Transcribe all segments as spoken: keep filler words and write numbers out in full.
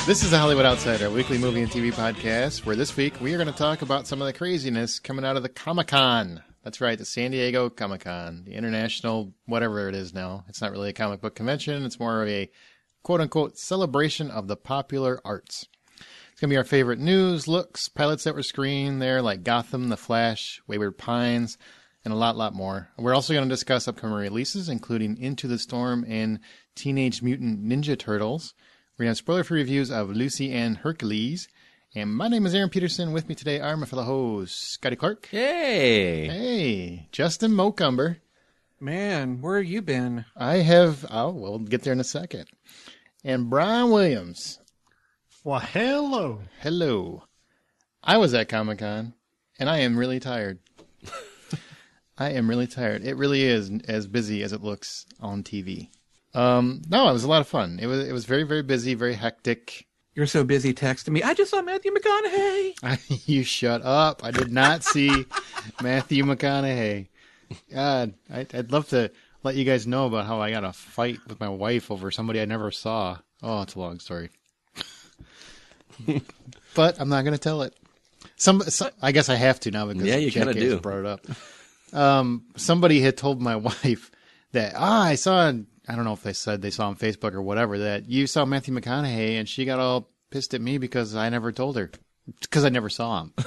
This is the Hollywood Outsider, a weekly movie and T V podcast, where this week we are going to talk about some of the craziness coming out of the Comic-Con. That's right, the San Diego Comic-Con, the international whatever it is now. It's not really a comic book convention. It's more of a quote-unquote celebration of the popular arts. It's going to be our favorite news, looks, pilots that were screened there, like Gotham, The Flash, Wayward Pines, and a lot, lot more. We're also going to discuss upcoming releases, including Into the Storm and Teenage Mutant Ninja Turtles. We're going to have spoiler-free reviews of Lucy and Hercules. And my name is Aaron Peterson. With me today are my fellow hosts, Scotty Clark. Hey. Hey. Justin Mocumber. Man, where have you been? I have, oh, we'll get there in a second. And Brian Williams. Well, hello. Hello. I was at Comic-Con, and I am really tired. I am really tired. It really is as busy as it looks on T V. Um, no, it was a lot of fun. It was it was very, very busy, very hectic. You're so busy texting me. I just saw Matthew McConaughey. You shut up. I did not see Matthew McConaughey. God, I, I'd love to let you guys know about how I got a fight with my wife over somebody I never saw. Oh, it's a long story. But I'm not going to tell it. Some, some, I guess I have to now because yeah, you kind of do. Brought it up. Um, somebody had told my wife that, ah, I saw... I don't know if they said they saw on Facebook or whatever, that you saw Matthew McConaughey, and she got all pissed at me because I never told her. Because I never saw him.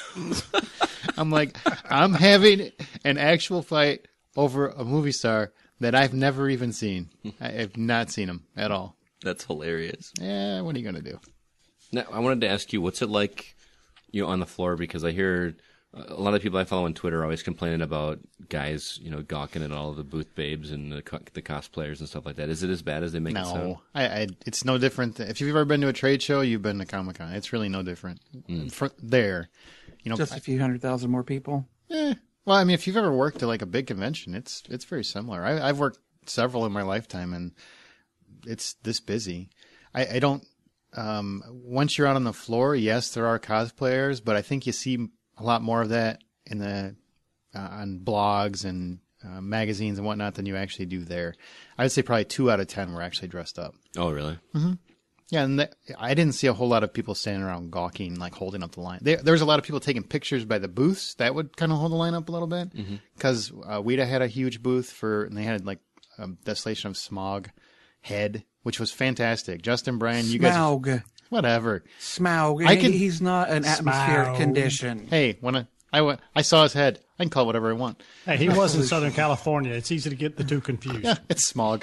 I'm like, I'm having an actual fight over a movie star that I've never even seen. I have not seen him at all. That's hilarious. Yeah, what are you going to do? Now, I wanted to ask you, what's it like, you know, on the floor? Because I hear a lot of people I follow on Twitter are always complaining about guys, you know, gawking at all the booth babes and the, co- the cosplayers and stuff like that. Is it as bad as they make no, it sound? I, I, it's no different. If you've ever been to a trade show, you've been to Comic-Con. It's really no different. Mm. For, there, you know, just a few hundred thousand more people. Yeah. Well, I mean, if you've ever worked at like a big convention, it's it's very similar. I, I've worked several in my lifetime, and it's this busy. I, I don't. Um, once you're out on the floor, yes, there are cosplayers, but I think you see a lot more of that in the uh, on blogs and uh, magazines and whatnot than you actually do there. I would say probably two out of ten were actually dressed up. Oh, really? Mm-hmm. Yeah, and th- I didn't see a whole lot of people standing around gawking, like holding up the line. There, there was a lot of people taking pictures by the booths. That would kind of hold the line up a little bit because mm-hmm. uh, Weta had a huge booth for, and they had like a Desolation of Smog head, which was fantastic. Justin, Brian, you guys. Smaug. Whatever. Smaug. I can, He's not an atmospheric Smaug. Condition. Hey, when I, I, went, I saw his head, I can call it whatever I want. Hey, he was in Southern California. It's easy to get the two confused. Yeah, it's smog.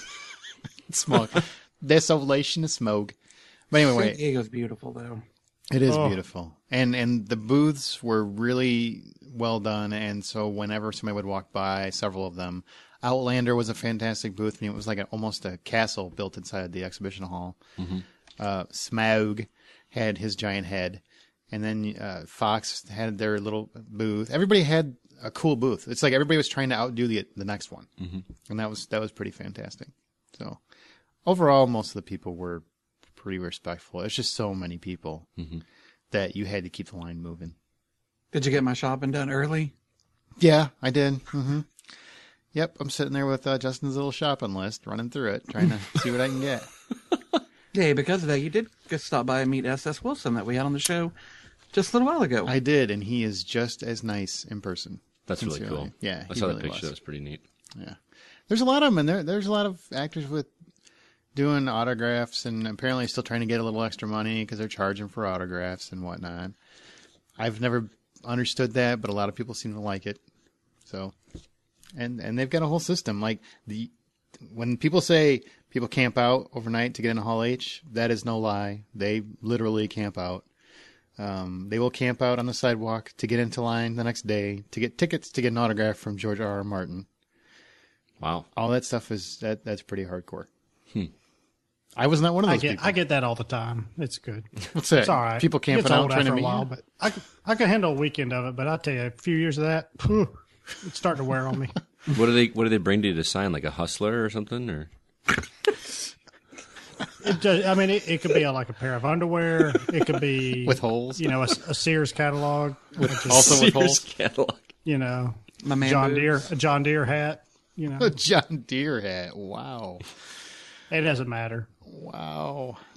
It's smog. Desolation of Smog. But anyway. San Diego's beautiful, though. It is oh. beautiful. And and the booths were really well done. And so whenever somebody would walk by, several of them, Outlander was a fantastic booth. I mean, it was like a, almost a castle built inside the exhibition hall. Mm-hmm. Uh, Smaug had his giant head, and then uh, Fox had their little booth. Everybody had a cool booth. It's like everybody was trying to outdo the the next one, mm-hmm. and that was that was pretty fantastic. So overall, most of the people were pretty respectful. It's just so many people mm-hmm. that you had to keep the line moving. Did you get my shopping done early? Yeah, I did. Mm-hmm. Yep, I'm sitting there with uh, Justin's little shopping list, running through it, trying to see what I can get. Yeah, because of that, you did just stop by and meet S S Wilson that we had on the show just a little while ago. I did, and he is just as nice in person. That's really cool. Yeah, I saw really that picture. Was. That was pretty neat. Yeah, there's a lot of them, and there there's a lot of actors with doing autographs, and apparently still trying to get a little extra money because they're charging for autographs and whatnot. I've never understood that, but a lot of people seem to like it. So, and and they've got a whole system. Like the when people say people camp out overnight to get into Hall H, that is no lie. They literally camp out. Um, they will camp out on the sidewalk to get into line the next day to get tickets to get an autograph from George R. R. Martin. Wow, all that stuff is that that's pretty hardcore. Hmm. I was not one of those I get, people. I get that all the time. It's good. What's that? It's all right. People camping it's out old trying to after meet a while, you? but I, I can handle a weekend of it. But I tell you, a few years of that, whew, it's starting to wear on me. What do they What do they bring to you to sign? Like a hustler or something, or? It does, I mean, it, it could be a, like a pair of underwear. It could be with holes. You know, a, a Sears catalog. With, is, also Sears with holes. Catalog. You know, My man John boobs. Deere, a John Deere hat. You know, A John Deere hat. Wow. it doesn't matter. Wow.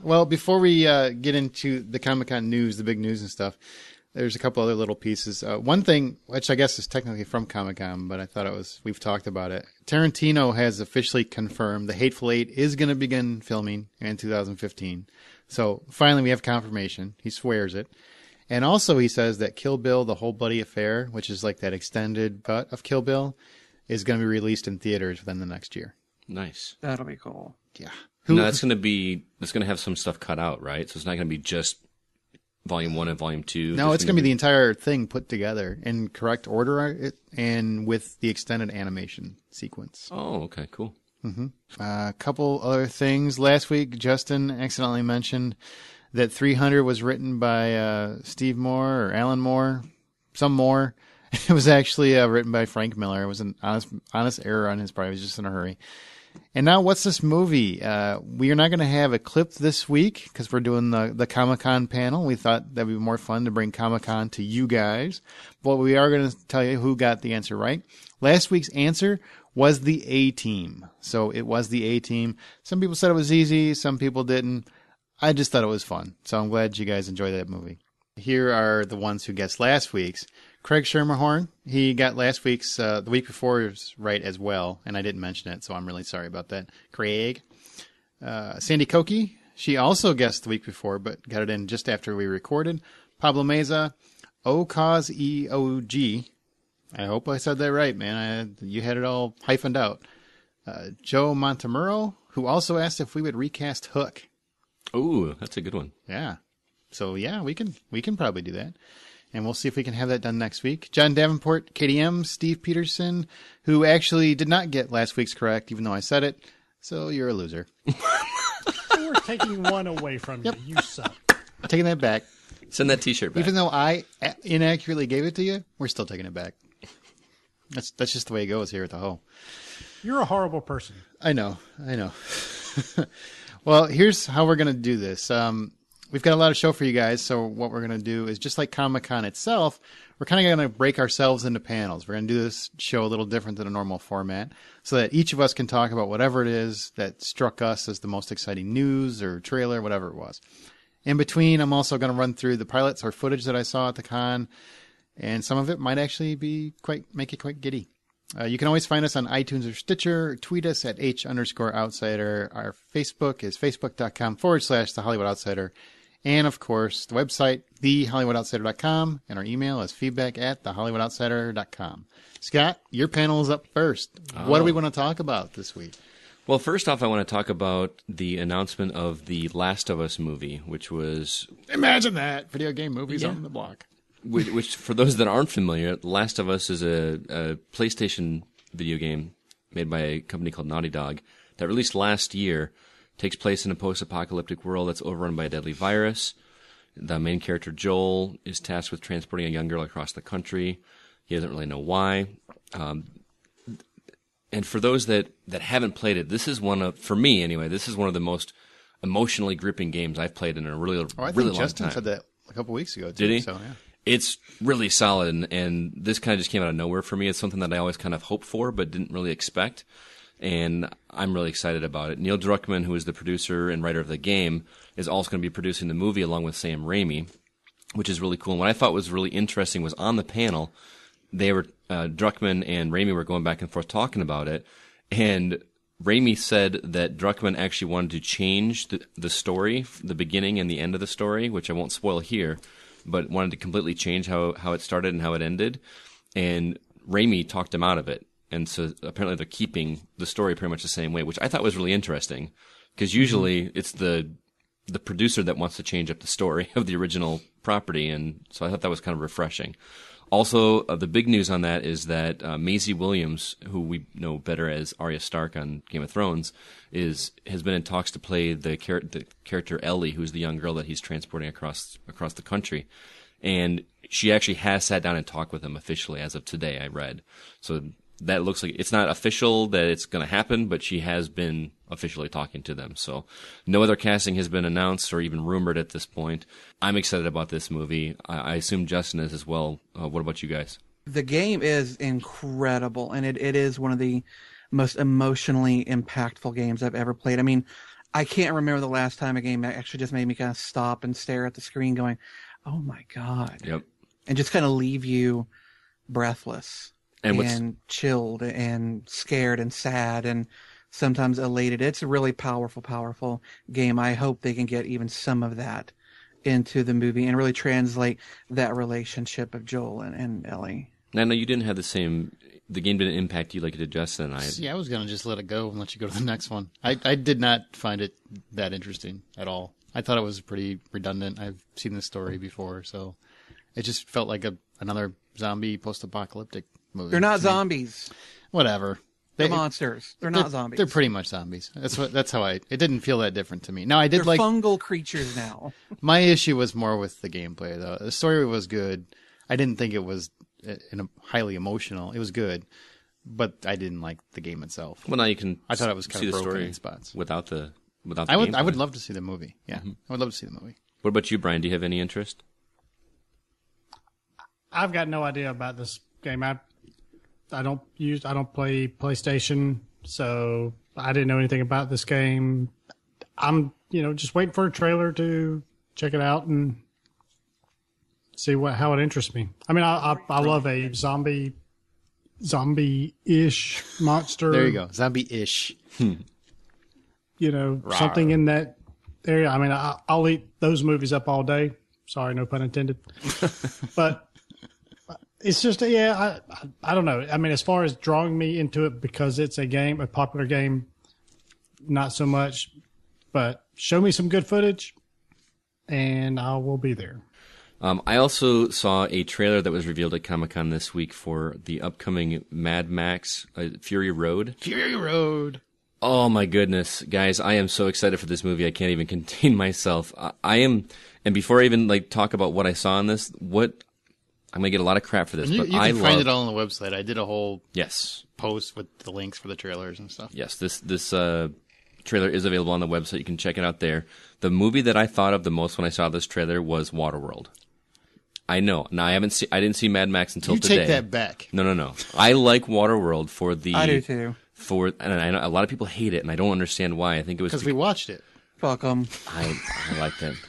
Well, before we uh, get into the Comic-Con news, the big news and stuff, there's a couple other little pieces. Uh, one thing, which I guess is technically from Comic-Con, but I thought it was, we've talked about it. Tarantino has officially confirmed The Hateful Eight is going to begin filming in two thousand fifteen. So finally we have confirmation. He swears it. And also he says that Kill Bill, The Whole Bloody Affair, which is like that extended cut of Kill Bill, is going to be released in theaters within the next year. Nice. That'll be cool. Yeah. No, that's going to be, it's going to have some stuff cut out, right? So it's not going to be just volume one and volume two. No, it's going to be the entire thing put together in correct order and with the extended animation sequence. Oh, okay, cool. Mm-hmm. Uh, a couple other things. Last week, Justin accidentally mentioned that three hundred was written by uh, Steve Moore or Alan Moore, some Moore. It was actually uh, written by Frank Miller. It was an honest, honest error on his part. He was just in a hurry. And now, what's this movie? Uh, we are not going to have a clip this week because we're doing the, the Comic-Con panel. We thought that'd be more fun to bring Comic-Con to you guys. But we are going to tell you who got the answer right. Last week's answer was the A-Team. So it was the A-Team. Some people said it was easy. Some people didn't. I just thought it was fun. So I'm glad you guys enjoyed that movie. Here are the ones who guessed last week's. Craig Schermerhorn, he got last week's, uh, the week before's right as well, and I didn't mention it, so I'm really sorry about that. Craig. Uh, Sandy Koki, she also guessed the week before, but got it in just after we recorded. Pablo Meza, O Cause E O G. I hope I said that right, man. I, you had it all hyphened out. Uh, Joe Montemuro, who also asked if we would recast Hook. Ooh, that's a good one. Yeah. So, yeah, we can we can probably do that. And we'll see if we can have that done next week. John Davenport, K D M, Steve Peterson, who actually did not get last week's correct, even though I said it. So you're a loser. So we're taking one away from Yep. you. You suck. I'm taking that back. Send that T-shirt back. Even though I inaccurately gave it to you, we're still taking it back. That's that's just the way it goes here at the Ho. You're a horrible person. I know. I know. Well, here's how we're going to do this. Um, we've got a lot of show for you guys, so what we're going to do is just like Comic-Con itself, we're kind of going to break ourselves into panels. We're going to do this show a little different than a normal format so that each of us can talk about whatever it is that struck us as the most exciting news or trailer, whatever it was. In between, I'm also going to run through the pilots or footage that I saw at the con, and some of it might actually be quite make it quite giddy. Uh, you can always find us on iTunes or Stitcher. Tweet us at H underscore outsider. Our Facebook is facebook.com forward slash the Hollywood Outsider. And of course, the website, the hollywood outsider dot com. And our email is feedback at the hollywood outsider dot com. Scott, your panel is up first. Oh. What do we want to talk about this week? Well, first off, I want to talk about the announcement of the Last of Us movie, which was... Imagine that. Video game movies Yeah. on the block. Which, which, for those that aren't familiar, The Last of Us is a, a PlayStation video game made by a company called Naughty Dog that released last year. Takes place in a post-apocalyptic world that's overrun by a deadly virus. The main character, Joel, is tasked with transporting a young girl across the country. He doesn't really know why. Um, and for those that, that haven't played it, this is one of, for me anyway, this is one of the most emotionally gripping games I've played in a really, Oh, I think really long Justin time. said that a couple weeks ago, too. Did he? So, yeah. It's really solid, and, and this kind of just came out of nowhere for me. It's something that I always kind of hoped for, but didn't really expect, and I'm really excited about it. Neil Druckmann, who is the producer and writer of the game, is also going to be producing the movie along with Sam Raimi, which is really cool. And what I thought was really interesting was on the panel, they were uh, Druckmann and Raimi were going back and forth talking about it, and Raimi said that Druckmann actually wanted to change the, the story, the beginning and the end of the story, which I won't spoil here, but wanted to completely change how, how it started and how it ended. And Raimi talked him out of it. And so apparently they're keeping the story pretty much the same way, which I thought was really interesting. Because usually mm-hmm. it's the the producer that wants to change up the story of the original property. And so I thought that was kind of refreshing. Also, uh, the big news on that is that uh, Maisie Williams, who we know better as Arya Stark on Game of Thrones, is has been in talks to play the, char- the character Ellie, who's the young girl that he's transporting across across the country. And she actually has sat down and talked with him officially as of today, I read. So that looks like it's not official that it's going to happen, but she has been officially talking to them. So no other casting has been announced or even rumored at this point. I'm excited about this movie. I, I assume Justin is as well. Uh, what about you guys? The game is incredible, and it, it is one of the most emotionally impactful games I've ever played. I mean, I can't remember the last time a game actually just made me kind of stop and stare at the screen going, oh my God. Yep. And just kind of leave you breathless And and, what's- chilled and scared and sad and sometimes elated. It's a really powerful, powerful game. I hope they can get even some of that into the movie and really translate that relationship of Joel and, and Ellie. I know you didn't have the same. The game didn't impact you like it did Justin and I. See, I was going to just let it go and let you go to the next one. I, I did not find it that interesting at all. I thought it was pretty redundant. I've seen this story before, so it just felt like a another zombie post-apocalyptic movie. They're not to me. zombies. Whatever. They're They- monsters. They're They're, not zombies. they're pretty much zombies. That's what. That's how I. It didn't feel that different to me. Now I did They're like. fungal creatures now. My issue was more with the gameplay, though. The story was good. I didn't think it was uh, in a, highly emotional. It was good, but I didn't like the game itself. Well, now you can. I thought it was see kind of the broken story in spots. without the without. The I would. I gameplay. would love to see the movie. Yeah, Mm-hmm. I would love to see the movie. What about you, Brian? Do you have any interest? I've got no idea about this game. I I don't use I don't play PlayStation, so I didn't know anything about this game. I'm you know just waiting for a trailer to check it out and see what how it interests me. I mean, I I, I love a zombie zombie-ish monster. There you go, zombie-ish. You know, something in that area. I mean, I, I'll eat those movies up all day. Sorry, no pun intended. But it's just, yeah, I, I, I don't know. I mean, as far as drawing me into it because it's a game, a popular game, not so much. But show me some good footage, and I will be there. Um, I also saw a trailer that was revealed at Comic-Con this week for the upcoming Mad Max uh, Fury Road. Fury Road. Oh my goodness, guys! I am so excited for this movie. I can't even contain myself. I, I am, and before I even like talk about what I saw in this, what I'm gonna get a lot of crap for this, You, but you I can love. find it all on the website. I did a whole Yes, post with the links for the trailers and stuff. yes. This this uh, trailer is available on the website. You can check it out there. The movie that I thought of the most when I saw this trailer was Waterworld. I know. Now I haven't seen. I didn't see Mad Max until You today. take that back. No, no, no. I like Waterworld for the. I do too. For and I know a lot of people hate it, and I don't understand why. I think it was Because we watched it. Fuck them. I I liked it,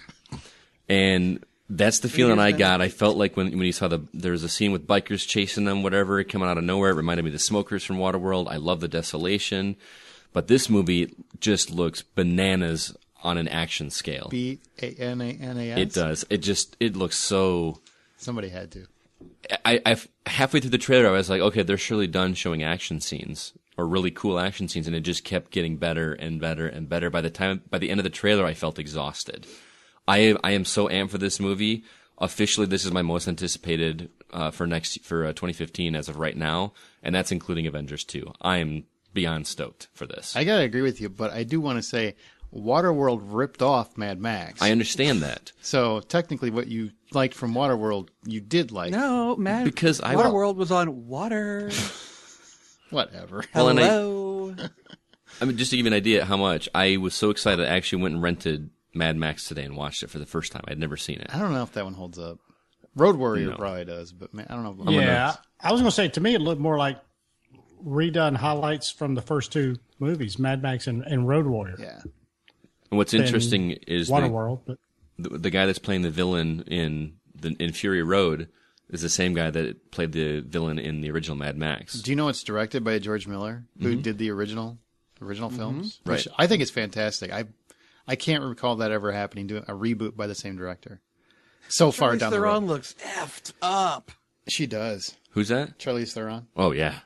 and that's the feeling I got. I felt like when when you saw the there was a scene with bikers chasing them, whatever, coming out of nowhere. It reminded me of the Smokers from Waterworld. I love the desolation, but this movie just looks bananas on an action scale. B A N A N A S. It does. It just it looks so. Somebody had to. I, I halfway through the trailer, I was like, okay, they're surely done showing action scenes or really cool action scenes, and it just kept getting better and better and better. By the time, by the end of the trailer, I felt exhausted. I am, I am so amped for this movie. Officially, this is my most anticipated uh, for next for uh, twenty fifteen as of right now, and that's including Avengers two. I am beyond stoked for this. I gotta agree with you, but I do want to say Waterworld ripped off Mad Max. I understand that. So technically, what you liked from Waterworld, you did like. No, man. Because I- Waterworld was on water. Whatever. Well, and I- Hello. I mean, just to give you an idea how much, I was so excited I actually went and rented Mad Max today and watched it for the first time. I'd never seen it. I don't know if that one holds up. Road Warrior No. probably does, but man, I don't know. If I'm gonna- Yeah, I was going to say, to me, it looked more like redone highlights from the first two movies, Mad Max and, and Road Warrior. yeah. And what's interesting is the, Waterworld, but the the guy that's playing the villain in the in Fury Road is the same guy that played the villain in the original Mad Max. Do you know it's directed by George Miller, who did the original original films? Right. Which I think it's fantastic. I I can't recall that ever happening. Doing a reboot by the same director. So far Charlize down the Theron road. looks effed up. She does. Who's that? Charlize Theron. Oh yeah,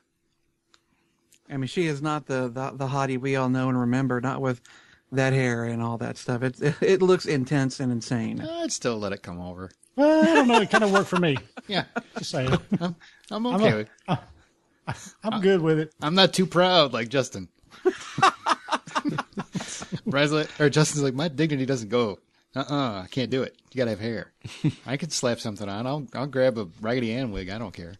I mean, she is not the, the, the hottie we all know and remember, not with that hair and all that stuff. It, it, it looks intense and insane. I'd still let it come over. well, I don't know. It kind of worked for me. Yeah, Just saying, I'm, I'm I'm, okay a- with. I'm good with it. I'm not too proud like Justin. Brian's like, or Justin's like, my dignity doesn't go. Uh-uh, I can't do it. You gotta have hair. I could slap something on. I'll I'll grab a Raggedy Ann wig. I don't care.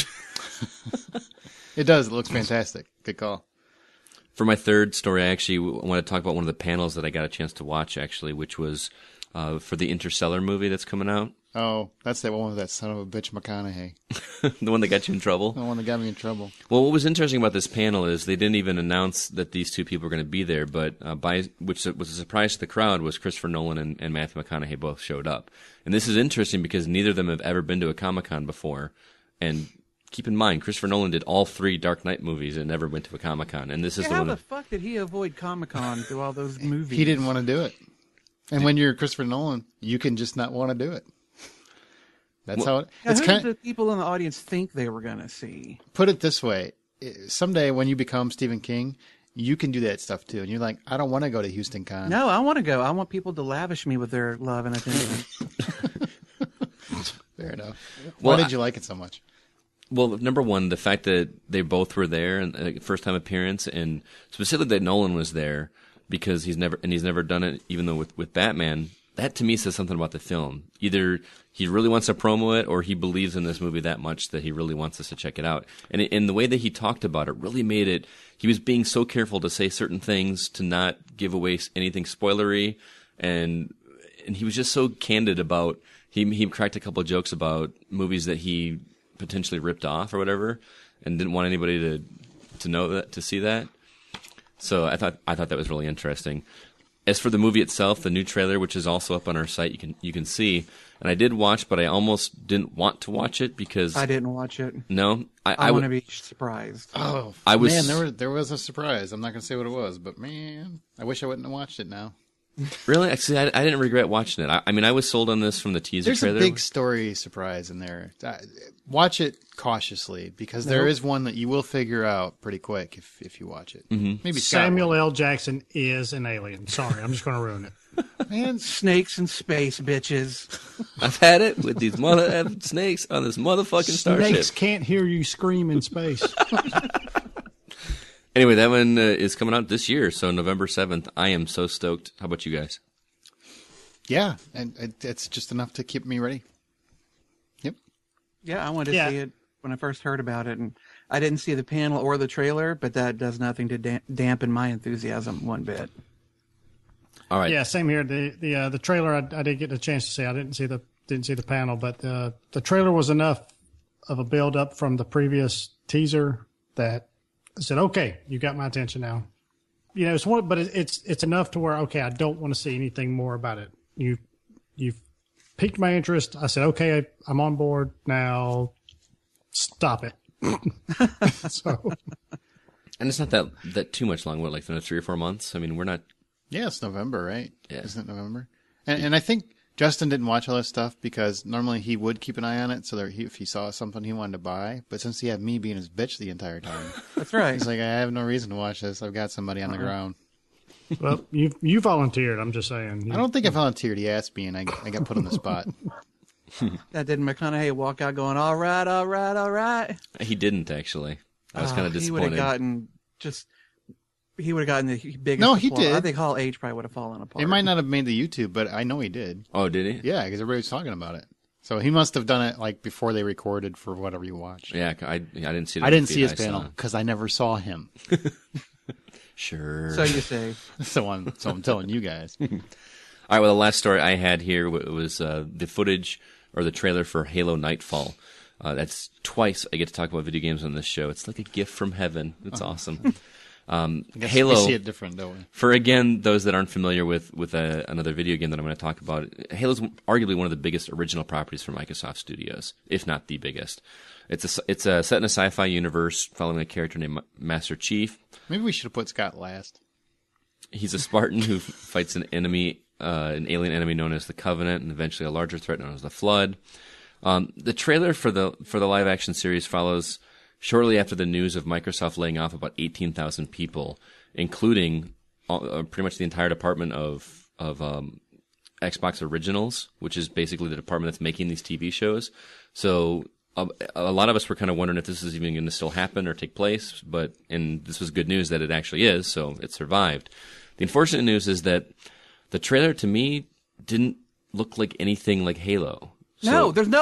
It does. It looks fantastic. Good call. For my third story, I actually want to talk about one of the panels that I got a chance to watch, actually, which was uh, for the Interstellar movie that's coming out. Oh, that's that one with that son of a bitch McConaughey. The one that got you in trouble? The one that got me in trouble. Well, what was interesting about this panel is they didn't even announce that these two people were going to be there, but uh, by which was a surprise to the crowd was Christopher Nolan and, and Matthew McConaughey both showed up. And this is interesting because neither of them have ever been to a Comic-Con before. And keep in mind, Christopher Nolan did all three Dark Knight movies and never went to a Comic-Con. And this is Yeah, the how one the that, fuck did he avoid Comic-Con through all those movies? He didn't want to do it. And when you're Christopher Nolan, you can just not want to do it. That's Well, how it, Now, it's who kind did the people in the audience think they were going to see? Put it this way. Someday when you become Stephen King, you can do that stuff too. And you're like, I don't want to go to Houston Con. No, I want to go. I want people to lavish me with their love and attention. Fair enough. Well, Why did I- you like it so much? well, number one, the fact that they both were there and uh, first time appearance, and specifically that Nolan was there because he's never and he's never done it, even though with, with Batman. That to me says something about the film. Either he really wants to promo it, or he believes in this movie that much that he really wants us to check it out. And it, and the way that he talked about it really made it. He was being so careful to say certain things to not give away anything spoilery, and and he was just so candid about. He he cracked a couple of jokes about movies that he potentially ripped off or whatever, and didn't want anybody to to know that to see that. So I thought I thought that was really interesting. As for the movie itself, the new trailer, which is also up on our site, you can you can see. And I did watch, but I almost didn't want to watch it because I didn't watch it. no, I, I, I want would. to be surprised. Oh, I was- man, there was there was a surprise. I'm not going to say what it was, but man, I wish I wouldn't have watched it now. Really, actually, I, I didn't regret watching it. I, I mean, I was sold on this from the teaser There's trailer. a big story surprise in there. Uh, Watch it cautiously because there Nope. is one that you will figure out pretty quick if if you watch it. Mm-hmm. Maybe Scott Samuel will. L. Jackson is an alien. Sorry, I'm just going to ruin it. Man, Snakes in space, bitches. I've had it with these mother effing snakes on this motherfucking starship. Snakes can't hear you scream in space. Anyway, that one uh, is coming out this year, so November seventh. I am so stoked. How about you guys? yeah, and it, it's just enough to keep me ready. Yep. Yeah, I wanted to Yeah. see it when I first heard about it, and I didn't see the panel or the trailer, but that does nothing to da- dampen my enthusiasm one bit. All right. Yeah, same here. The the uh, the trailer I, I did get a chance to see. I didn't see the didn't see the panel, but uh, the trailer was enough of a build up from the previous teaser that I said, "Okay, you got my attention now." You know, it's one, but it, it's it's enough to where okay, I don't want to see anything more about it. You you've piqued my interest. I said, "Okay, I, I'm on board now. Stop it." So And it's not that that too much long. What, like three or four months? I mean, we're not. Yeah, it's November, right? Yeah. Isn't it November? And, and I think Justin didn't watch all this stuff because normally he would keep an eye on it so that he, if he saw something he wanted to buy. But since he had me being his bitch the entire time, That's right. he's like, I have no reason to watch this. I've got somebody on the ground. well, you you volunteered. I'm just saying. I don't think I volunteered. He asked me, and I, I got put on the spot. That didn't McConaughey walk out going, all right, all right, all right? He didn't actually. I was Oh, kind of He would have disappointed. gotten just, he would have gotten the biggest No, he applause. did. I think Hall H probably would have fallen apart. It might not have made the YouTube, but I know he did. Oh, did he? Yeah, because everybody was talking about it. So he must have done it like before they recorded for whatever you watched. Yeah, I, I didn't see. It I on the didn't see feed his I saw. panel because I never saw him. Sure. So you say. So I'm, so I'm telling you guys. All right. Well, the last story I had here wa- was uh, the footage or the trailer for Halo Nightfall. Uh, that's twice I get to talk about video games on this show. It's like a gift from heaven. It's awesome. Um, I guess Halo. we see it different, don't we? For again, those that aren't familiar with with a, another video game that I'm going to talk about, Halo's arguably one of the biggest original properties for Microsoft Studios, if not the biggest. It's a it's a set in a sci-fi universe following a character named Master Chief. Maybe we should have put Scott last. He's a Spartan who fights an enemy, uh, an alien enemy known as the Covenant, and eventually a larger threat known as the Flood. Um, the trailer for the for the live action series follows shortly after the news of Microsoft laying off about eighteen thousand people, including all, uh, pretty much the entire department of of um, Xbox Originals, which is basically the department that's making these T V shows. So a, a lot of us were kind of wondering if this is even going to still happen or take place, but and this was good news that it actually is, so it survived. The unfortunate news is that the trailer to me didn't look like anything like Halo. So, No, there's no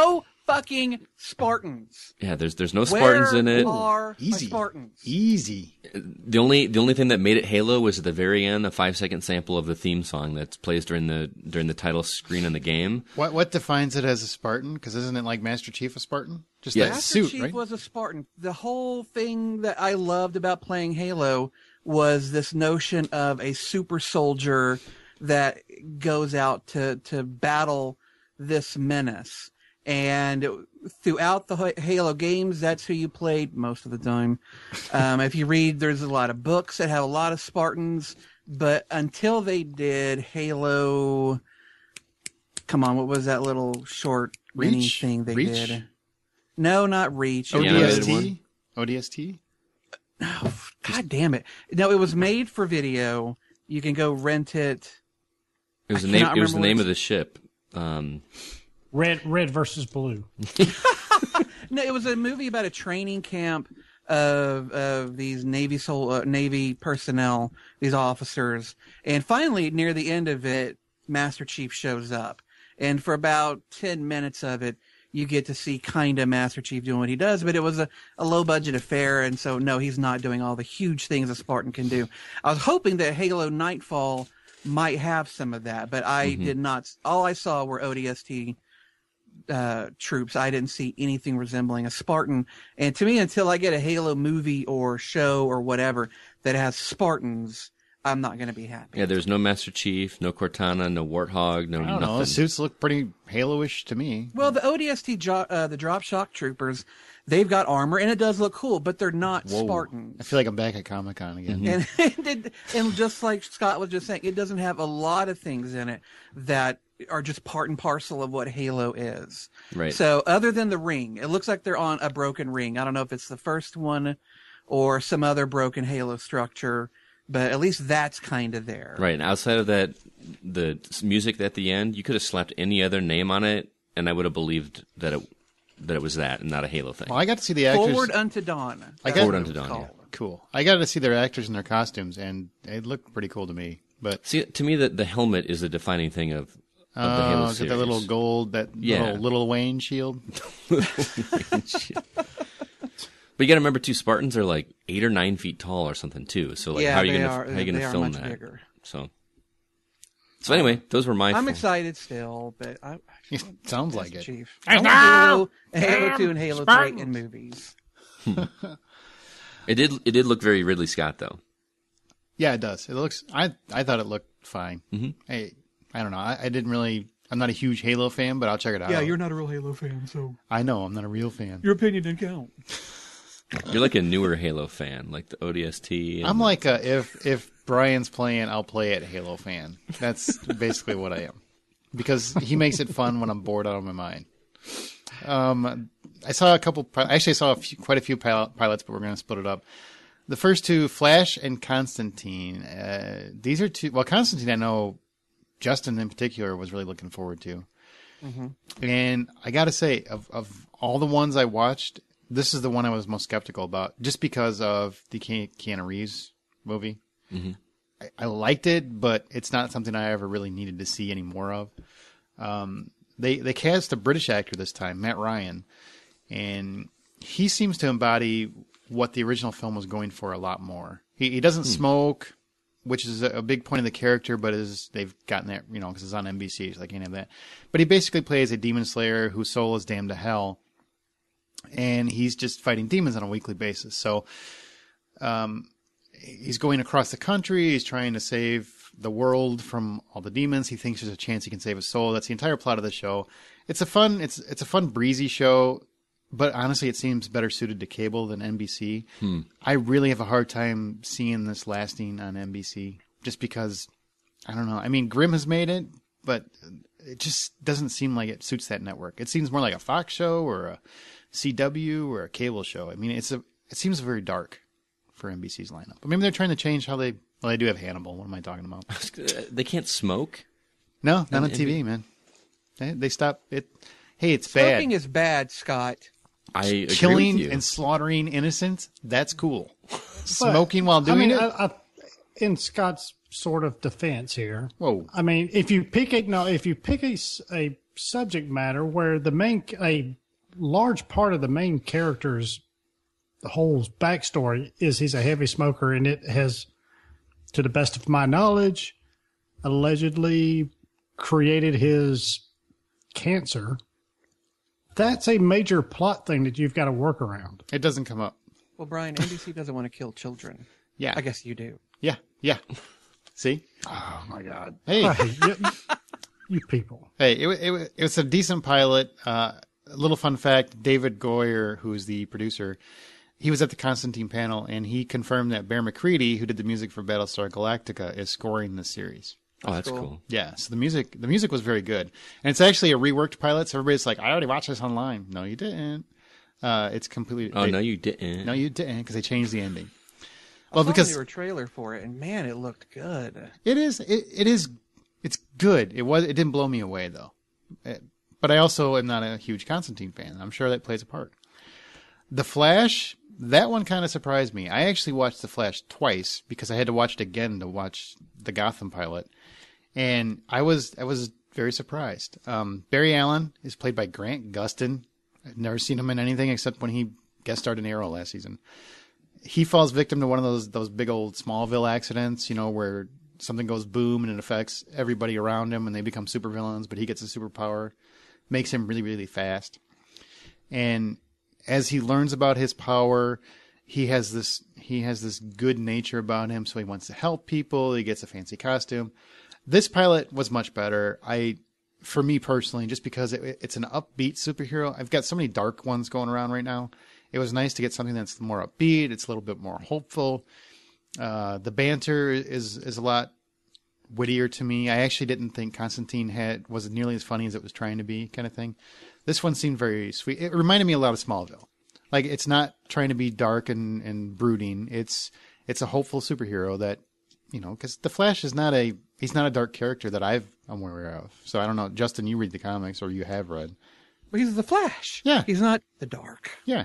fucking Spartans. Yeah, there's there's no Spartans Where in it. are Easy. my Spartans? Easy. The only the only thing that made it Halo was at the very end, a five second sample of the theme song that plays during the during the title screen in the game. What what defines it as a Spartan? Because isn't it like Master Chief a Spartan? Just Yes. that Master suit, Chief right? was a Spartan. The whole thing that I loved about playing Halo was this notion of a super soldier that goes out to, to battle this menace. And throughout the Halo games, that's who you played most of the time. Um, if you read, there's a lot of books that have a lot of Spartans. But until they did Halo... Come on, what was that little short mini Reach? thing they Reach? did? No, not Reach. It The animated was- O D S one? T? O D S T? Oh, God damn it. No, it was made for video. You can go rent it. It was I the name. cannot It was the remember name what of the ship. Um, Red, red versus blue. No, it was a movie about a training camp of of these Navy sol- uh, Navy personnel, these officers. And finally, near the end of it, Master Chief shows up. And for about ten minutes of it, you get to see kind of Master Chief doing what he does, but it was a, a low-budget affair, and so, no, he's not doing all the huge things a Spartan can do. I was hoping that Halo Nightfall might have some of that, but I Mm-hmm. did not. All I saw were O D S T uh, troops. I didn't see anything resembling a Spartan. And to me, until I get a Halo movie or show or whatever that has Spartans, I'm not going to be happy. yeah, there's no Master Chief, no Cortana, no Warthog, no I don't know. nothing. The suits look pretty Halo-ish to me. Well, the O D S T, jo- uh, the Drop Shock Troopers, they've got armor, and it does look cool, but they're not Whoa. Spartans. I feel like I'm back at Comic-Con again. And, and, it- and just like Scott was just saying, it doesn't have a lot of things in it that are just part and parcel of what Halo is. Right. So other than the ring, it looks like they're on a broken ring. I don't know if it's the first one or some other broken Halo structure, but at least that's kind of there. Right, and outside of that, the music at the end, you could have slapped any other name on it, and I would have believed that it that it was that and not a Halo thing. Well, I got to see the actors. Forward Unto Dawn. I That's got- what Forward it Unto was Dawn, called. yeah. Cool. I got to see their actors in their costumes, and it looked pretty cool to me. But See, to me, the the helmet is the defining thing of, of the Halo uh, is it series. that little gold, that Yeah. little, little Wayne shield? But you got to remember too, Spartans are like eight or nine feet tall or something too. So like, Yeah, how are you they gonna are- how are you they gonna are film much that? bigger. So, so anyway, those were my. I'm th- excited still, but I, Sounds like it. Chief. I want Halo, Halo two and Halo three in movies. It did. It did look very Ridley Scott though. Yeah, it does. It looks. I I thought it looked fine. Mm-hmm. Hey, I don't know. I, I didn't really. I'm not a huge Halo fan, but I'll check it out. not a real Halo fan, so I know. I'm not a real fan. your opinion didn't count. You're like a newer Halo fan, like the O D S T. And I'm like a, if if Brian's playing, I'll play it Halo fan. That's basically what I am, because he makes it fun when I'm bored out of my mind. Um, I saw a couple. Actually, I saw a few, quite a few pilot, pilots, but we're going to split it up. The first two, Flash and Constantine. Uh, these are two. Well, Constantine, I know Justin in particular was really looking forward to. Mm-hmm. And I got to say, of of all the ones I watched, this is the one I was most skeptical about, just because of the Ke- Keanu Reeves movie. Mm-hmm. I, I liked it, but it's not something I ever really needed to see any more of. Um, they they cast a British actor this time, Matt Ryan, and he seems to embody what the original film was going for a lot more. He, he doesn't smoke, which is a, a big point of the character, but is they've gotten that, you know, because it's on N B C, so they can't have that. But he basically plays a demon slayer whose soul is damned to hell, and he's just fighting demons on a weekly basis. So um, he's going across the country. He's trying to save the world from all the demons. He thinks there's a chance he can save his soul. That's the entire plot of the show. It's a fun, it's it's a fun, breezy show. But honestly, it seems better suited to cable than N B C. Hmm. I really have a hard time seeing this lasting on N B C, just because, I don't know. I mean, Grimm has made it, but it just doesn't seem like it suits that network. It seems more like a Fox show or a C W or a cable show. I mean, it's a it seems very dark for N B C's lineup. But maybe they're trying to change how they. Well, they do have Hannibal. What am I talking about? They can't smoke. No, not And- on T V, and- man. They, they stop it. Hey, it's bad. Smoking is bad, Scott. I agree Killing with you. and slaughtering innocents, that's cool. Smoking while doing I mean, it? I, I, in Scott's sort of defense here, Whoa. I mean, if you pick a no, if you pick a, s- a subject matter where the main a large part of the main character's the whole backstory is he's a heavy smoker, and it has, to the best of my knowledge, allegedly created his cancer. That's a major plot thing that you've got to work around. It doesn't come up. Well, Brian, N B C doesn't want to kill children. Yeah. I guess you do. Yeah, yeah. See? Oh, my God. Hey. you, you people. Hey, it, it, it was a decent pilot. Uh, a little fun fact, David Goyer, who's the producer, he was at the Constantine panel, and he confirmed that Bear McCready, who did the music for Battlestar Galactica, is scoring the series. Oh, that's cool. cool. Yeah, so the music the music was very good. And it's actually a reworked pilot, so everybody's like, I already watched this online. No, you didn't. Uh, it's completely... Oh, they, no, you didn't. No, you didn't, because they changed the ending. Well, Well, because there were a trailer for it, and man, it looked good. it is, it, it is, it's good. It was, it didn't blow me away, though. It, but I also am not a huge Constantine fan. I'm sure that plays a part. The Flash... That one kind of surprised me. I actually watched The Flash twice because I had to watch it again to watch the Gotham pilot, and I was I was very surprised. Um, Barry Allen is played by Grant Gustin. I've never seen him in anything except when he guest starred in Arrow last season. He falls victim to one of those those big old Smallville accidents, you know, where something goes boom and it affects everybody around him, and they become supervillains. But he gets a superpower, makes him really really fast, and as he learns about his power, he has this he has this good nature about him, so he wants to help people. He gets a fancy costume. This pilot was much better. I, for me personally, just because it, it's an upbeat superhero. I've got so many dark ones going around right now. It was nice to get something that's more upbeat. It's a little bit more hopeful. Uh, the banter is is a lot wittier to me. I actually didn't think Constantine had was nearly as funny as it was trying to be, kind of thing. This one seemed very sweet. It reminded me a lot of Smallville. Like, it's not trying to be dark and, and brooding. It's it's a hopeful superhero that, you know, because the Flash is not a he's not a dark character that I've I'm aware of. So I don't know, Justin, you read the comics or you have read. Well, he's the Flash. Yeah. He's not the dark. Yeah.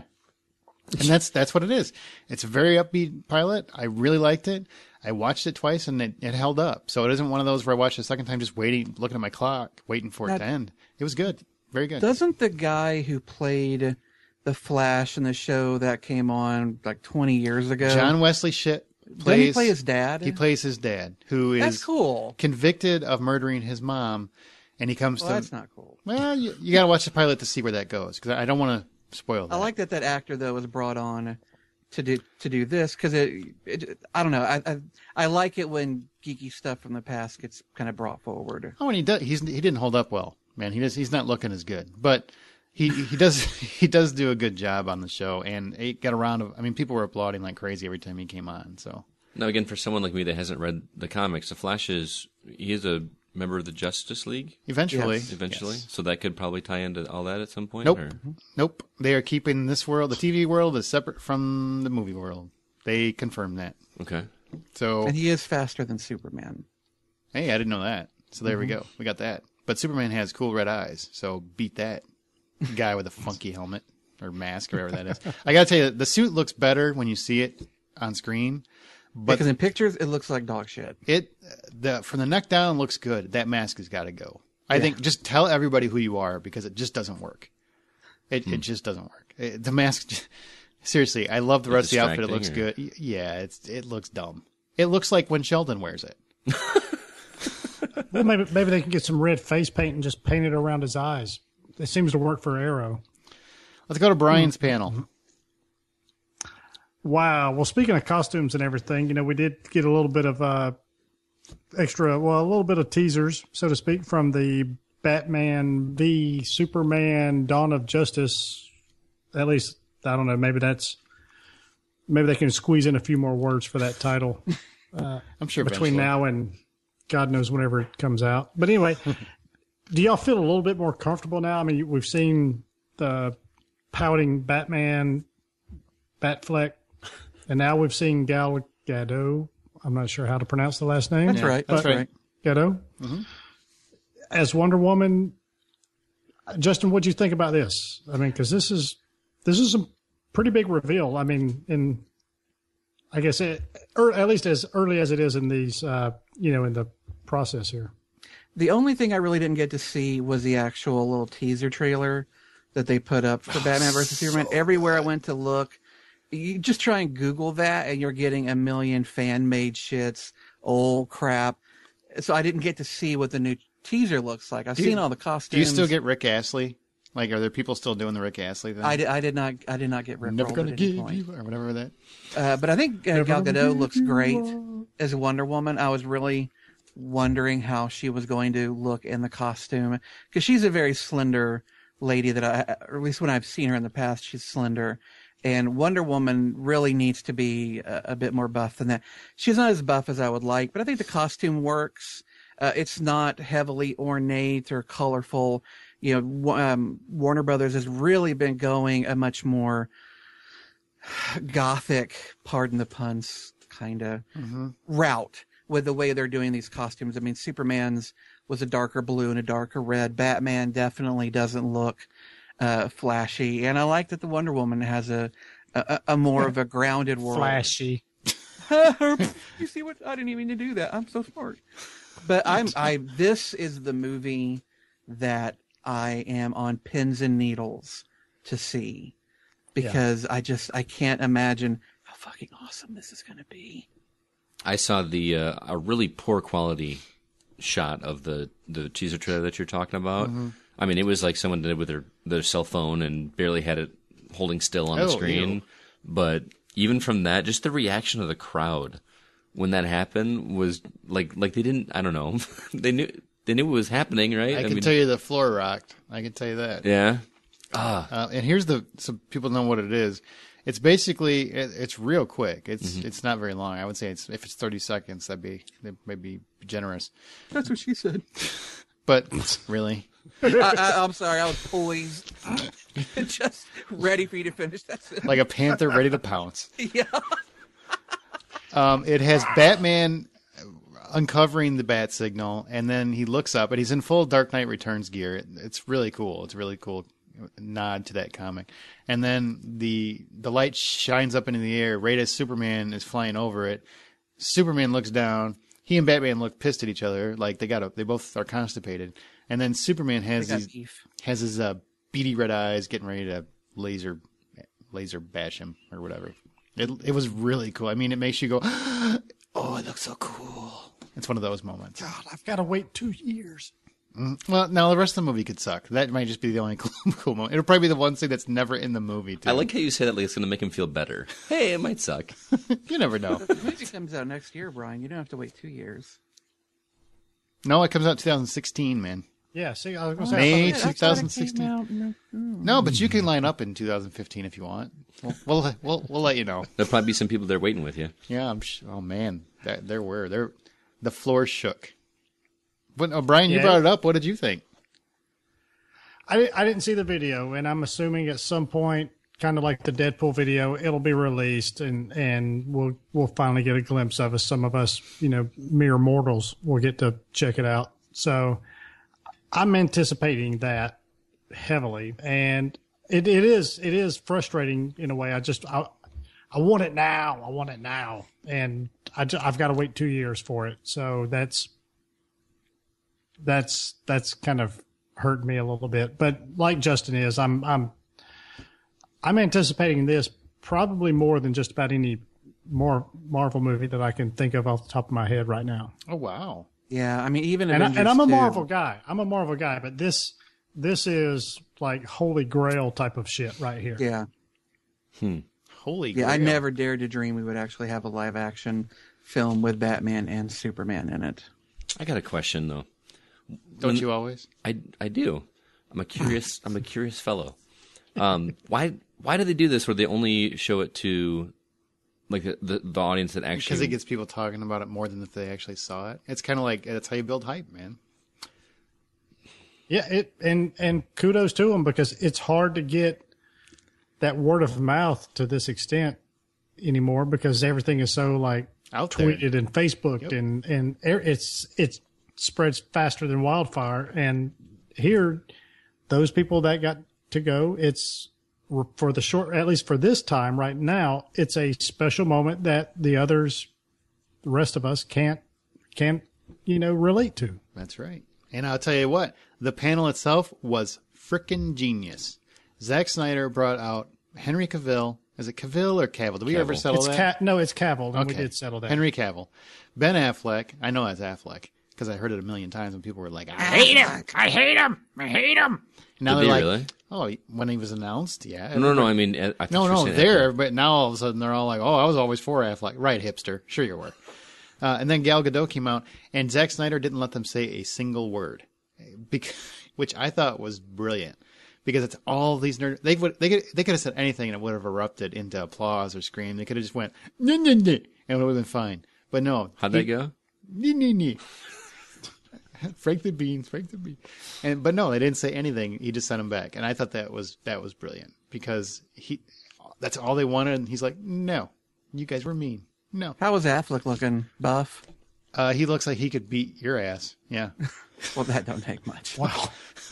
And that's that's what it is. It's a very upbeat pilot. I really liked it. I watched it twice and it, it held up. So it isn't one of those where I watched it a second time just waiting, looking at my clock, waiting for it Now, to end. It was good. Very good. Doesn't the guy who played the Flash in the show that came on like twenty years ago? John Wesley Shipp plays. Doesn't he play his dad? He plays his dad, who is That's cool. convicted of murdering his mom, and he comes Well, to. that's not cool. Well, you, you got to watch the pilot to see where that goes, because I don't want to spoil that. I like that that actor though was brought on to do to do this because it, it. I don't know. I, I I like it when geeky stuff from the past gets kind of brought forward. Oh, and he does. He's he didn't hold up well, man. He does. He's not looking as good, but. He he does he does do a good job on the show, and it got around. I mean, people were applauding like crazy every time he came on. So now, again, for someone like me that hasn't read the comics, the Flash is he is a member of the Justice League. Eventually, Yes. Eventually, Yes. so that could probably tie into all that at some point. Nope, or? nope. They are keeping this world, the T V world, is separate from the movie world. They confirmed that. Okay. So And he is faster than Superman. hey, I didn't know that. So there we go. We got that. But Superman has cool red eyes, so beat that. Guy with a funky helmet or mask or whatever that is. I gotta tell you, the suit looks better when you see it on screen, but Because in pictures it looks like dog shit. it the from the neck down looks good. That mask has got to go. I think just tell everybody who you are because it just doesn't work. It Hmm. it just doesn't work. It, the mask. Seriously, I love the rest of the outfit. It looks distracting, good. Y- Yeah, it's it looks dumb. It looks like when Sheldon wears it. Well, maybe maybe they can get some red face paint and just paint it around his eyes. It seems to work for Arrow. Let's go to Brian's panel. Wow. Well, speaking of costumes and everything, you know, we did get a little bit of uh, extra, well, a little bit of teasers, so to speak, from the Batman v Superman Dawn of Justice. At least, I don't know, maybe that's, maybe they can squeeze in a few more words for that title I'm sure between eventually. now and God knows whenever it comes out. But anyway, do y'all feel a little bit more comfortable now? I mean, we've seen the pouting Batman, Batfleck, and now we've seen Gal Gadot. I'm not sure how to pronounce the last name. That's right. that's That's right. right. Gadot. Mm-hmm. As Wonder Woman, Justin, what do you think about this? I mean, because this is this is a pretty big reveal. I mean, in I guess it, or at least as early as it is in these, uh, you know, in the process here. The only thing I really didn't get to see was the actual little teaser trailer that they put up for Batman versus so Superman. Everywhere I went to look, you just try and Google that, and you're getting a million fan-made shits. Oh, crap. So I didn't get to see what the new teaser looks like. I've Do seen you- all the costumes. Do you still get Rick Astley? Like, are there people still doing the Rick Astley thing? I did, I did not. I did not get Rick Never rolled gonna at any give point. you, or whatever that. Uh, but I think uh, Never Gal gonna Gadot give looks you great up. as Wonder Woman. I was really wondering how she was going to look in the costume, because she's a very slender lady that I, or at least when I've seen her in the past, she's slender. And Wonder Woman really needs to be a, a bit more buff than that. She's not as buff as I would like, but I think the costume works. Uh, it's not heavily ornate or colorful. You know, um, Warner Brothers has really been going a much more gothic, pardon the puns, kind of Mm-hmm. route with the way they're doing these costumes. I mean, Superman's was a darker blue and a darker red. Batman definitely doesn't look uh, flashy, and I like that the Wonder Woman has a a, a more of a grounded world. Flashy. You see what? I didn't even mean to do that. I'm so smart. But I'm I. This is the movie that I am on pins and needles to see, because I just I can't imagine how fucking awesome this is going to be. I saw the uh, a really poor quality shot of the the teaser trailer that you're talking about. Mm-hmm. I mean, it was like someone did it with their their cell phone and barely had it holding still on Oh, the screen. ew. But even from that, just the reaction of the crowd when that happened was like like they didn't. I don't know. they knew they knew it was happening, right? I can mean, tell you the floor rocked. I can tell you that. Yeah. Ah. Uh, and here's the so people know what it is. It's basically it, it's real quick. It's Mm-hmm. it's not very long. I would say it's if it's thirty seconds, that'd be that may be generous. That's what she said. But really, I, I, I'm sorry. I was poised, just ready for you to finish that sentence. like a panther ready to pounce. Yeah. Um, it has Batman uncovering the bat signal, and then he looks up, and he's in full Dark Knight Returns gear. It, it's really cool. It's a really cool nod to that comic. And then the the light shines up into the air right as Superman is flying over it. Superman looks down. He and Batman look pissed at each other, like they got a, they both are constipated. And then Superman has They got these, beef. has his uh, beady red eyes, getting ready to laser laser bash him or whatever. It it was really cool. I mean, it makes you go, oh, it looks so cool. It's one of those moments. God, I've got to wait two years. Well, now the rest of the movie could suck. That might just be the only cool, cool moment. It'll probably be the one thing that's never in the movie, too. I like how you say that like it's going to make him feel better. Hey, it might suck. You never know. The movie comes out next year, Brian. You don't have to wait two years. No, it comes out twenty sixteen, man. Yeah, see, I was going to say, May I thought- twenty sixteen. No, but you can line up in two thousand fifteen if you want. We'll we'll we'll, we'll let you know. There'll probably be some people there waiting with you. Yeah, I'm. Sh- oh man, there, there were there. The floor shook. But oh, Brian, you Yeah. brought it up. What did you think? I, di- I didn't see the video, and I'm assuming at some point, kind of like the Deadpool video, it'll be released, and, and we'll we'll finally get a glimpse of it. Some of us, you know, mere mortals, will get to check it out. So I'm anticipating that heavily, and it, it is it is frustrating in a way. I just I, I want it now. I want it now, and I ju- I've got to wait two years for it. So that's that's that's kind of hurt me a little bit. But like Justin is, I'm I'm I'm anticipating this probably more than just about any more Marvel movie that I can think of off the top of my head right now. Oh wow. Yeah, I mean, even And, I, Avengers and I'm a two, Marvel guy. I'm a Marvel guy, but this this is like holy grail type of shit right here. Yeah, Holy. yeah. I grail. never dared to dream we would actually have a live action film with Batman and Superman in it. I got a question though. Don't when- you always? I, I do. I'm a curious I'm a curious fellow. Um, why why do they do this where they only show it to like the the, the audience that actually Because it gets people talking about it more than if they actually saw it. It's kind of like that's how you build hype, man. Yeah, it and and kudos to them, because it's hard to get that word of mouth to this extent anymore, because everything is so like Out there. tweeted and Facebooked Yep. and and er- it's it spreads faster than wildfire. And here, those people that got to go, it's for the short, at least for this time right now, it's a special moment that the others, the rest of us can't can't you know relate to. That's right. And I'll tell you what, the panel itself was frickin' genius. Zack Snyder brought out Henry Cavill. Is it Cavill or Cavill? Did we Cavill. ever settle It's that? Ca- no, it's Cavill, and we Okay. did settle that. Henry Cavill. Ben Affleck. I know that's Affleck because I heard it a million times when people were like, I hate him. I hate him. I hate him. And now Did they're they like, really? oh, when he was announced, yeah. No, no, I mean, I thought No, you were no, saying there. Affleck. But now all of a sudden they're all like, oh, I was always for Affleck. Right, hipster. Sure you were. Uh, and then Gal Gadot came out, and Zack Snyder didn't let them say a single word, because, which I thought was brilliant. Because it's all these nerds. They would they could they could have said anything and it would have erupted into applause or scream. They could have just went nah, nah, nah, and it would have been fine. But no, How'd he- that go? Nee, nee, nee. Frank the beans, Frank the beans. And but no, they didn't say anything. He just sent him back, and I thought that was that was brilliant because he that's all they wanted. And he's like, no, you guys were mean. No, How was Affleck looking? Buff? uh, he looks like he could beat your ass. Yeah. Well, that don't take much. Wow.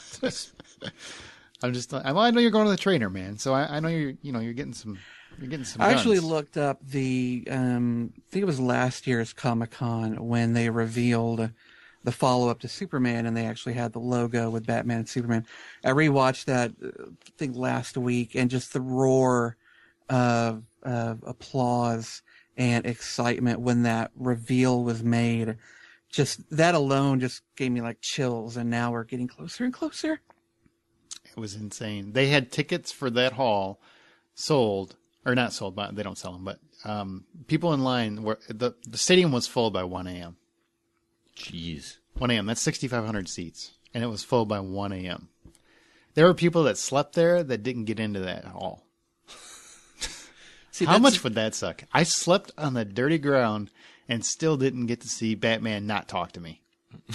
I'm just. I, well, I know you're going to the trainer, man. So I, I know you're. You know, you're getting some. You're getting some. I actually guns. looked up the, um, I think it was last year's Comic Con when they revealed the follow up to Superman, and they actually had the logo with Batman and Superman. I rewatched that, uh, I think last week, and just the roar of, of applause and excitement when that reveal was made. Just that alone just gave me like chills, and now we're getting closer and closer. It was insane. They had tickets for that hall sold, or not sold, but they don't sell them. But um, people in line were the the stadium was full by one a.m. Jeez. one a.m. That's sixty-five hundred seats, and it was full by one a.m. There were people that slept there that didn't get into that hall. See, How that's- much would that suck? I slept on the dirty ground and still didn't get to see Batman not talk to me.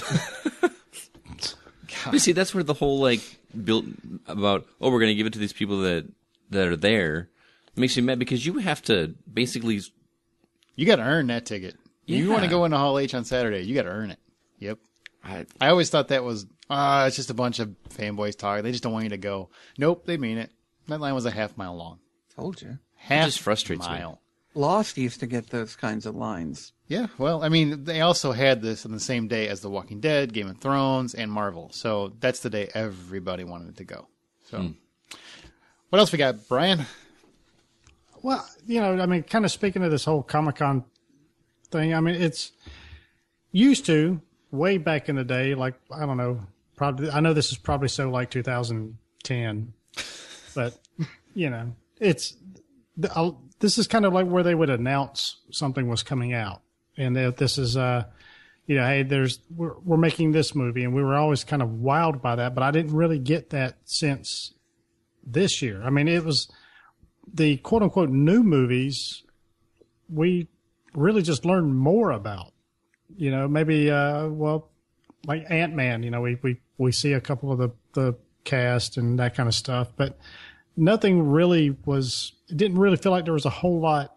But see, that's where the whole like built about oh, we're going to give it to these people that that are there makes you mad because you have to basically. You got to earn that ticket. You Yeah. want to go into Hall H on Saturday, you got to earn it. Yep. I, I always thought that was, ah, it's just a bunch of fanboys talking. They just don't want you to go. Nope, they mean it. That line was a half mile long. Told you. Half just frustrates me. mile. Lost used to get those kinds of lines. Yeah, well, I mean, they also had this on the same day as The Walking Dead, Game of Thrones, and Marvel. So that's the day everybody wanted to go. So, what else we got, Brian? Well, you know, I mean, kind of speaking of this whole Comic Con thing, I mean, it's used to way back in the day, like, I don't know, probably, I know this is probably so like two thousand ten, but, you know, it's, the- I'll- this is kind of like where they would announce something was coming out. And that this is, uh, you know, hey, there's, we're, we're making this movie, and we were always kind of wowed by that, but I didn't really get that since this year. I mean, it was the quote unquote new movies we really just learned more about, you know, maybe, uh, well, like Ant-Man, you know, we, we, we see a couple of the, the cast and that kind of stuff, but nothing really was, it didn't really feel like there was a whole lot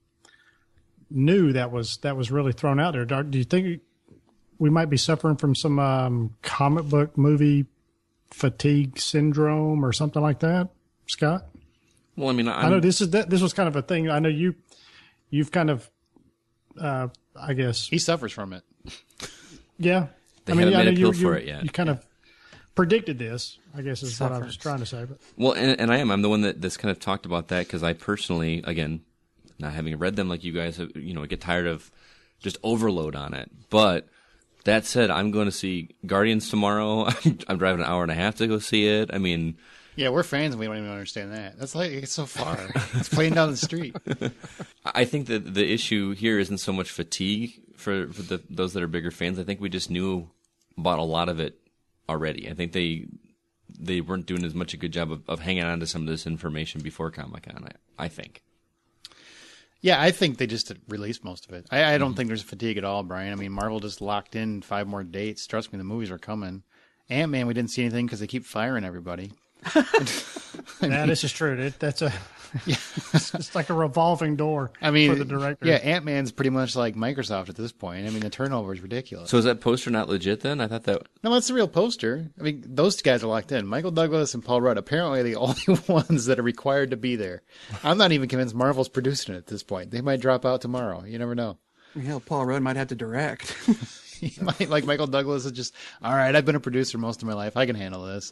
new that was, that was really thrown out there. Do you think we might be suffering from some, um, comic book movie fatigue syndrome or something like that, Scott? well, I mean, I'm, I know this is this was kind of a thing. I know you, you've kind of, uh, I guess, He suffers from it. yeah. They I mean, haven't I made a know you, pill for you, it yet. You kind of predicted this, I guess, is what I was Suffers. trying to say. But Well, and, and I am. I'm the one that, that's kind of talked about that because I personally, again, not having read them like you guys, have, you know, get tired of just overload on it. But that said, I'm going to see Guardians tomorrow. I'm driving an hour and a half to go see it. I mean, Yeah, we're fans and we don't even understand that. That's like, it's so far. It's playing down the street. I think that the issue here isn't so much fatigue for, for the, those that are bigger fans. I think we just knew about a lot of it already. I think they they weren't doing as much a good job of, of hanging on to some of this information before Comic-Con, I, I think. Yeah, I think they just released most of it. I, I don't think there's fatigue at all, Brian. I mean, Marvel just locked in five more dates. Trust me, the movies are coming. Ant-Man, we didn't see anything because they keep firing everybody. yeah, this is true. It, that's a it's, it's like a revolving door. I mean, for the director. yeah, Ant-Man's pretty much like Microsoft at this point. I mean, the turnover is ridiculous. So is that poster not legit then? I thought that... No, that's the real poster. I mean, those two guys are locked in. Michael Douglas and Paul Rudd apparently are the only ones that are required to be there. I'm not even convinced Marvel's producing it at this point. They might drop out tomorrow. You never know. Hell, Paul Rudd might have to direct. He might, like Michael Douglas is just, all right, I've been a producer most of my life. I can handle this. I'll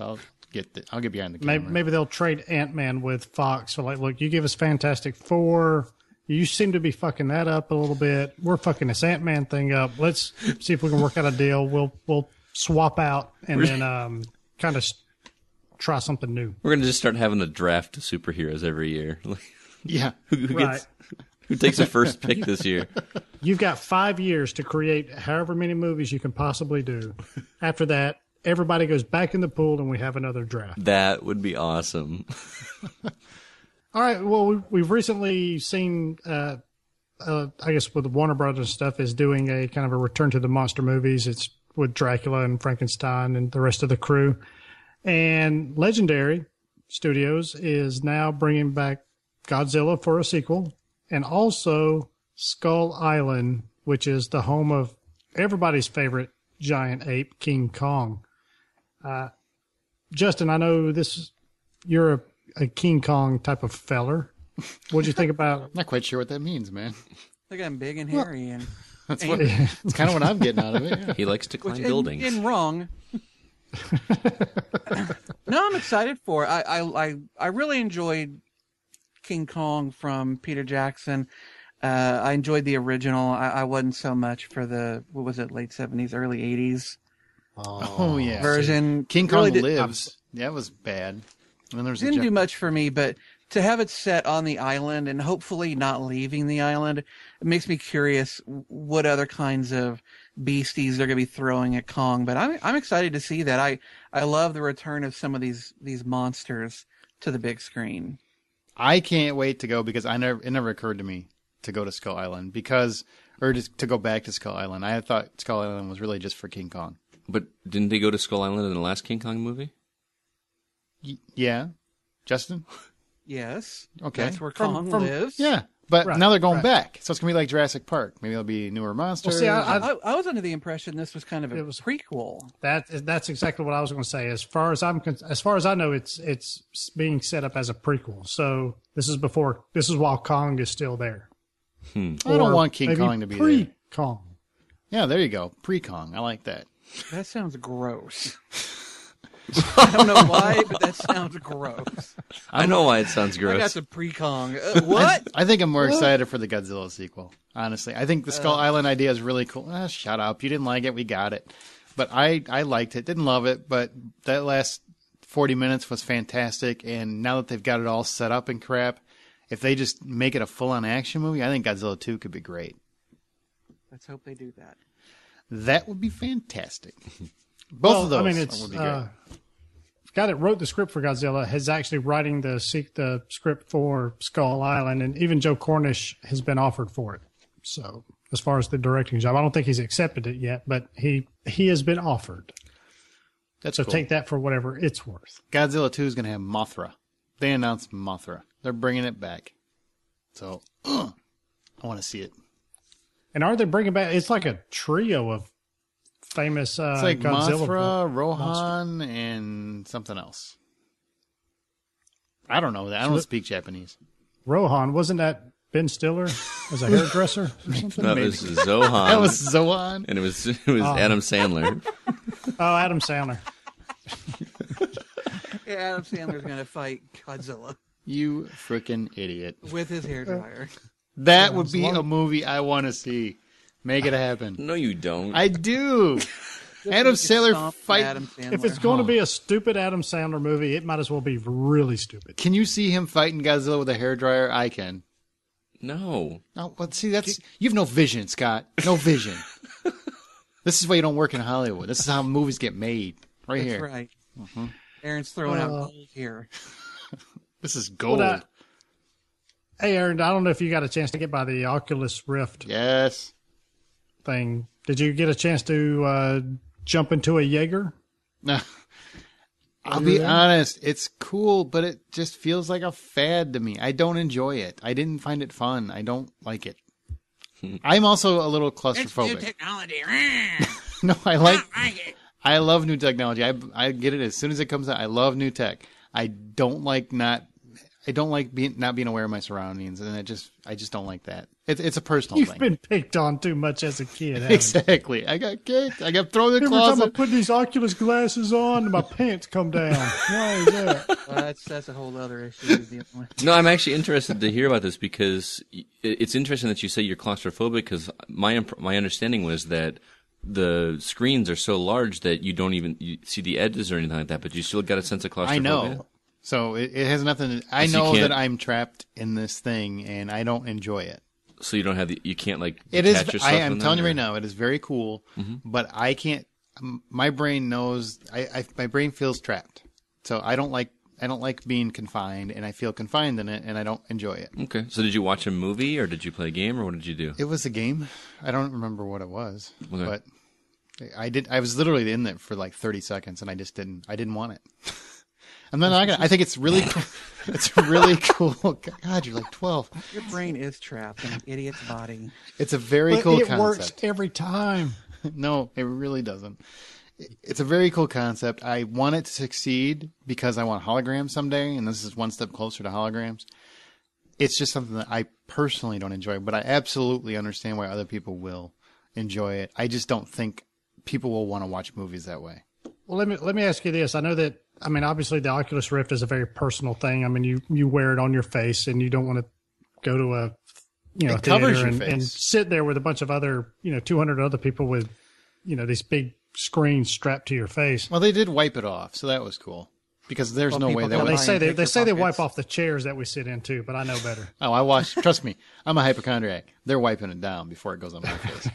get the, I'll get behind the camera. Maybe, maybe they'll trade Ant-Man with Fox. So like, look, you give us Fantastic Four. You seem to be fucking that up a little bit. We're fucking this Ant-Man thing up. Let's see if we can work out a deal. We'll we'll swap out and then um, kind of try something new. We're gonna just start having a draft of superheroes every year. Yeah. who, who Right. gets who takes the first pick this year? You've got five years to create however many movies you can possibly do. After that, everybody goes back in the pool and we have another draft. That would be awesome. All right. Well, we, we've recently seen, uh, uh, I guess, with Warner Brothers stuff, is doing a kind of a return to the monster movies. It's with Dracula and Frankenstein and the rest of the crew. And Legendary Studios is now bringing back Godzilla for a sequel, and also Skull Island, which is the home of everybody's favorite giant ape, King Kong. Uh, Justin, I know this. You're a, a King Kong type of feller. What'd you think about? I'm not quite sure what that means, man. I think I'm big and hairy and That's what. It's kind of what I'm getting out of it. Yeah. He likes to climb which, buildings. and, and wrong. No, I'm excited for it. I, I I I really enjoyed King Kong from Peter Jackson. Uh, I enjoyed the original. I, I wasn't so much for the what was it, late seventies, early eighties Oh yeah. version. King Kong Really did- Lives. That was bad. And then there's a Didn't Jeff- do much for me, but to have it set on the island and hopefully not leaving the island, it makes me curious what other kinds of beasties they're going to be throwing at Kong. But I'm I'm excited to see that. I I love the return of some of these these monsters to the big screen. I can't wait to go because I never it never occurred to me to go to Skull Island because or just to go back to Skull Island. I had thought Skull Island was really just for King Kong. But didn't they go to Skull Island in the last King Kong movie? Y- yeah, Justin. Yes. Okay. That's where From- Kong from- lives. Yeah, but Right, now they're going right. back, so it's gonna be like Jurassic Park. Maybe there'll be newer monsters. see, I- I- I, I was under the impression this was kind of a It was- prequel. That that's exactly what I was going to say. As far as I'm con- as far as I know, it's it's being set up as a prequel. So this is before this is while Kong is still there. I don't Or want King maybe Kong to be there. pre-Kong. Yeah, there you go, pre-Kong. I like that. That sounds gross. I don't know why, but that sounds gross. I know why it sounds I got gross. some pre-Kong. Uh, what? I think I'm more excited for the Godzilla sequel. Honestly, I think the Skull Uh. Island idea is really cool. Ah, shut up! You didn't like it, we got it. But I, I liked it. Didn't love it, but that last forty minutes was fantastic. And now that they've got it all set up and crap, if they just make it a full-on action movie, I think Godzilla two could be great. Let's hope they do that. That would be fantastic. Both Well, of those I mean, it's would be great. uh, the guy that wrote the script for Godzilla is actually writing the se- the script for Skull Island, and even Joe Cornish has been offered for it. So as far as the directing job, I don't think he's accepted it yet, but he he has been offered. That's So cool. take that for whatever it's worth. Godzilla two is going to have Mothra. They announced Mothra. They're bringing it back. So uh, I want to see it. And are they bringing back? It's like a trio of famous uh, It's like Godzilla. Mothra, Rohan, and something else. I don't know that. I don't So- speak Japanese. Rohan, wasn't that Ben Stiller as a hairdresser or something? That was Zohan. That was Zoan. and it was it was Adam Sandler. Oh, Adam Sandler. Yeah, Adam Sandler's going to fight Godzilla You freaking idiot. with his hairdryer. That would be long- a movie I want to see. Make it happen. No, you don't. I do. Adam Just so we Sandler can stomp fight. Adam Sandler. If it's going to be a stupid Adam Sandler movie, it might as well be really stupid. Can you see him fighting Godzilla with a hairdryer? I can. no. No, but see, that's you have no vision, Scott. No vision. This is why you don't work in Hollywood. This is how movies get made. Right That's here. right. Aaron's throwing out Uh, gold here. This is gold. Well, that- Hey, Aaron, I don't know if you got a chance to get by the Oculus Rift Yes. thing. Did you get a chance to uh, jump into a Jaeger? No. I'll be honest. It's cool, but it just feels like a fad to me. I don't enjoy it. I didn't find it fun. I don't like it. I'm also a little claustrophobic. technology. No, I like. I love new technology. I I get it as soon as it comes out. I love new tech. I don't like not I don't like being not being aware of my surroundings, and I just I just don't like that. It's it's a personal You've thing. been picked on too much as a kid. haven't you? Exactly. I got kicked. I got thrown in the Every time I closet. put these Oculus glasses on, my pants come down. Why is that? Well, that's that's a whole other issue. to deal with. No, I'm actually interested to hear about this because it's interesting that you say you're claustrophobic. Because my imp- my understanding was that the screens are so large that you don't even you see the edges or anything like that, but you still got a sense of claustrophobia. I know. So it, it has nothing. To, I So you know can't- that I'm trapped in this thing, and I don't enjoy it. So you don't have the you can't like It is. detach yourself I am from telling that, you right or- now, it is very cool, Mm-hmm. but I can't. m- My brain knows. I, I my brain feels trapped. So I don't like. I don't like being confined, and I feel confined in it, and I don't enjoy it. Okay. So did you watch a movie or did you play a game or what did you do? It was a game. I don't remember what it was, Okay. but I did. I was literally in it for like thirty seconds, and I just didn't. I didn't want it. I'm not gonna. I think it's really. cool. It's really cool. God, you're like twelve. Your brain is trapped in an idiot's body. It's a very But cool it concept. works every time. No, it really doesn't. It's a very cool concept. I want it to succeed because I want holograms someday, and this is one step closer to holograms. It's just something that I personally don't enjoy, but I absolutely understand why other people will enjoy it. I just don't think people will want to watch movies that way. Well, let me let me ask you this. I know that. I mean, obviously, the Oculus Rift is a very personal thing. I mean, you, you wear it on your face, and you don't want to go to a you know It covers theater your and, and face. sit there with a bunch of other you know two hundred other people with you know these big screens strapped to your face. Well, they did wipe it off, so that was cool. Because there's Well, no people way that don't would. They Behind say they, they picture say they wipe pockets. off the chairs that we sit in too, but I know better. Oh, I watched. Trust me, I'm a hypochondriac. They're wiping it down before it goes on my face.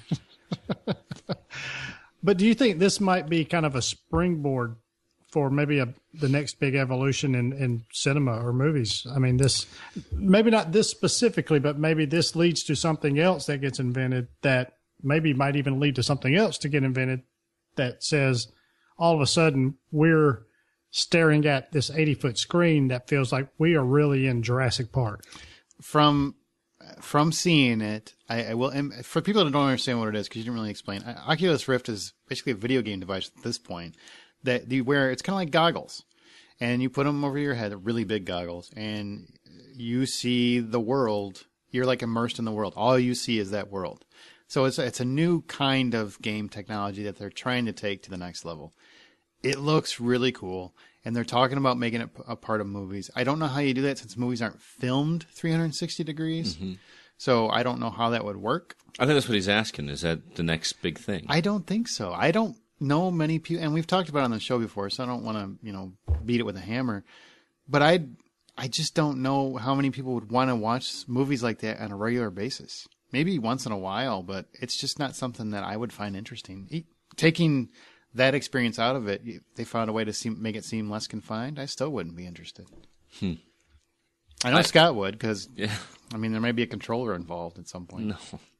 But do you think this might be kind of a springboard for maybe a the next big evolution in, in cinema or movies? I mean, this maybe not this specifically, but maybe this leads to something else that gets invented that maybe might even lead to something else to get invented that says all of a sudden we're staring at this eighty foot screen that feels like we are really in Jurassic Park. From from seeing it, I, I will. And for people that don't understand what it is, because you didn't really explain, Oculus Rift is basically a video game device at this point that you wear. It's kind of like goggles, and you put them over your head, really big goggles, and you see the world. You're like immersed in the world. All you see is that world. So it's it's a new kind of game technology that they're trying to take to the next level. It looks really cool, and they're talking about making it a part of movies. I don't know how you do that since movies aren't filmed three hundred sixty degrees. Mm-hmm. So I don't know how that would work. I think that's what he's asking. Is that the next big thing? I don't think so. I don't know many people, and we've talked about it on the show before, so I don't want to, you know, beat it with a hammer. But I, I just don't know how many people would want to watch movies like that on a regular basis. Maybe once in a while, but it's just not something that I would find interesting. E- Taking that experience out of it, if they found a way to seem, make it seem less confined, I still wouldn't be interested. Hmm. I know I- Scott would, because, Yeah. I mean, there may be a controller involved at some point. No.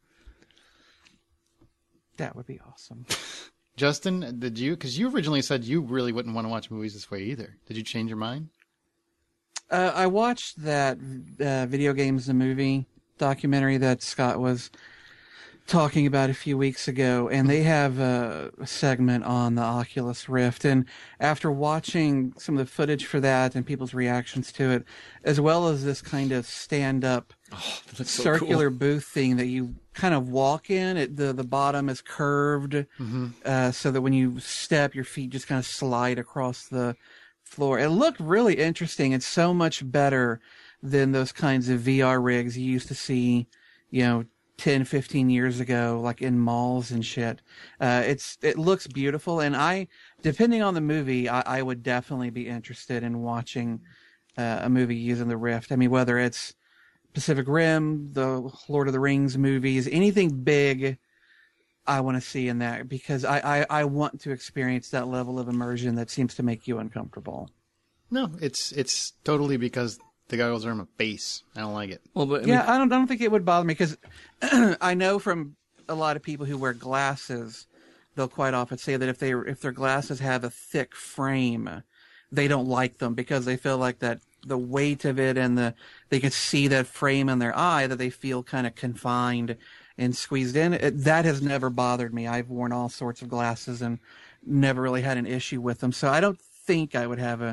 That would be awesome. Justin, did you, because you originally said you really wouldn't want to watch movies this way either. Did you change your mind? Uh, I watched that uh, video games the movie documentary that Scott was talking about a few weeks ago, and they have a segment on the Oculus Rift. And after watching some of the footage for that and people's reactions to it, as well as this kind of stand-up Oh, that looks so circular cool. booth thing that you kind of walk in, it, the the bottom is curved, Mm-hmm. uh, so that when you step, your feet just kind of slide across the floor. It looked really interesting. It's so much better than those kinds of V R rigs you used to see, you know, ten, fifteen years ago, like in malls and shit. Uh, it's it looks beautiful, and I, depending on the movie, I, I would definitely be interested in watching uh, a movie using the Rift. I mean, whether it's Pacific Rim, the Lord of the Rings movies, anything big, I want to see in that, because I, I, I want to experience that level of immersion that seems to make you uncomfortable. No, it's it's totally because the goggles are on my face. I don't like it. Well, but I mean, Yeah, I don't I don't think it would bother me, because I know from a lot of people who wear glasses, they'll quite often say that if they if their glasses have a thick frame, they don't like them because they feel like that the weight of it and the they can see that frame in their eye, that they feel kind of confined and squeezed in. It, that has never bothered me. I've worn all sorts of glasses and never really had an issue with them. So I don't think I would have a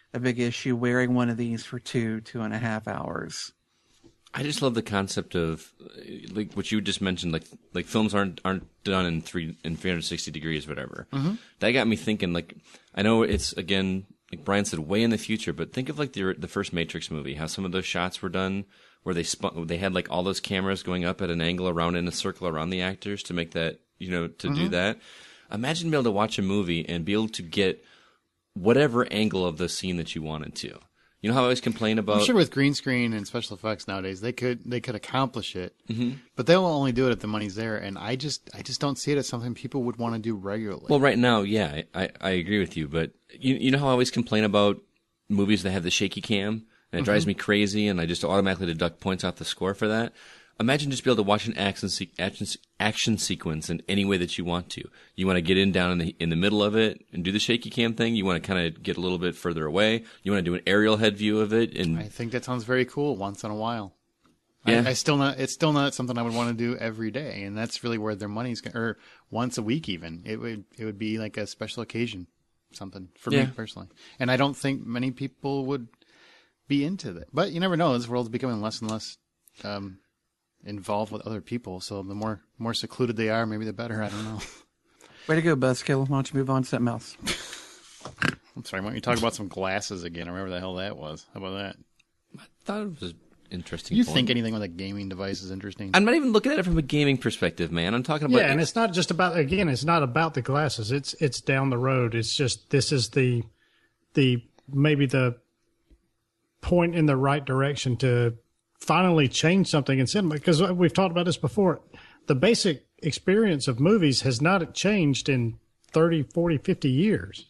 a big issue wearing one of these for two, two and a half hours. I just love the concept of like what you just mentioned, like like films aren't aren't done in three in three hundred sixty degrees, whatever. Mm-hmm. That got me thinking. Like, I know it's again, like Brian said, way in the future, but think of like the the first Matrix movie, how some of those shots were done where they spun, they had like all those cameras going up at an angle around in a circle around the actors to make that, you know, to mm-hmm. do that. Imagine being able to watch a movie and be able to get whatever angle of the scene that you wanted to. You know how I always complain about... I'm sure with green screen and special effects nowadays, they could they could accomplish it, mm-hmm. but they'll only do it if the money's there. And I just I just don't see it as something people would want to do regularly. Well, right now, yeah, I, I agree with you. But you you know how I always complain about movies that have the shaky cam, and it mm-hmm. drives me crazy, and I just automatically deduct points off the score for that. Imagine just be able to watch an action se- action action sequence in any way that you want to. You want to get in down in the in the middle of it and do the shaky cam thing. You want to kind of get a little bit further away. You want to do an aerial head view of it. And I think that sounds very cool once in a while. Yeah. I, I still not. It's still not something I would want to do every day, and that's really where their money's going. Or once a week, even it would it would be like a special occasion, something for yeah. me personally. And I don't think many people would be into that. But you never know. This world's becoming less and less. Um, involved with other people, so the more more secluded they are, maybe the better. I don't know. Way to go, Buzzkill. Why don't you move on to something else? I'm sorry, why don't you talk about some glasses again? I remember the hell that was. How about that? I thought it was interesting. You point. think anything with a gaming device is interesting? I'm not even looking at it from a gaming perspective, man. I'm talking about... Yeah, and it's not just about, again, it's not about the glasses. It's it's down the road. It's just, this is the, the maybe the point in the right direction to finally change something in cinema, because we've talked about this before. The basic experience of movies has not changed in thirty, forty, fifty years.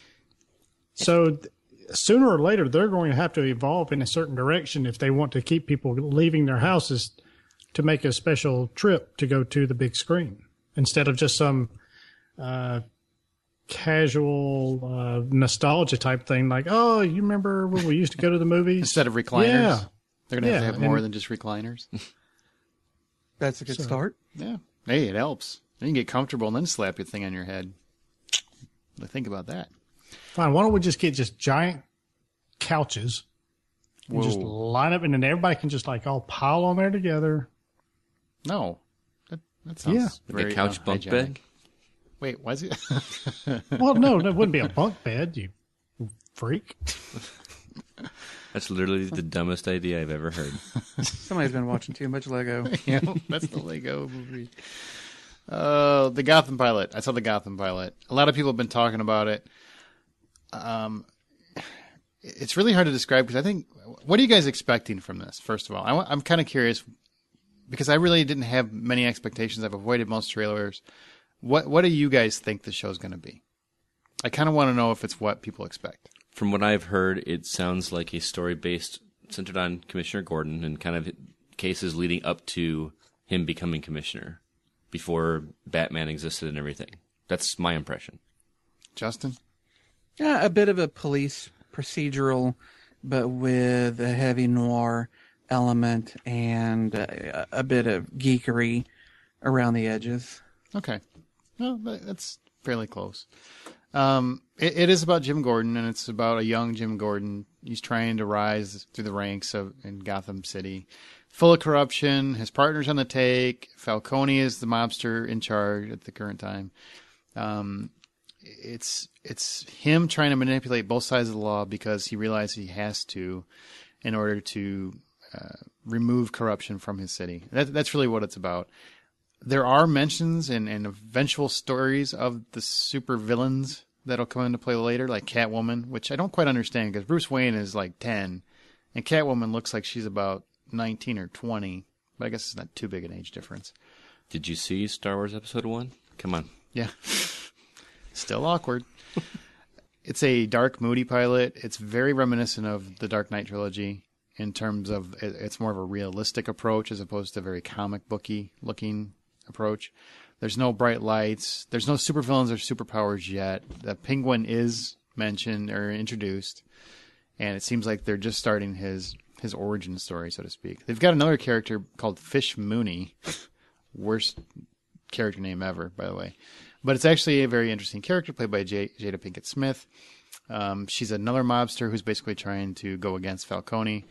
So sooner or later, they're going to have to evolve in a certain direction if they want to keep people leaving their houses to make a special trip to go to the big screen, instead of just some uh, casual uh, nostalgia type thing like, oh, you remember when we used to go to the movies? Instead of recliners? Yeah. They're going to yeah, have to have more and, than just recliners. That's a good so, start. Yeah. Hey, it helps. Then you can get comfortable and then slap your thing on your head. Think about that. Fine. Why don't we just get just giant couches and Whoa. just line up, and then everybody can just like all pile on there together. No. That, that sounds Yeah. very Like a couch bunk unhygienic. bed? Wait, why is it? Well, no, that wouldn't be a bunk bed, you freak. That's literally the dumbest idea I've ever heard. Somebody's been watching too much Lego. Yeah, that's the Lego movie. Uh, the Gotham pilot. I saw the Gotham pilot. A lot of people have been talking about it. Um, it's really hard to describe because I think, what are you guys expecting from this? First of all, I, I'm kind of curious because I really didn't have many expectations. I've avoided most trailers. What What do you guys think the show's going to be? I kind of want to know if it's what people expect. From what I've heard, it sounds like a story based, centered on Commissioner Gordon and kind of cases leading up to him becoming commissioner before Batman existed and everything. That's my impression. Justin? Yeah, a bit of a police procedural, but with a heavy noir element and a, a bit of geekery around the edges. Okay. Well, that's fairly close. Um, it, it is about Jim Gordon, and it's about a young Jim Gordon. He's trying to rise through the ranks of in Gotham City, full of corruption. His partner's on the take. Falcone is the mobster in charge at the current time. Um, it's it's him trying to manipulate both sides of the law because he realizes he has to, in order to uh, remove corruption from his city. That, that's really what it's about. There are mentions and, and eventual stories of the super villains that'll come into play later, like Catwoman, which I don't quite understand because Bruce Wayne is like ten, and Catwoman looks like she's about nineteen or twenty, but I guess it's not too big an age difference. Did you see Star Wars Episode one? Come on. Yeah. Still awkward. It's a dark, moody pilot. It's very reminiscent of the Dark Knight trilogy in terms of it's more of a realistic approach as opposed to a very comic booky looking approach. There's no bright lights. There's no supervillains or superpowers yet. The Penguin is mentioned or introduced, and it seems like they're just starting his his origin story, so to speak. They've got another character called Fish Mooney. Worst character name ever, by the way. But it's actually a very interesting character played by J- Jada Pinkett Smith. Um, she's another mobster who's basically trying to go against Falcone.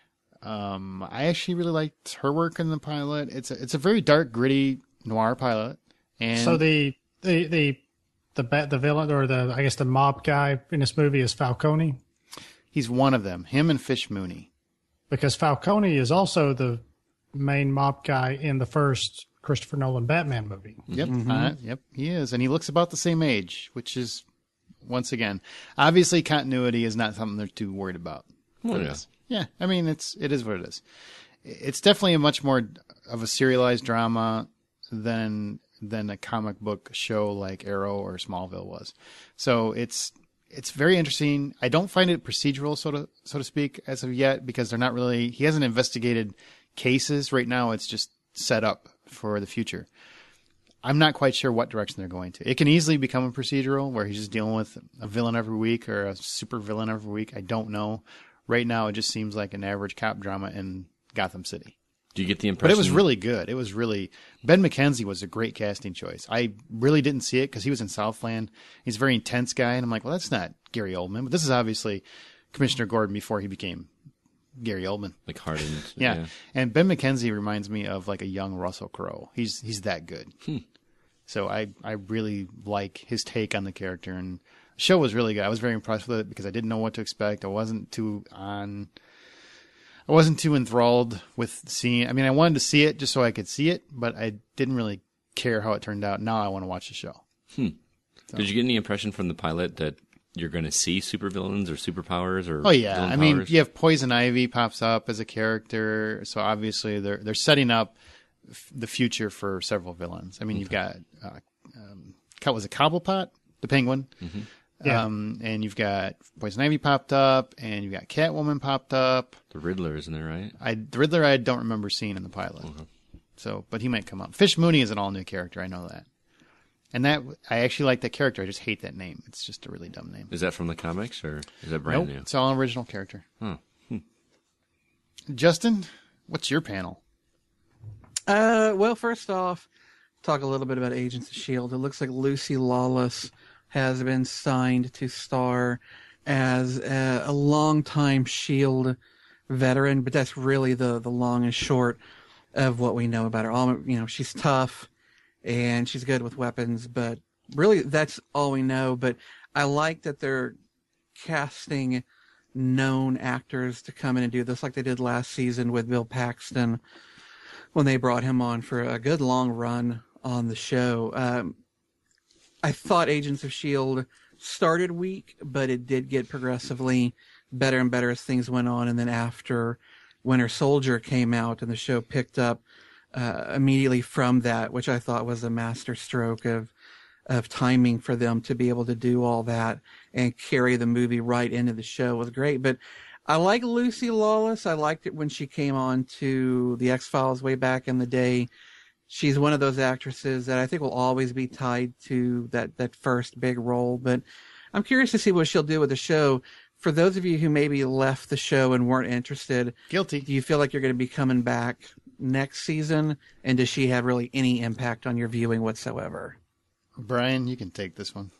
Um, I actually really liked her work in the pilot. It's a, it's a very dark, gritty noir pilot. And So the the the the ba- the villain or the I guess the mob guy in this movie is Falcone, he's one of them. Him and Fish Mooney. because Falcone is also the main mob guy in the first Christopher Nolan Batman movie. Yep, uh, yep, he is, and he looks about the same age, which is once again, obviously, continuity is not something they're too worried about. Oh, It yeah. is. Yeah, I mean, it's it is what it is. It's definitely a much more of a serialized drama than than a comic book show like Arrow or Smallville was. So it's it's very interesting. I don't find it procedural, so to so to speak, as of yet, because they're not really. He hasn't investigated cases right now. It's just set up for the future. I'm not quite sure what direction they're going to. It can easily become a procedural where he's just dealing with a villain every week or a super villain every week. I don't know. Right now, it just seems like an average cop drama in Gotham City. Do you get the But impression? it was really good. It was really Ben McKenzie was a great casting choice. I really didn't see it because he was in Southland. He's a very intense guy, and I'm like, well, that's not Gary Oldman. But this is obviously Commissioner Gordon before he became Gary Oldman. like hardened. Yeah. And Ben McKenzie reminds me of like a young Russell Crowe. He's he's that good. So I I really like his take on the character, and the show was really good. I was very impressed with it because I didn't know what to expect. I wasn't too on. I wasn't too enthralled with seeing. I mean, I wanted to see it just so I could see it, but I didn't really care how it turned out. Now I want to watch the show. Did you get any impression from the pilot that you're going to see supervillains or superpowers or? Oh yeah, villain I mean, powers? you have Poison Ivy pops up as a character, so obviously they're they're setting up f- the future for several villains. I mean, you've got uh, um, was it Cobblepot, the Penguin, Yeah. um, and you've got Poison Ivy popped up, and you've got Catwoman popped up. The Riddler, isn't there, right? I the Riddler I don't remember seeing in the pilot, so but he might come up. Fish Mooney is an all new character, I know that, and that I actually like that character. I just hate that name. It's just a really dumb name. Is that from the comics or is that brand Nope, new? it's all an original character. Huh. Justin, what's your panel? Uh, well, first off, talk a little bit about Agents of S H I E L D. It looks like Lucy Lawless has been signed to star as a, a longtime S H I E L D veteran, but that's really the, the long and short of what we know about her. All you know, she's tough and she's good with weapons, but really that's all we know. But I like that they're casting known actors to come in and do this, like they did last season with Bill Paxton when they brought him on for a good long run on the show. Um, I thought Agents of S H I E L D started weak, but it did get progressively better and better as things went on. And then after Winter Soldier came out and the show picked up uh, immediately from that, which I thought was a master stroke of of timing for them to be able to do all that and carry the movie right into the show was great. But I like Lucy Lawless. I liked it when she came on to the X-Files way back in the day. She's one of those actresses that I think will always be tied to that, that first big role. But I'm curious to see what she'll do with the show. For those of you who maybe left the show and weren't interested, Guilty. do you feel like you're going to be coming back next season? And does she have really any impact on your viewing whatsoever? Brian, you can take this one.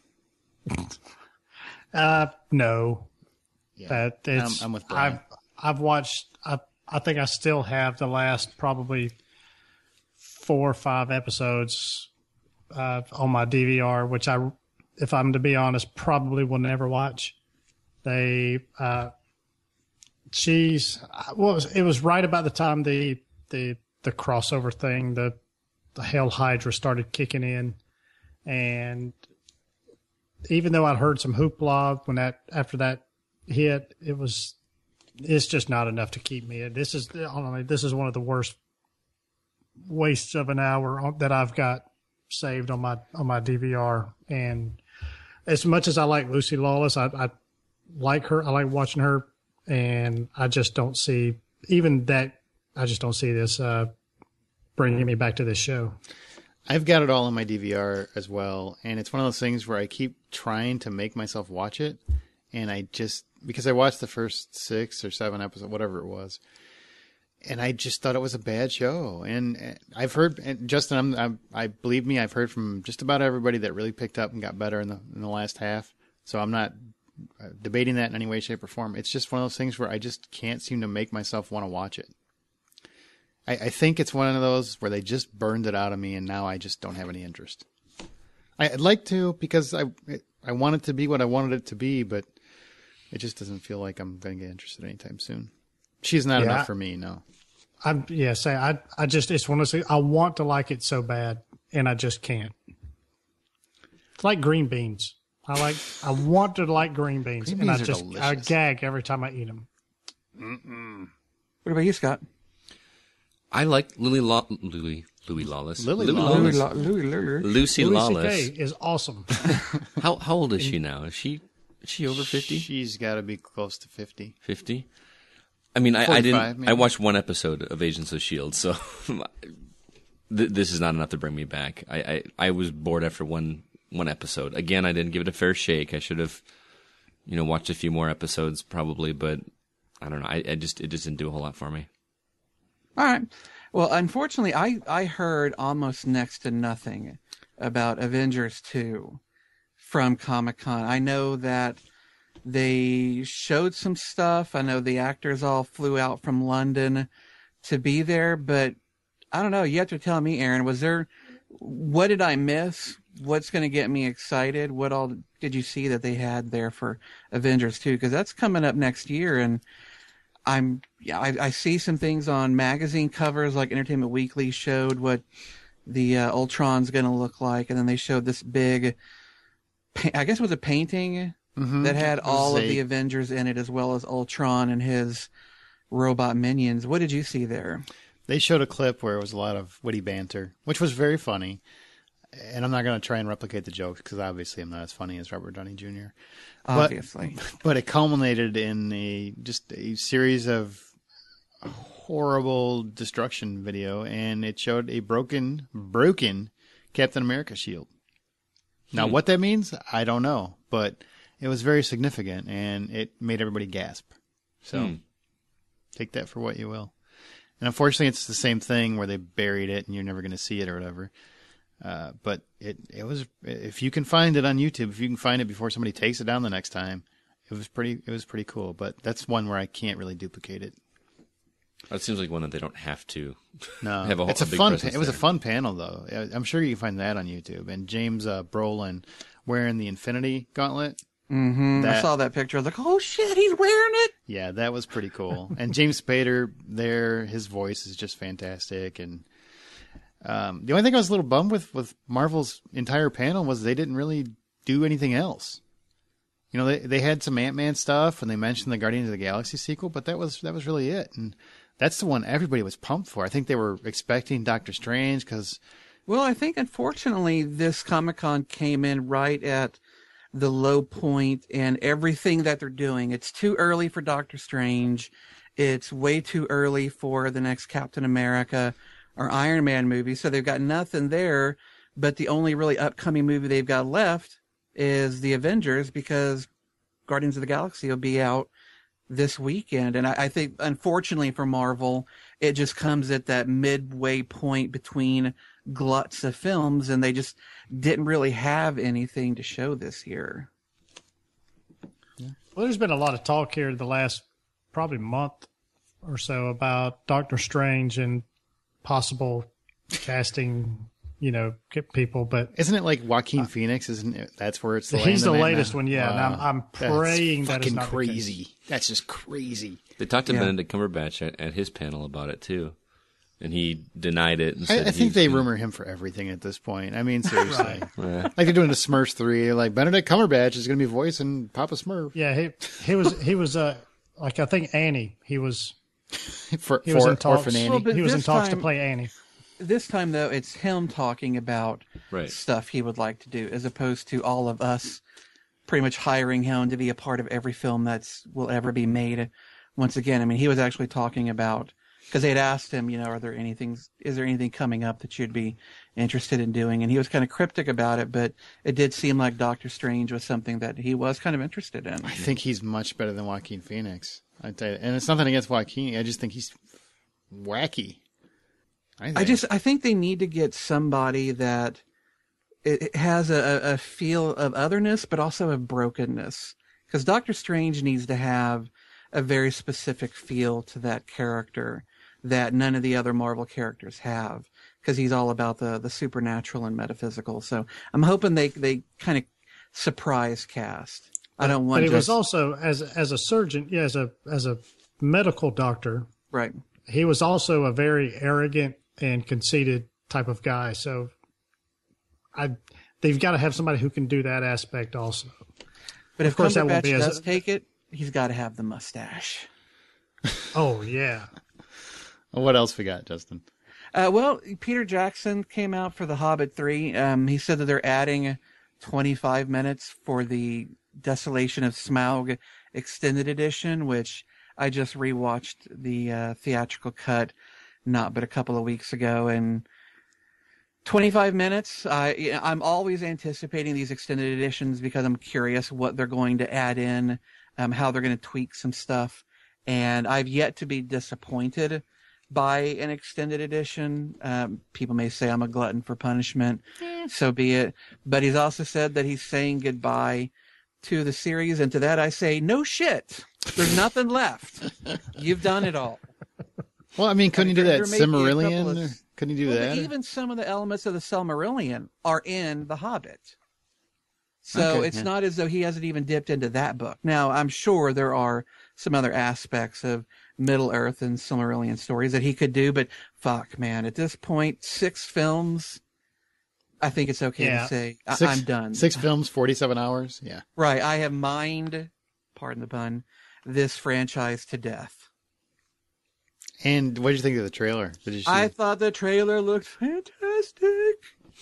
Uh, no. Yeah, That it's, I'm, I'm with Brian. I've I've watched. I I think I still have the last probably four or five episodes uh, on my D V R, which I, if I'm to be honest, probably will never watch. They, uh, she's well, it was, it was right about the time the the the crossover thing, the the Hell Hydra started kicking in, and even though I'd heard some hoopla when that after that hit, it was it's just not enough to keep me. This is honestly, this is one of the worst wastes of an hour that I've got saved on my on my D V R. And as much as I like Lucy Lawless, I, I like her. I like watching her, and I just don't see even that. I just don't see this uh, bringing me back to this show. I've got it all on my D V R as well, and it's one of those things where I keep trying to make myself watch it, and I just because I watched the first six or seven episodes, whatever it was, and I just thought it was a bad show. And I've heard, and Justin, I'm, I'm, I believe me, I've heard from just about everybody that really picked up and got better in the in the last half. So I'm not uh, debating that in any way, shape, or form. It's just one of those things where I just can't seem to make myself want to watch it. I, I think it's one of those where they just burned it out of me, and now I just don't have any interest. I, I'd like to because I it, I want it to be what I wanted it to be, but it just doesn't feel like I'm going to get interested anytime soon. She's not Yeah, enough I- for me, no. I'm yeah, say I I just it's one of those. I want to like it so bad, and I just can't. It's like green beans. I like I want to like green beans, Green and I beans are just I delicious. gag every time I eat them. What about you, Scott? I like Louis Law- Louis Louis Lawless. Lily Louis Lawless. Louis, Louis Lawler. Lucy Louis Lawless. C K is awesome. How how old is she now? Is she is she over fifty? She's got to be close to fifty. Fifty? I mean, I, I forty-five, didn't. maybe. I watched one episode of Agents of Shield, so th- this is not enough to bring me back. I, I, I was bored after one one episode. Again, I didn't give it a fair shake. I should have, you know, watched a few more episodes probably, but I don't know. I, I just it just didn't do a whole lot for me. All right. Well, unfortunately, I, I heard almost next to nothing about Avengers two from Comic-Con. I know that they showed some stuff. I know the actors all flew out from London to be there, but I don't know. You have to tell me, Aaron, was there, what did I miss? What's going to get me excited? What all did you see that they had there for Avengers two? Because that's coming up next year, and I'm yeah, I, I see some things on magazine covers, like Entertainment Weekly showed what the uh, Ultron's going to look like, and then they showed this big, pa- I guess it was a painting Mm-hmm. that had It was all of a- the Avengers in it, as well as Ultron and his robot minions. What did you see there? They showed a clip where it was a lot of witty banter, which was very funny. And I'm not going to try and replicate the jokes because obviously I'm not as funny as Robert Downey Junior But- Obviously. But it culminated in a just a series of horrible destruction video, and it showed a broken, broken Captain America shield. Now, what that means, I don't know, but it was very significant, and it made everybody gasp. So Hmm. take that for what you will. And unfortunately, it's the same thing where they buried it, and you're never going to see it or whatever. Uh, but it it was, if you can find it on YouTube, if you can find it before somebody takes it down the next time, it was pretty it was pretty cool. But that's one where I can't really duplicate it. That seems like one that they don't have to. No, Have a whole- it's a, a big fun. Pa- presence it was a there. fun panel though. I- I'm sure you can find that on YouTube. And James uh, Brolin wearing the Infinity Gauntlet. Mm-hmm. I That- saw that picture. I was like, oh shit, he's wearing it. Yeah, that was pretty cool. And James Spader there, his voice is just fantastic. And um, the only thing I was a little bummed with with Marvel's entire panel was they didn't really do anything else. You know, they they had some Ant-Man stuff, and they mentioned the Guardians of the Galaxy sequel, but that was that was really it. And that's the one everybody was pumped for. I think they were expecting Doctor Strange because Well, I think unfortunately this Comic-Con came in right at the low point in everything that they're doing. It's too early for Doctor Strange. It's way too early for the next Captain America or Iron Man movie. So they've got nothing there, but the only really upcoming movie they've got left is the Avengers, because Guardians of the Galaxy will be out this weekend. And I, I think, unfortunately for Marvel, it just comes at that midway point between gluts of films, and they just didn't really have anything to show this year. Well, there's been a lot of talk here the last probably month or so about Doctor Strange and possible casting, you know, get people, but isn't it like Joaquin Phoenix? Isn't it? That's where it's he's the landing at latest now? one, yeah. And I'm, I'm That's praying that is fucking not the case. crazy. That's just crazy. They talked to Yeah. Benedict Cumberbatch at, at his panel about it too, and he denied it. And I, said I think he's they gonna- rumor him for everything at this point. I mean, seriously. Yeah. Like they're doing the Smurfs three. Like Benedict Cumberbatch is going to be voicing Papa Smurf Yeah, he he was he was uh like I think Annie. He was for, he was for in talks. Orphan Annie. Well, but he was in this talks to time- play Annie. This time, though, it's him talking about Right. stuff he would like to do, as opposed to all of us pretty much hiring him to be a part of every film that's will ever be made. Once again, I mean, he was actually talking about, because they'd asked him, you know, are there anything, is there anything coming up that you'd be interested in doing? And he was kind of cryptic about it, but it did seem like Doctor Strange was something that he was kind of interested in. I think he's much better than Joaquin Phoenix. I tell you, and it's nothing against Joaquin. I just think he's wacky. I, think. I just I think they need to get somebody that it, it has a, a feel of otherness, but also of brokenness. because Doctor Strange needs to have a very specific feel to that character that none of the other Marvel characters have, because he's all about the the supernatural and metaphysical. So I'm hoping they they kind of surprise cast. I don't want. But he just, was also as as a surgeon, yeah, as a as a medical doctor, right. He was also a very arrogant and conceited type of guy. So, I they've got to have somebody who can do that aspect also. But if of course, that won't Cumberbatch be as does take it, he's got to have the mustache. Oh yeah. What else we got, Justin? Uh, well, Peter Jackson came out for The Hobbit three. Um, he said that they're adding twenty-five minutes for the Desolation of Smaug extended edition, which I just rewatched the uh, theatrical cut not but a couple of weeks ago, and twenty-five minutes. I, I'm always anticipating these extended editions because I'm curious what they're going to add in, um, how they're going to tweak some stuff, and I've yet to be disappointed by an extended edition. Um, people may say I'm a glutton for punishment, eh. So be it. But he's also said that he's saying goodbye to the series, and to that I say, no shit. There's nothing left. You've done it all. Well, I mean, couldn't you do that There may be a Silmarillion? couple of- Or couldn't you do Well, that? Even some of the elements of the Silmarillion are in The Hobbit. So Okay, it's yeah. not as though he hasn't even dipped into that book. Now, I'm sure there are some other aspects of Middle-earth and Silmarillion stories that he could do, but fuck, man, at this point, six films, I think it's okay Yeah. to say I- Six- I'm done. Six films, forty-seven hours. Yeah. Right, I have mined, pardon the pun, this franchise to death. And what did you think of the trailer? Did you see? I thought the trailer looked fantastic.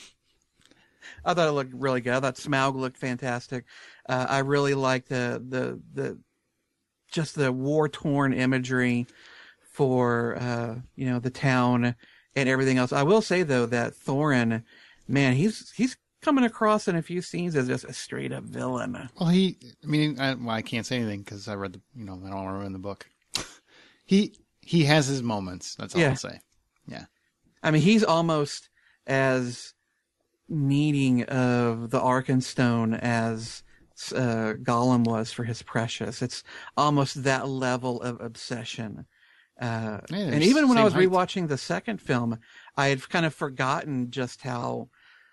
I thought it looked really good. I thought Smaug looked fantastic. Uh, I really liked the the the just the war torn imagery for uh, you know the town and everything else. I will say though that Thorin, man, he's he's coming across in a few scenes as just a straight up villain. Well, he. I mean, I, well, I can't say anything because I read the. You know, I don't want to ruin the book. he he has his moments. That's all Yeah. I'll say. Yeah. I mean, he's almost as needing of the Arkenstone as uh, Gollum was for his precious. It's almost that level of obsession. Uh, Yeah, and they're even when I same was height. rewatching the second film, I had kind of forgotten just how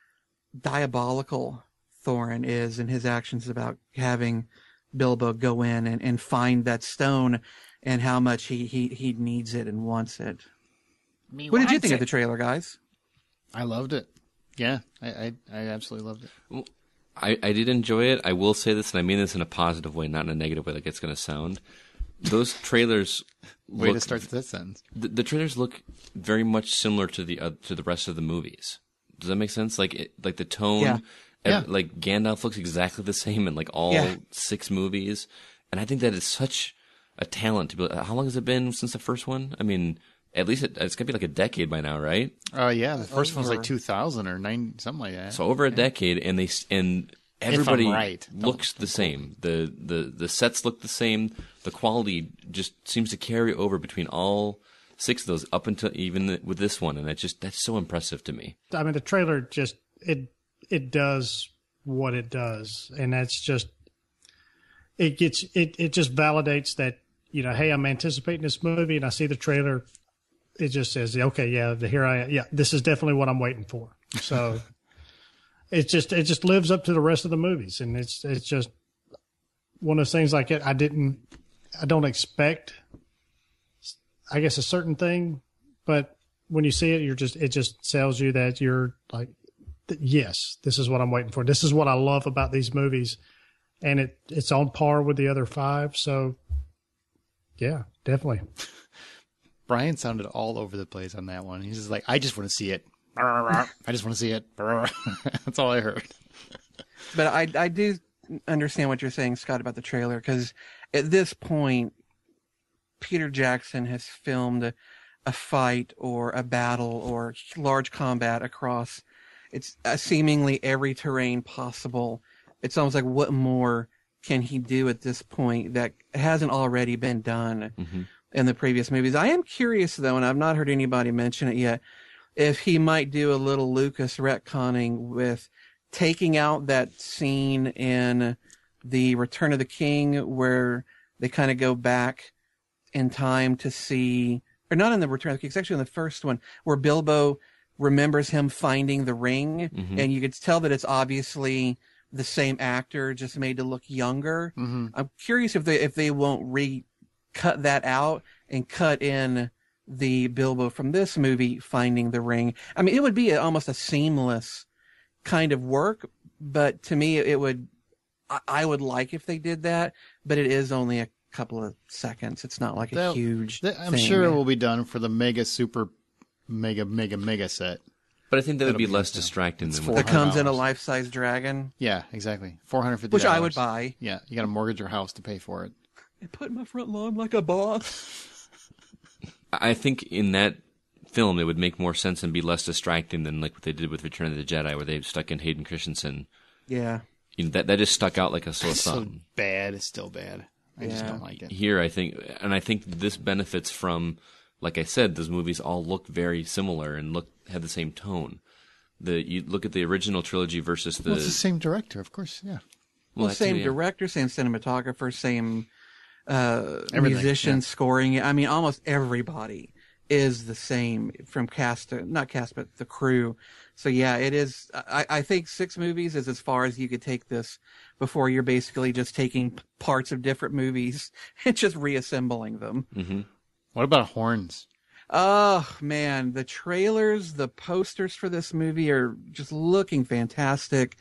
diabolical Thorin is and his actions about having Bilbo go in and, and find that stone and how much he, he, he needs it and wants it. Me What did you wants think it. of the trailer, guys? I loved it. Yeah, I I, I absolutely loved it. I, I did enjoy it. I will say this, and I mean this in a positive way, not in a negative way like it's going to sound. Those trailers Way look, to start that sentence. the, the trailers look very much similar to the uh, to the rest of the movies. Does that make sense? Like it, like the tone, Yeah. ev- Yeah. like Gandalf looks exactly the same in like all Yeah. six movies, and I think that is such a talent to be. How long has it been since the first one? I mean, at least it, it's gonna be like a decade by now, right? Oh uh, yeah, the first one was Over. like two thousand or nine, something like that. So over a decade, and they s- and everybody right. looks the same. The, the the sets look the same. The quality just seems to carry over between all six of those up until even with this one, and that just that's so impressive to me. I mean, the trailer just it it does what it does, and that's just it gets it it just validates that, you know, hey, I'm anticipating this movie, and I see the trailer. It just says, okay, yeah, the, here I am. Yeah, this is definitely what I'm waiting for. So it just it just lives up to the rest of the movies, and it's it's just one of those things like it. I didn't, I don't expect, I guess, a certain thing, but when you see it, you're just it just tells you that you're like, yes, this is what I'm waiting for. This is what I love about these movies, and it it's on par with the other five. So yeah, definitely. Brian sounded all over the place on that one. He's just like, I just want to see it. I just want to see it. That's all I heard. But I I do understand what you're saying, Scott, about the trailer, because at this point, Peter Jackson has filmed a fight or a battle or large combat across it's uh, seemingly every terrain possible. It's almost like, what more can he do at this point that hasn't already been done Mm-hmm. in the previous movies? I am curious, though, and I've not heard anybody mention it yet, if he might do a little Lucas retconning with taking out that scene in the Return of the King, where they kind of go back in time to see, or not in the Return of the King, it's actually in the first one, where Bilbo remembers him finding the ring, mm-hmm. and you could tell that it's obviously the same actor, just made to look younger. Mm-hmm. I'm curious if they if they won't re-cut that out and cut in the Bilbo from this movie finding the ring. I mean, it would be a, almost a seamless kind of work, but to me, it would. I, I would like if they did that, but it is only a couple of seconds. It's not like a that, huge. That, I'm thing. sure it will be done for the mega super. Mega, mega, mega set. But I think that That'll would be, be less down. distracting than that comes in a life-size dragon. Yeah, exactly. four hundred fifty dollars. Which I would buy. Yeah, you got to mortgage your house to pay for it. I put my front lawn like a boss. I think in that film it would make more sense and be less distracting than like what they did with Return of the Jedi, where they stuck in Hayden Christensen. Yeah. You know, that that just stuck out like a sore It's thumb. so bad. It's still bad. I yeah. just don't like it. Here, I think, and I think this benefits from. Like I said, those movies all look very similar and look have the same tone. The you look at the original trilogy versus the. Well, it's the same director, of course. Yeah. Well, well same too, yeah. director, same cinematographer, same uh, musician yeah. scoring it. I mean, almost everybody is the same from cast to not cast, but the crew. So yeah, it is. I, I think six movies is as far as you could take this before you're basically just taking parts of different movies and just reassembling them. Mm-hmm. What about horns? Oh, man. The trailers, the posters for this movie are just looking fantastic.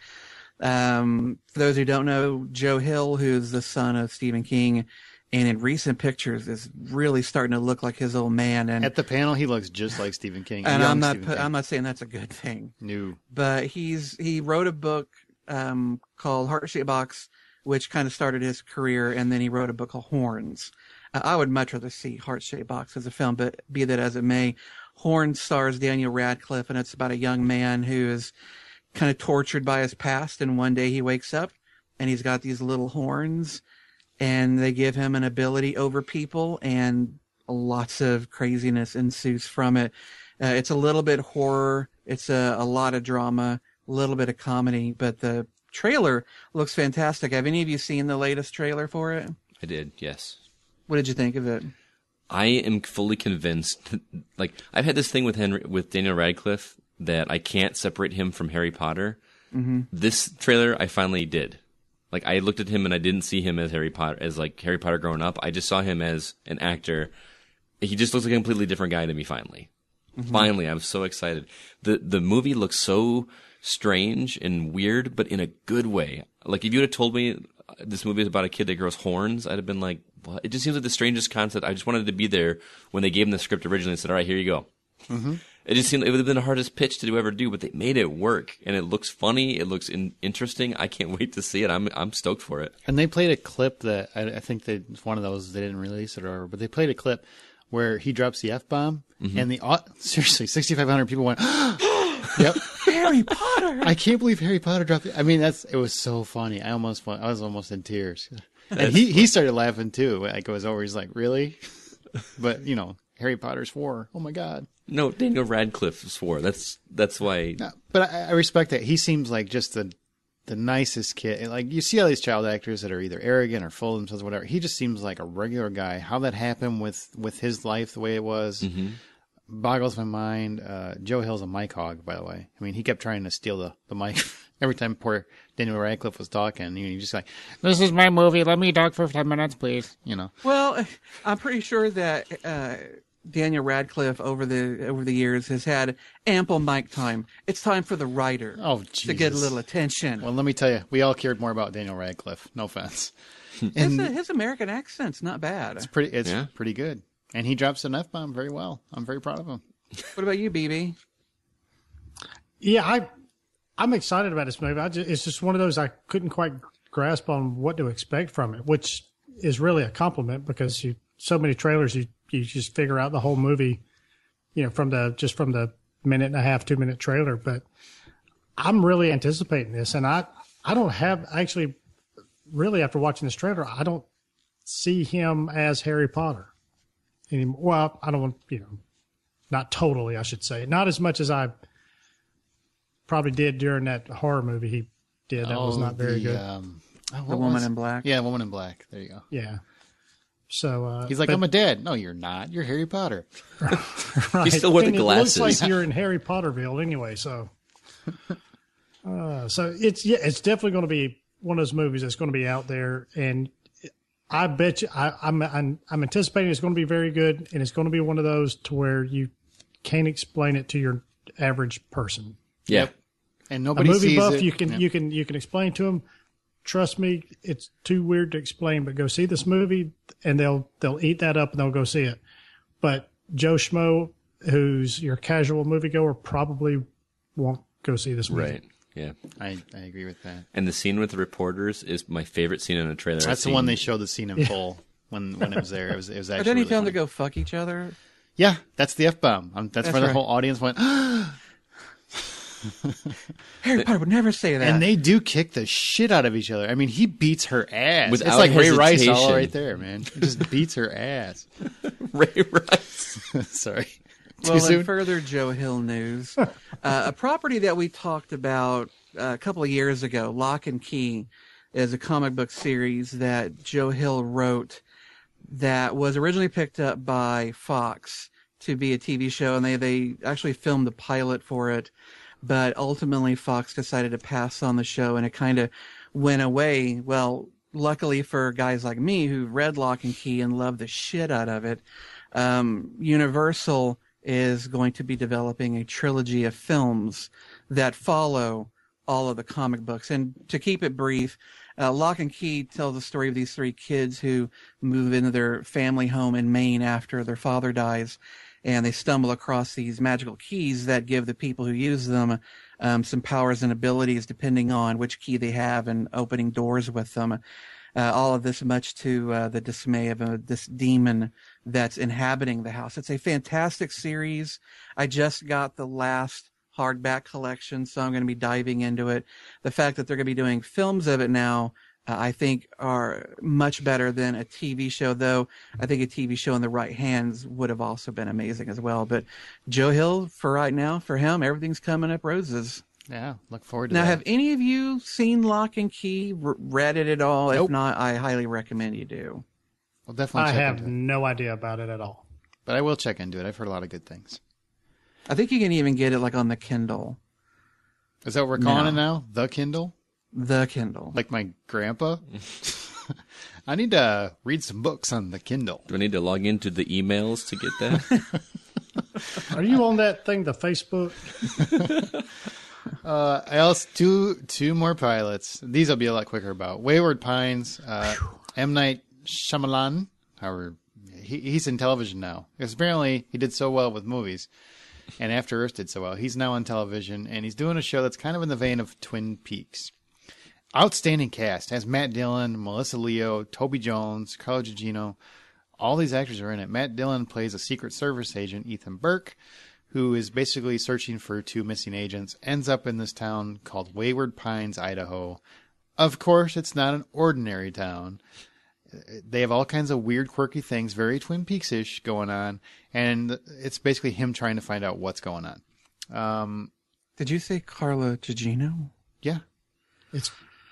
Um, for those who don't know, Joe Hill, who's the son of Stephen King, and in recent pictures is really starting to look like his old man. And at the panel, he looks just like Stephen King. And I'm not, King. I'm not saying that's a good thing. No. But he's he wrote a book um, called Heart-Shaped Box, which kind of started his career, and then he wrote a book called Horns. I would much rather see Heart-Shaped Box as a film, but be that as it may, Horn stars Daniel Radcliffe, and it's about a young man who is kind of tortured by his past, and one day he wakes up, and he's got these little horns, and they give him an ability over people, and lots of craziness ensues from it. Uh, it's a little bit horror, it's a, a lot of drama, a little bit of comedy, but the trailer looks fantastic. Have any of you seen the latest trailer for it? I did, yes. What did you think of it? I am fully convinced. Like I've had this thing with Henry, with Daniel Radcliffe that I can't separate him from Harry Potter. Mm-hmm. This trailer, I finally did. Like I looked at him and I didn't see him as Harry Potter, as like Harry Potter growing up. I just saw him as an actor. He just looks like a completely different guy to me. Finally, mm-hmm. finally, I'm so excited. the The movie looks so strange and weird, but in a good way. Like if you would have told me this movie is about a kid that grows horns, I'd have been like, what? It just seems like the strangest concept. I just wanted to be there when they gave him the script originally and said, all right, here you go. Mm-hmm. It just seemed it would have been the hardest pitch to do ever do, but they made it work, and it looks funny. It looks in, interesting. I can't wait to see it. I'm I'm stoked for it. And they played a clip that I, I think they it's one of those they didn't release it or whatever, but they played a clip where he drops the F bomb, mm-hmm. and the seriously sixty-five hundred people went, "Yep, Harry Potter!" I can't believe Harry Potter dropped it. I mean, that's it was so funny. I almost I was almost in tears, and he he started laughing too. Like it was over. He's like, "Really?" But you know, Harry Potter's four. Oh my god. No, Daniel Radcliffe swore. That's that's why. No, but I, I respect that. He seems like just the the nicest kid. Like you see all these child actors that are either arrogant or full of themselves, or whatever. He just seems like a regular guy. How that happened with, with his life the way it was mm-hmm. boggles my mind. Uh, Joe Hill's a mic hog, by the way. I mean, he kept trying to steal the, the mic every time poor Daniel Radcliffe was talking. You know, just like, "This is my movie. Let me talk for ten minutes, please." You know. Well, I'm pretty sure that. Uh... Daniel Radcliffe over the over the years has had ample mic time. It's time for the writer oh, to get a little attention. Well, let me tell you, we all cared more about Daniel Radcliffe. No offense. And his, his American accent's not bad. It's pretty. It's yeah. pretty good, and he drops an F bomb very well. I'm very proud of him. What about you, B B? Yeah, I I'm excited about this movie. I just, it's just one of those I couldn't quite grasp on what to expect from it, which is really a compliment because you so many trailers you. You just figure out the whole movie, you know, from the just from the minute and a half, two minute trailer. But I'm really anticipating this, and I I don't have actually really after watching this trailer, I don't see him as Harry Potter anymore. Well, I don't want you know, not totally, I should say, not as much as I probably did during that horror movie he did. That oh, was not very the, good. Um, Oh, The what Woman was- in Black. Yeah, Woman in Black. There you go. Yeah. So uh, He's like, but- I'm a dad. No, you're not. You're Harry Potter. right. He still wore the And glasses. It looks like you're in Harry Potterville anyway. So, uh, so it's yeah, it's definitely going to be one of those movies that's going to be out there, and I bet you I, I'm, I'm I'm anticipating it's going to be very good, and it's going to be one of those to where you can't explain it to your average person. Yeah. Yep. And A nobody movie sees buff, it. you can Yep. you can you can explain to them. Trust me, it's too weird to explain, but go see this movie, and they'll they'll eat that up and they'll go see it. But Joe Schmo, who's your casual moviegoer, probably won't go see this movie. Right. Yeah. I, I agree with that. And the scene with the reporters is my favorite scene in a trailer. That's I've the seen. one they showed the scene in full when, when it was there. It was it was But actually. didn't he really tell them to funny. go fuck each other? Yeah, that's the F bomb. Um, that's, That's where the right. whole audience went. Harry Potter would never say that. And they do kick the shit out of each other. I mean, he beats her ass. Without it's like Ray Rice all hesitation. right there, man. He just beats her ass. Ray Rice. Sorry. Too Well, soon? in further Joe Hill news, uh, a property that we talked about uh, a couple of years ago, Lock and Key, is a comic book series that Joe Hill wrote that was originally picked up by Fox to be a T V show, and they, they actually filmed the pilot for it, but ultimately Fox decided to pass on the show, and it kind of went away. Well, luckily for guys like me who read Lock and Key and loved the shit out of it, um, Universal is going to be developing a trilogy of films that follow all of the comic books. And to keep it brief, uh, Lock and Key tells the story of these three kids who move into their family home in Maine after their father dies, and they stumble across these magical keys that give the people who use them um, some powers and abilities depending on which key they have and opening doors with them. Uh, all of this much to uh, the dismay of uh, this demon that's inhabiting the house. It's a fantastic series. I just got the last hardback collection, so I'm going to be diving into it. The fact that they're going to be doing films of it now, uh, I think, are much better than a T V show, though I think a T V show in the right hands would have also been amazing as well. But Joe Hill, for right now, for him, everything's coming up roses. Yeah, look forward to Now, that. have any of you seen Lock and Key, r- read it at all? Nope. If not, I highly recommend you do. I'll definitely I check have into it. no idea about it at all. But I will check into it. I've heard a lot of good things. I think you can even get it like on the Kindle. Is that what we're calling No. it now? The Kindle? The Kindle. Like my grandpa? I need to read some books on the Kindle. Do I need to log into the emails to get that? Are you on that thing, the Facebook? Uh, I also two two more pilots. These I'll be a lot quicker about. Wayward Pines, uh, M. Night Shyamalan. However, he, he's in television now because apparently he did so well with movies, and After Earth did so well. He's now on television, and he's doing a show that's kind of in the vein of Twin Peaks. Outstanding cast. Has Matt Dillon, Melissa Leo, Toby Jones, Carlo Gugino. All these actors are in it. Matt Dillon plays a Secret Service agent, Ethan Burke, who is basically searching for two missing agents, ends up in this town called Wayward Pines, Idaho. Of course, it's not an ordinary town. They have all kinds of weird, quirky things, very Twin Peaks-ish going on, and it's basically him trying to find out what's going on. Um, Did you say Carla Gugino? yeah, It's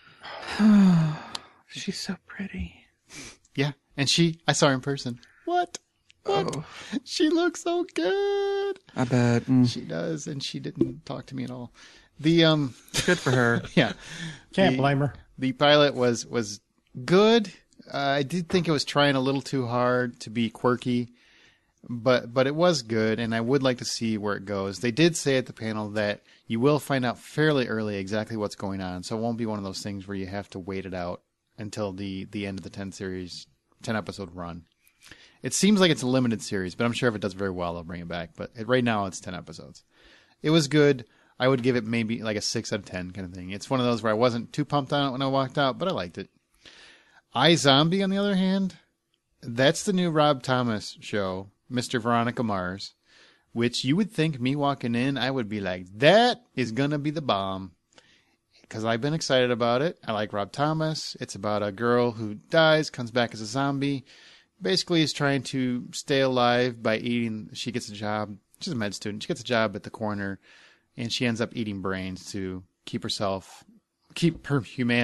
She's so pretty. yeah. And she, I saw her in person. What? What? Oh, She looks so good. I bet. Mm, She does, and she didn't talk to me at all. The, um, good for her. yeah. can't The- blame her. The pilot was was good. Uh, I did think it was trying a little too hard to be quirky, but but it was good, and I would like to see where it goes. They did say at the panel that you will find out fairly early exactly what's going on, so it won't be one of those things where you have to wait it out until the, the end of the ten series, ten episode run. It seems like it's a limited series, but I'm sure if it does very well, they'll bring it back. But it, right now, it's ten episodes. It was good. I would give it maybe like a six out of ten kind of thing. It's one of those where I wasn't too pumped on it when I walked out, but I liked it. iZombie, on the other hand, that's the new Rob Thomas show, Mister Veronica Mars, which you would think me walking in, I would be like, that is going to be the bomb. Because I've been excited about it. I like Rob Thomas. It's about a girl who dies, comes back as a zombie, basically is trying to stay alive by eating. She gets a job. She's a med student. She gets a job at the coroner, and she ends up eating brains to keep herself, keep her humanity.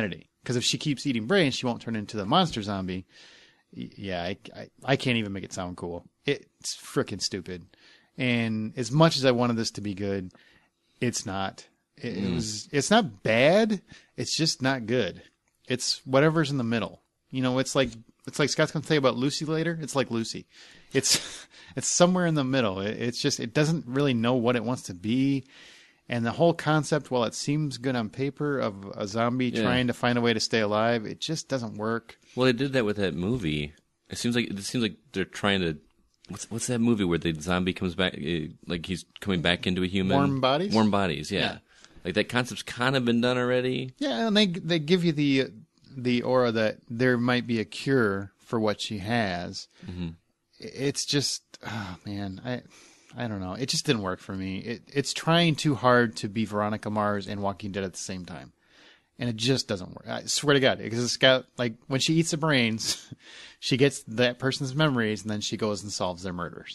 Because if she keeps eating brains, she won't turn into the monster zombie. Yeah, I, I, I can't even make it sound cool. It's freaking stupid. And as much as I wanted this to be good, it's not. It, mm. it was. It's not bad. It's just not good. It's whatever's in the middle. You know, it's like it's like Scott's going to tell you about Lucy later. It's like Lucy. It's it's somewhere in the middle. It, it's just it doesn't really know what it wants to be. And the whole concept, while it seems good on paper, of a zombie yeah. trying to find a way to stay alive, it just doesn't work. Well, they did that with that movie. It seems like it seems like they're trying to. What's what's that movie where the zombie comes back, like he's coming back into a human? Warm Bodies. Warm Bodies, yeah. yeah. Like that concept's kind of been done already. Yeah, and they they give you the the aura that there might be a cure for what she has. Mm-hmm. It's just, oh man, I. I don't know. It just didn't work for me. It, it's trying too hard to be Veronica Mars and Walking Dead at the same time. And it just doesn't work. I swear to God. Because it's got, like, when she eats the brains, she gets that person's memories and then she goes and solves their murders.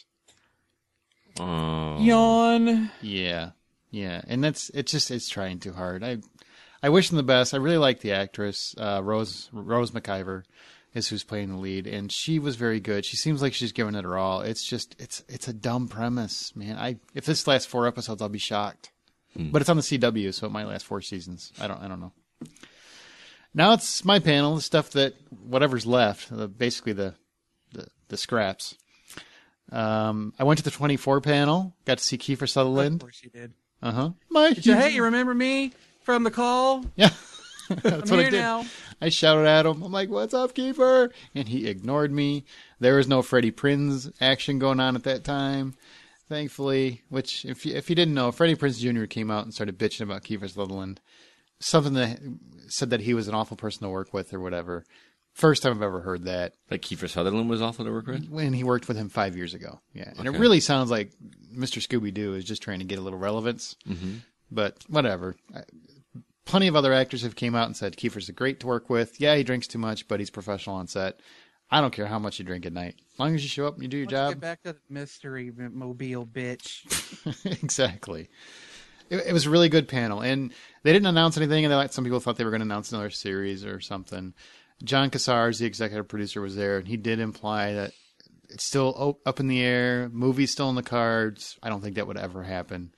Oh. Yawn. Yeah. Yeah. And that's, it's just, it's trying too hard. I I wish them the best. I really like the actress, uh, Rose, Rose McIver. Is who's playing the lead, and she was very good. She seems like she's giving it her all. It's just, it's it's a dumb premise, man. I if this lasts four episodes, I'll be shocked. Hmm. But it's on the C W, so it might last four seasons. I don't, I don't know. Now it's my panel, the stuff that whatever's left, the, basically the, the the scraps. Um, I went to the twenty-four panel, got to see Kiefer Sutherland. Of course you did. Uh huh. My did you, hey, you remember me from the call? Yeah. That's I'm what here I did. now. I shouted at him. I'm like, "What's up, Kiefer?" And he ignored me. There was no Freddie Prinze action going on at that time, thankfully. Which, if you, if you didn't know, Freddie Prinze Junior came out and started bitching about Kiefer Sutherland, something that said that he was an awful person to work with or whatever. First time I've ever heard that. Like Kiefer Sutherland was awful to work with? When he worked with him five years ago. Yeah, and Okay. it really sounds like Mister Scooby-Doo is just trying to get a little relevance. Mm-hmm. But whatever. I, Plenty of other actors have came out and said Kiefer's great to work with. Yeah, he drinks too much, but he's professional on set. I don't care how much you drink at night. As long as you show up and you do your Let's job. Get back to the mystery mobile, bitch. Exactly. It, it was a really good panel. And they didn't announce anything, and they, like, some people thought they were going to announce another series or something. John Cassars, the executive producer, was there, and he did imply that it's still up in the air. Movie's still in the cards. I don't think that would ever happen.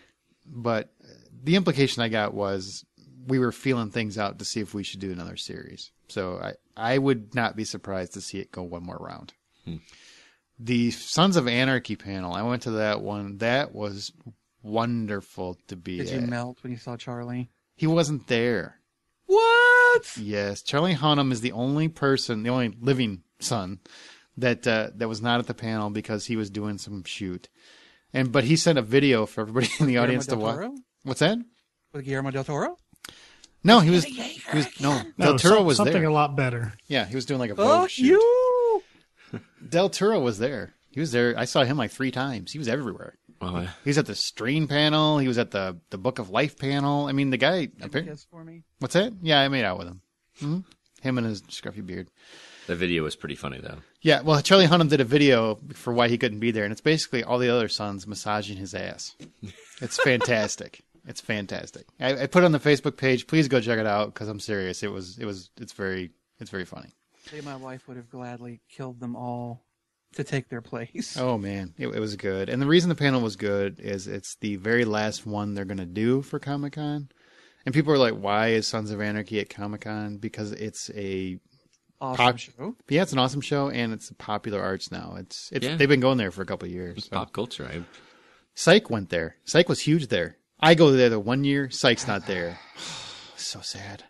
But the implication I got was we were feeling things out to see if we should do another series. So I, I would not be surprised to see it go one more round. Hmm. The Sons of Anarchy panel, I went to that one. That was wonderful to be Did at. you melt when you saw Charlie? He wasn't there. What? Yes. Charlie Hunnam is the only person, the only living son that uh, that was not at the panel because he was doing some shoot. And But he sent a video for everybody in the audience to watch. What's that? With Guillermo del Toro? No, he was. He was no, No, Del Toro some- was something there. a lot better. Yeah, he was doing like a Vogue Oh, shoot. you! Del Toro was there. He was there. I saw him like three times. He was everywhere. Oh, yeah. He was at the Strain panel. He was at the the Book of Life panel. I mean, the guy. Kiss for me. What's that? Yeah, I made out with him. Mm-hmm. Him and his scruffy beard. The video was pretty funny, though. Yeah, well, Charlie Hunnam did a video for why he couldn't be there, and it's basically all the other sons massaging his ass. It's fantastic. It's fantastic. I, I put it on the Facebook page. Please go check it out because I'm serious. It was. It was. It's very. It's very funny. Say my wife would have gladly killed them all to take their place. Oh man, it, it was good. And the reason the panel was good is it's the very last one they're gonna do for Comic-Con. And people are like, "Why is Sons of Anarchy at Comic-Con?" Because it's a Awesome pop- show. yeah, it's an awesome show, and it's popular arts now. It's it's Yeah. they've been going there for a couple of years. It's so. pop culture. I, Psych went there. Psych was huge there. I go there the one year. Psych's not there. So sad.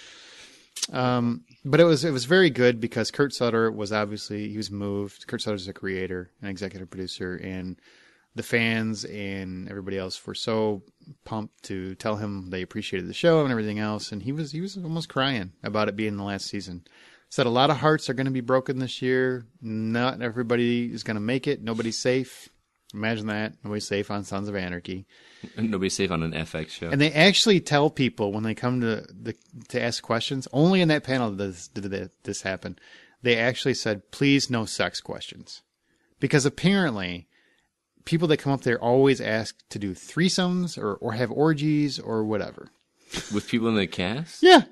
Um, but it was it was very good because Kurt Sutter was obviously he was moved. Kurt Sutter's a creator and executive producer, and the fans and everybody else were so pumped to tell him they appreciated the show and everything else. And he was he was almost crying about it being the last season. Said a lot of hearts are going to be broken this year. Not everybody is going to make it. Nobody's safe. Imagine that. Nobody's safe on Sons of Anarchy. nobody's safe on an F X show. And they actually tell people when they come to the to ask questions. Only in that panel does did this happen. They actually said, "Please, no sex questions," because apparently, people that come up there always ask to do threesomes or or have orgies or whatever. With people in the cast? Yeah,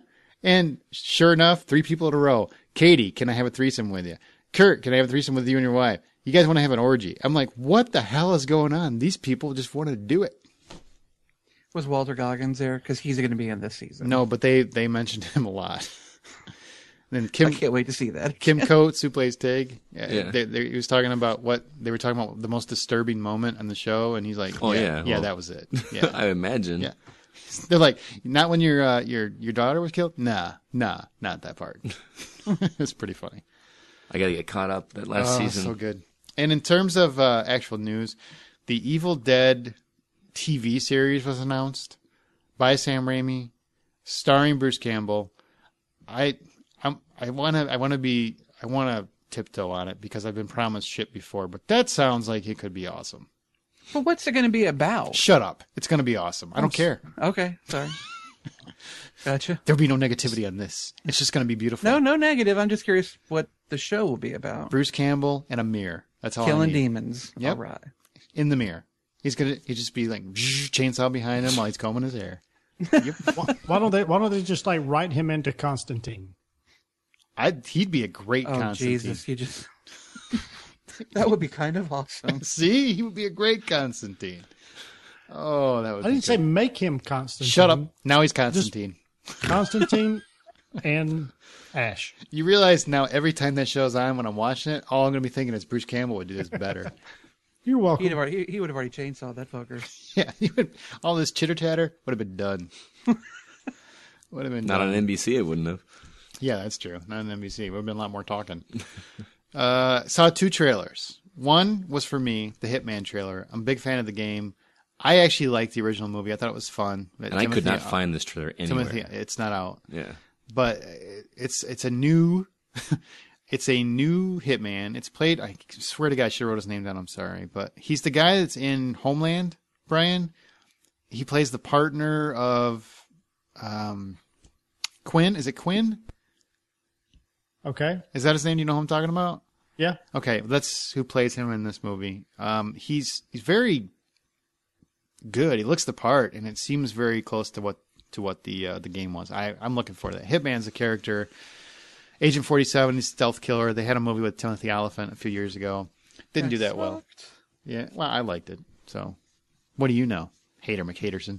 And sure enough, three people in a row. Katie, can I have a threesome with you? Kurt, can I have a threesome with you and your wife? You guys want to have an orgy? I'm like, what the hell is going on? These people just want to do it. Was Walter Goggins there? Because he's going to be in this season. No, but they, they mentioned him a lot. Then Kim, I can't wait to see that. Kim Coates, who plays Tig, Yeah. they, they, he was talking about what they were talking about, the most disturbing moment on the show, and he's like, Oh, yeah, yeah, yeah, well- that was it. Yeah. I imagine. Yeah. They're like, not when your uh, your your daughter was killed? Nah, nah, not that part. It's pretty funny. I got to get caught up that last Oh, season. so good. And in terms of uh, actual news, the Evil Dead T V series was announced by Sam Raimi, starring Bruce Campbell. I I'm, I want to I want to be I want to tiptoe on it because I've been promised shit before, but that sounds like it could be awesome. But what's it going to be about? Shut up. It's going to be awesome. I don't care. Okay, sorry. Gotcha. There'll be no negativity on this. It's just going to be beautiful. No, no negative. I'm just curious what the show will be about. Bruce Campbell and a mirror. That's all I Killing need. demons. Yep. All right. In the mirror. He's gonna he just be like chainsaw behind him while he's combing his hair. why, why don't they? Why don't they just like write him into Constantine? I he'd be a great Oh, Constantine. Jesus. You just. That would be kind of awesome. See, he would be a great Constantine. Oh, that would. I be didn't say good. make him Constantine. Shut up. Now he's Constantine. Constantine and Ash. You realize now every time that show's on when I'm watching it, all I'm gonna be thinking is Bruce Campbell would do this better. You're welcome. He'd have already, he, he would have already chainsawed that fucker. Yeah, he would, all this chitter chatter would have been done. Would have been Not done. on N B C, it wouldn't have. Yeah, that's true. Not on N B C. Would have been a lot more talking. uh, saw two trailers. One was for me, the Hitman trailer. I'm a big fan of the game. I actually liked the original movie. I thought it was fun. And I could not find this trailer anywhere. Timothy, it's not out, Yeah. but it's it's a new, it's a new Hitman. It's played. I swear to God, I should have wrote his name down. I'm sorry, but he's the guy that's in Homeland. Brian, he plays the partner of, um, Quinn. Is it Quinn? Okay. Is that his name? Do you know who I'm talking about? Yeah. Okay, that's who plays him in this movie. Um, he's he's very good. He looks the part, and it seems very close to what to what the uh, the game was. I I'm looking for that. Hitman's a character. Agent forty-seven, he's a stealth killer. They had a movie with Timothy Olyphant a few years ago. Didn't do that well. Yeah, well, I liked it. So, what do you know, Hater McHaterson?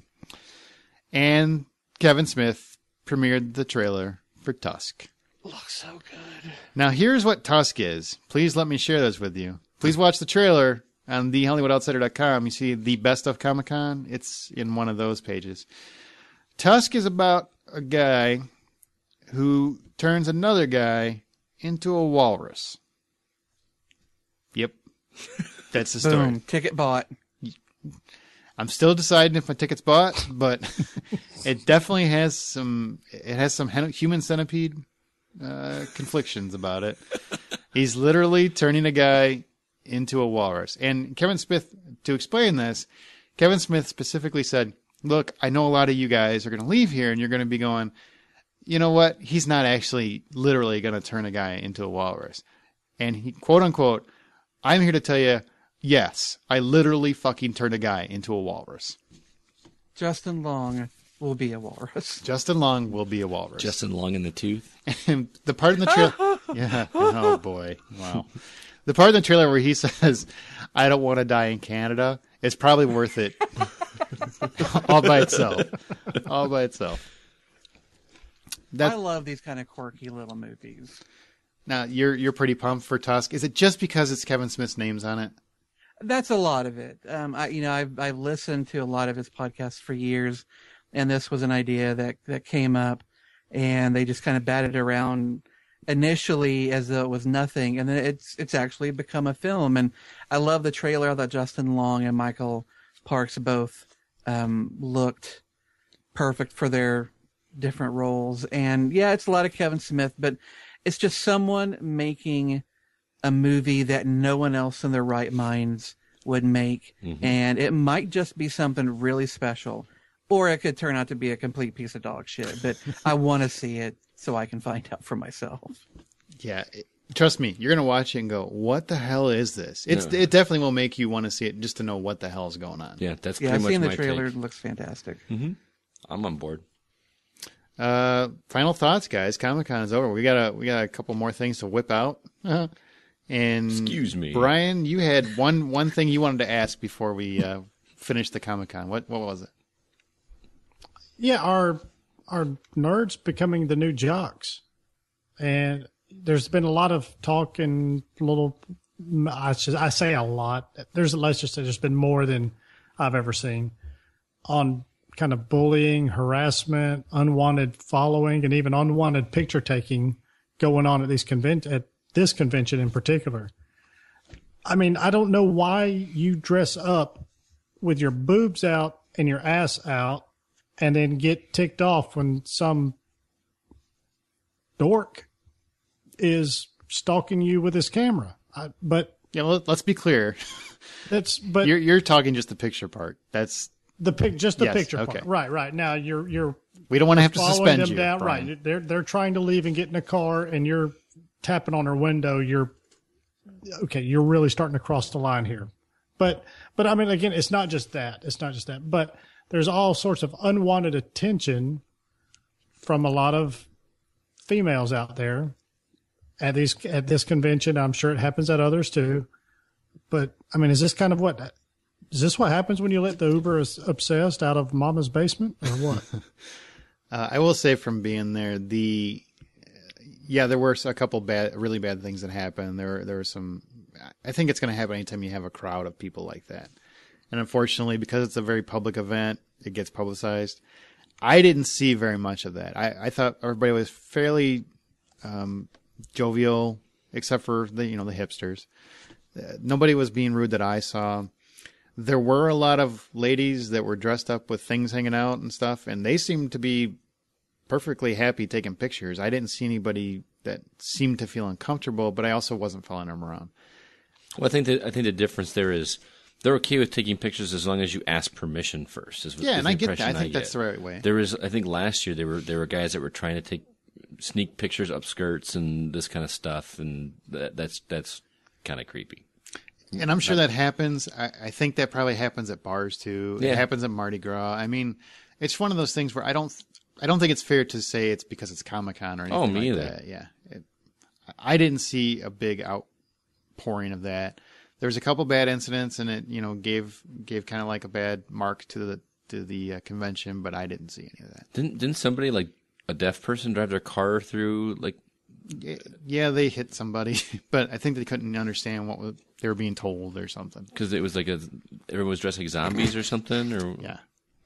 And Kevin Smith premiered the trailer for Tusk. Looks so good. Now, here's what Tusk is. Please let me share this with you. Please watch the trailer on the hollywood outsider dot com. You see the best of Comic-Con? It's in one of those pages. Tusk is about a guy who turns another guy into a walrus. Yep. That's the story. Boom. Ticket bought. I'm still deciding if my ticket's bought, but it definitely has some, it has some human centipede uh, conflictions about it. He's literally turning a guy into a walrus. And Kevin Smith, to explain this, Kevin Smith specifically said, look, I know a lot of you guys are going to leave here and you're going to be going, you know what? He's not actually literally going to turn a guy into a walrus. And he, quote unquote, I'm here to tell you, yes, I literally fucking turned a guy into a walrus. Justin Long will be a walrus. Justin Long will be a walrus. Justin Long in the tooth. And the part in the trailer, yeah, oh boy, wow. The part in the trailer where he says, "I don't want to die in Canada," is probably worth it, all by itself, all by itself. That, I love these kind of quirky little movies. now you're you're pretty pumped for Tusk. Is it just because it's Kevin Smith's name's on it? That's a lot of it. Um, I, you know, I've I've listened to a lot of his podcasts for years, and this was an idea that that came up, and they just kind of batted around initially as though it was nothing, and then it's it's actually become a film. And I love the trailer. I thought Justin Long and Michael Parks both um, looked perfect for their different roles. And yeah, it's a lot of Kevin Smith, but it's just someone making a movie that no one else in their right minds would make. Mm-hmm. And it might just be something really special, or it could turn out to be a complete piece of dog shit, but I want to see it so I can find out for myself. Yeah. It, trust me, you're going to watch it and go, what the hell is this? It's Yeah. It definitely will make you want to see it just to know what the hell is going on. Yeah, that's Yeah, pretty much seeing the my trailer take. looks fantastic. Mm-hmm. I'm on board. Uh, final thoughts, guys. Comic-Con is over. We got a we got a couple more things to whip out. And Excuse me, Brian, you had one one thing you wanted to ask before we uh, finished the Comic-Con. What what was it? Yeah, our our nerds becoming the new jocks, and there's been a lot of talk and little. I should, I say a lot. There's let's just say there's been more than I've ever seen on kind of bullying, harassment, unwanted following, and even unwanted picture taking going on at these convent at this convention in particular. I mean, I don't know why you dress up with your boobs out and your ass out and then get ticked off when some dork is stalking you with his camera. I, but Yeah, let, let's be clear. that's but You're you're talking just the picture part. That's the pic, just the Yes, picture okay. part. Right, right. Now you're you're we don't want to have to following suspend them you. down. Brian. Right, they're they're trying to leave and get in a car, and you're tapping on her window. You're okay. You're really starting to cross the line here. But but I mean, again, it's not just that. It's not just that. But there's all sorts of unwanted attention from a lot of females out there at these at this convention. I'm sure it happens at others too. But I mean, is this kind of what? Is this what happens when you let the uber obsessed out of mama's basement, or what? Uh, I will say from being there, the yeah, there were a couple bad, really bad things that happened. There, there were some. I think it's going to happen anytime you have a crowd of people like that. And unfortunately, because it's a very public event, it gets publicized. I didn't see very much of that. I, I thought everybody was fairly um, jovial, except for the you know the hipsters. Uh, nobody was being rude that I saw. There were a lot of ladies that were dressed up with things hanging out and stuff, and they seemed to be perfectly happy taking pictures. I didn't see anybody that seemed to feel uncomfortable, but I also wasn't following them around. Well, I think that I think the difference there is they're okay with taking pictures as long as you ask permission first. Is, Yeah, is and the I get that. impression I think get. that's the right way. There was, I think last year there were there were guys that were trying to take sneak pictures up skirts and this kind of stuff, and that, that's that's kind of creepy. And I'm sure that happens. I, I think that probably happens at bars too. Yeah. It happens at Mardi Gras. I mean, it's one of those things where I don't, I don't think it's fair to say it's because it's Comic-Con or anything Oh, me like either. that. Yeah, it, I didn't see a big outpouring of that. There was a couple bad incidents, and it you know gave gave kind of like a bad mark to the to the uh, convention, but I didn't see any of that. Didn't didn't somebody like a deaf person drive their car through like? Yeah, they hit somebody, but I think they couldn't understand what was, they were being told or something. Because it was like a everyone was dressed like zombies or something, or Yeah,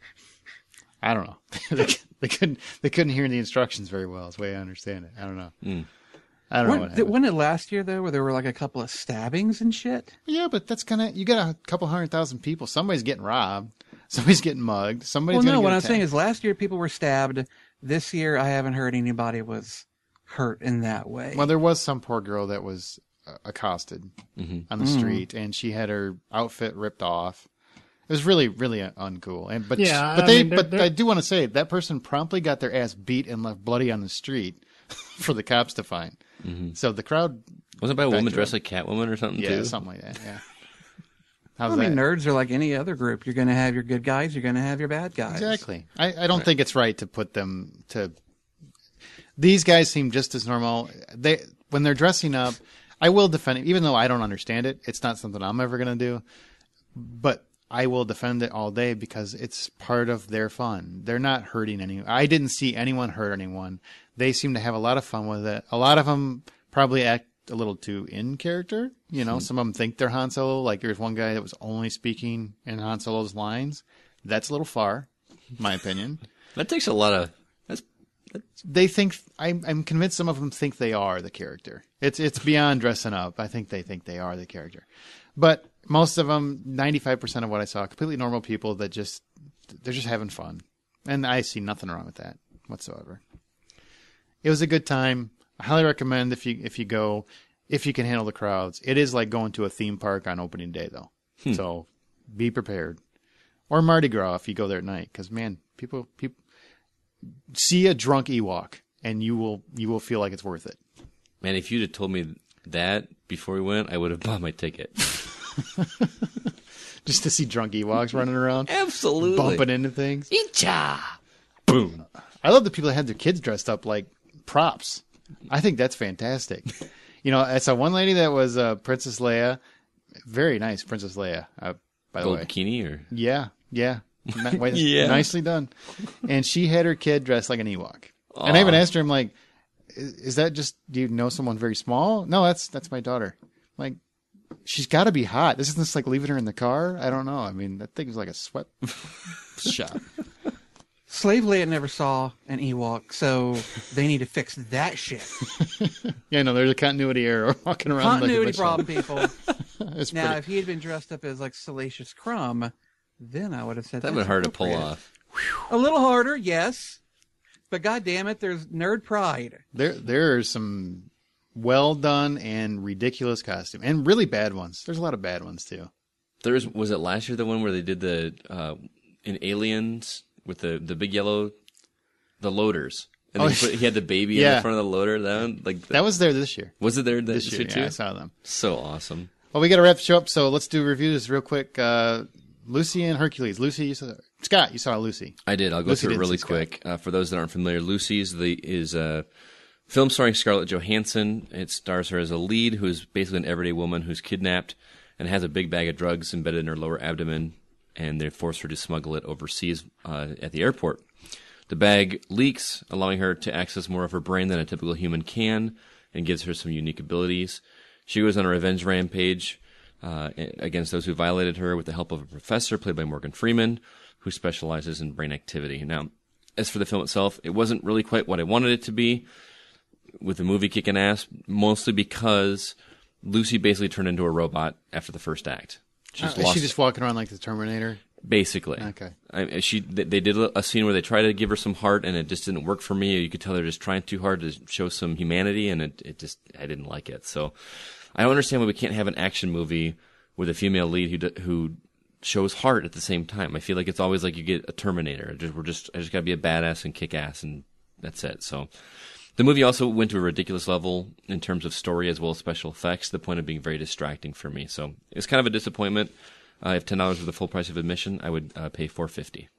I don't know. they, they couldn't they couldn't hear the instructions very well. Is the way I understand it. I don't know. Mm. I don't know. What Wasn't, happened. wasn't it last year though, where there were like a couple of stabbings and shit? Yeah, but that's kind of you got a couple hundred thousand people. Somebody's getting robbed. Somebody's getting mugged. Somebody's Well, gonna no. get What I'm attacked. saying is, last year people were stabbed. This year, I haven't heard anybody was hurt in that way. Well, there was some poor girl that was uh, accosted Mm-hmm. on the street, and she had her outfit ripped off. It was really, really uh, uncool. And but Yeah, but I they mean, they're- but they're- I do want to say that person promptly got their ass beat and left bloody on the street for the cops to find. Mm-hmm. So the crowd, wasn't it by a Back woman to dressed it. like Catwoman or something yeah, too? something like that. Yeah. How's I mean, that? nerds are like any other group. You're going to have your good guys. You're going to have your bad guys. Exactly. I, I don't think it's right to put them to. These guys seem just as normal. They when they're dressing up, I will defend it, even though I don't understand it. It's not something I'm ever going to do, but I will defend it all day because it's part of their fun. They're not hurting anyone. I didn't see anyone hurt anyone. They seem to have a lot of fun with it. A lot of them probably act a little too in character. You know, some of them think they're Han Solo. Like there's one guy that was only speaking in Han Solo's lines. That's a little far, in my opinion. That takes a lot of. That's They think I'm, I'm convinced some of them think they are the character. It's it's beyond dressing up. I think they think they are the character, but most of them, ninety-five percent of what I saw, completely normal people that just they're just having fun, and I see nothing wrong with that whatsoever. It was a good time. I highly recommend if you if you go, if you can handle the crowds. It is like going to a theme park on opening day, though. Hmm. So be prepared. Or Mardi Gras if you go there at night, because man, people people see a drunk Ewok, and you will you will feel like it's worth it. Man, if you'd have told me that before we went, I would have bought my ticket. Just to see drunk Ewoks running around, Absolutely. bumping into things. Icha! Boom. I love the people that had their kids dressed up like props. I think that's fantastic. You know, I saw one lady that was uh, Princess Leia. Very nice, Princess Leia, uh, by the Gold way. bikini or Yeah, yeah. Ni- wait, Yeah. Nicely done. And she had her kid dressed like an Ewok. And I even asked her, I'm like, is, is that just, do you know someone very small? No, that's that's my daughter. I'm like, she's got to be hot. Isn't this like leaving her in the car? I don't know. I mean, that thing's like a sweat shop. Slave Leia never saw an Ewok, so they need to fix that shit. Yeah, no, there's a continuity error walking around. Continuity like a problem, people. It's Now, pretty- if he had been dressed up as like Salacious Crumb, then I would have said that that's would hard to pull appropriate. off. A little harder, yes. But God damn it, there's nerd pride. There, there are some well done and ridiculous costume, and really bad ones. There's a lot of bad ones too. There's was it last year the one where they did the uh, in Aliens with the the big yellow the loaders and Oh, then he, put, he had the baby in yeah. the front of the loader. That one, like That was there this year. was it there this, This year, too? yeah, I saw them. So awesome. Well, we got to wrap the show up, so let's do reviews real quick. Uh, Lucy and Hercules. Lucy, you saw Scott. You saw Lucy. I did. I'll go Lucy through it didn't really see Scott. quick. Uh, for those that aren't familiar, Lucy's the is a film starring Scarlett Johansson. It stars her as a lead who is basically an everyday woman who's kidnapped and has a big bag of drugs embedded in her lower abdomen, and they force her to smuggle it overseas uh, at the airport. The bag leaks, allowing her to access more of her brain than a typical human can, and gives her some unique abilities. She goes on a revenge rampage uh, against those who violated her with the help of a professor played by Morgan Freeman, who specializes in brain activity. Now, as for the film itself, it wasn't really quite what I wanted it to be, with the movie kicking ass, mostly because Lucy basically turned into a robot after the first act. She Uh, just is lost, she just walking around like the Terminator? basically. Okay. I, she they they did a scene where they tried to give her some heart, and it just didn't work for me. You could tell they're just trying too hard to show some humanity, and it, it just I didn't like it. So I don't understand why we can't have an action movie with a female lead who d- who shows heart at the same time. I feel like it's always like you get a Terminator. Just, we're just I just got to be a badass and kick ass, and that's it. So the movie also went to a ridiculous level in terms of story as well as special effects, to the point of being very distracting for me. So it's kind of a disappointment. Uh, if ten dollars was the full price of admission, I would uh, pay four fifty.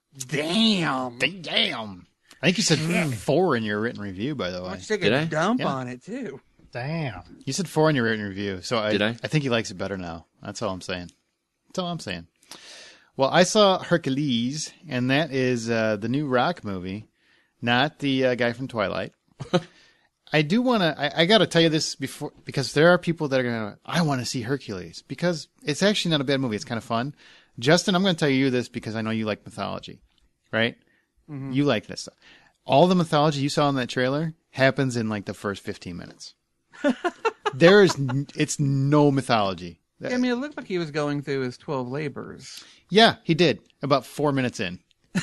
Damn. Damn. I think you said four in your written review, by the way. Let's take Did a I? dump Yeah. on it, too. Damn. You said four in your written review, so I, Did I? I think he likes it better now. That's all I'm saying. That's all I'm saying. Well, I saw Hercules, and that is uh, the new Rock movie, not the uh, guy from Twilight. I do want to, I, I got to tell you this before, because there are people that are going to, I want to see Hercules, because it's actually not a bad movie. It's kind of fun. Justin, I'm going to tell you this because I know you like mythology, right? Mm-hmm. You like this stuff. All the mythology you saw in that trailer happens in like the first fifteen minutes. There is, it's no mythology. I mean, it looked like he was going through his twelve labors. Yeah, he did. About four minutes in.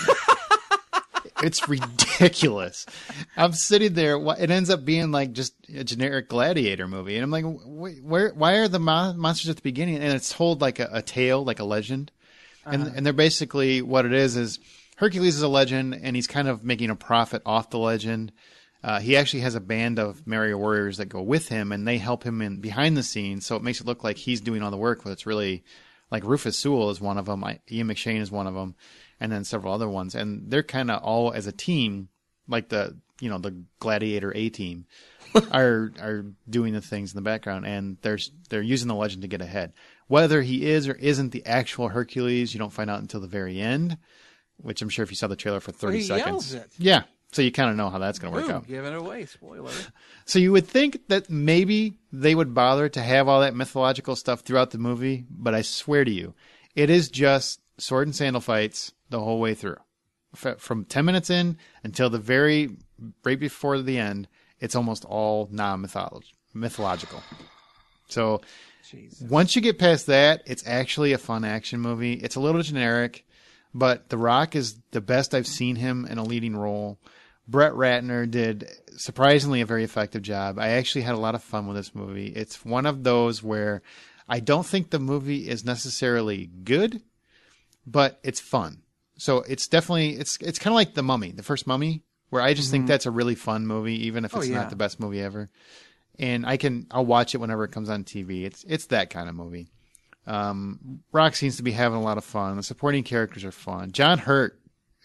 It's ridiculous. I'm sitting there. It ends up being like just a generic gladiator movie. And I'm like, where? Why are the mon- monsters at the beginning? And it's told like a, a tale, like a legend. And uh-huh. and they're basically, what it is, is Hercules is a legend, and he's kind of making a profit off the legend. Uh, he actually has a band of merry warriors that go with him, and they help him in behind the scenes. So it makes it look like he's doing all the work, but it's really like Rufus Sewell is one of them. Ian McShane is one of them. And then several other ones. And they're kind of all as a team, like the, you know, the Gladiator A team are, are doing the things in the background, and they're, they're using the legend to get ahead. Whether he is or isn't the actual Hercules, you don't find out until the very end, which I'm sure if you saw the trailer for thirty well, he seconds. Yells it. Yeah. So you kind of know how that's going to work Boom, out. giving it away. Spoiler. So you would think that maybe they would bother to have all that mythological stuff throughout the movie, but I swear to you, it is just sword and sandal fights the whole way through. From ten minutes in until the very, right before the end, it's almost all non-mythological. So Jesus. Once you get past that, it's actually a fun action movie. It's a little generic, but The Rock is the best I've seen him in a leading role. Brett Ratner did surprisingly a very effective job. I actually had a lot of fun with this movie. It's one of those where I don't think the movie is necessarily good, but it's fun. So it's definitely, it's it's kind of like The Mummy, the first Mummy, where I just mm-hmm. think that's a really fun movie, even if it's oh, yeah. not the best movie ever. And I can, I'll watch it whenever it comes on T V. It's it's that kind of movie. Um, Rock seems to be having a lot of fun. The supporting characters are fun. John Hurt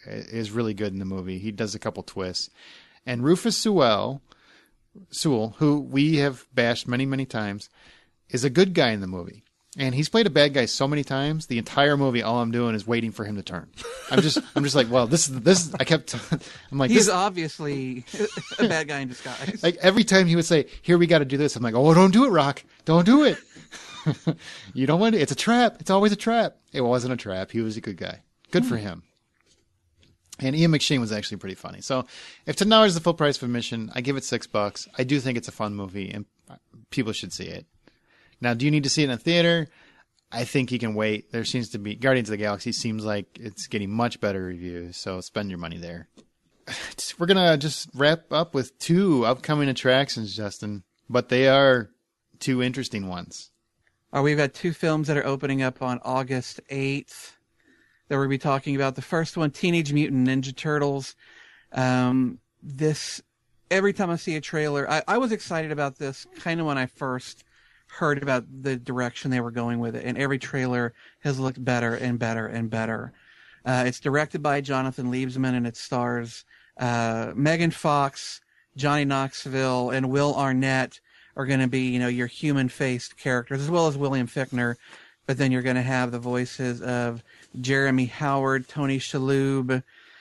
is really good in the movie. He does a couple twists. And Rufus Sewell, Sewell, who we have bashed many, many times, is a good guy in the movie. And he's played a bad guy so many times. The entire movie, all I'm doing is waiting for him to turn. I'm just, I'm just like, well, this is this. I kept, I'm like, he's this, obviously a bad guy in disguise. like every time he would say, "Here, we got to do this," I'm like, "Oh, don't do it, Rock. Don't do it. You don't want it. It's a trap. It's always a trap." It wasn't a trap. He was a good guy. Good for him. And Ian McShane was actually pretty funny. So, if ten dollars is the full price of admission, I give it six bucks. I do think it's a fun movie, and people should see it. Now, do you need to see it in a theater? I think you can wait. There seems to be Guardians of the Galaxy seems like it's getting much better reviews, so spend your money there. We're gonna just wrap up with two upcoming attractions, Justin, but they are two interesting ones. Uh, we've got two films that are opening up on August eighth that we'll be talking about. The first one, Teenage Mutant Ninja Turtles. Um, this every time I see a trailer, I, I was excited about this kind of when I first heard about the direction they were going with it, and every trailer has looked better and better and better. Uh, it's directed by Jonathan Liebesman, and it stars uh, Megan Fox, Johnny Knoxville, and Will Arnett are going to be, you know, your human-faced characters, as well as William Fichtner. But then you're going to have the voices of Jeremy Howard, Tony Shalhoub,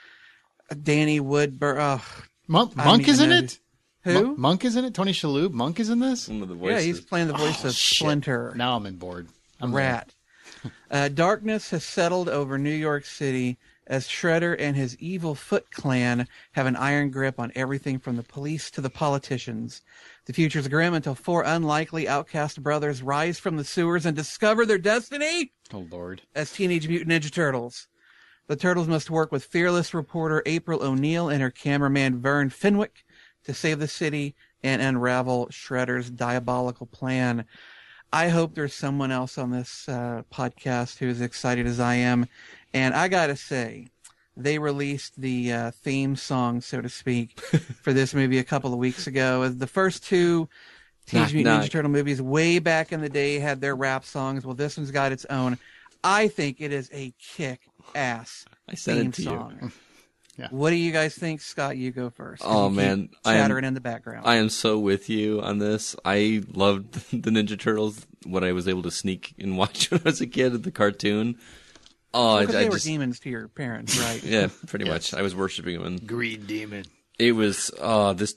Danny Woodburn. Oh, Monk, Monk is in know. it? Who? Monk, Monk is in it? Tony Shalhoub? Monk is in this? One of the Yeah, voices. he's playing the voice Oh, of shit. Splinter. Now I'm in board. I'm Rat. uh, darkness has settled over New York City as Shredder and his evil Foot Clan have an iron grip on everything from the police to the politicians. The future's grim until four unlikely outcast brothers rise from the sewers and discover their destiny Oh, Lord. as Teenage Mutant Ninja Turtles. The Turtles must work with fearless reporter April O'Neil and her cameraman Vern Finwick to save the city and unravel Shredder's diabolical plan. I hope there's someone else on this uh, podcast who's excited as I am. And I got to say, they released the uh, theme song, so to speak, for this movie a couple of weeks ago. The first two Teenage Knock, Mutant Ninja knock. Turtle movies way back in the day had their rap songs. Well, this one's got its own. I think it is a kick-ass I sent theme it to you. song. Yeah. What do you guys think? Scott, you go first. 'cause Oh, you keep man. I am- chattering in the background. I am so with you on this. I loved the Ninja Turtles, what I was able to sneak and watch when I was a kid, the cartoon. Oh, Because I, I they were just, demons to your parents, right? yeah, pretty much. I was worshiping them. And Greed demon. it was, oh, this,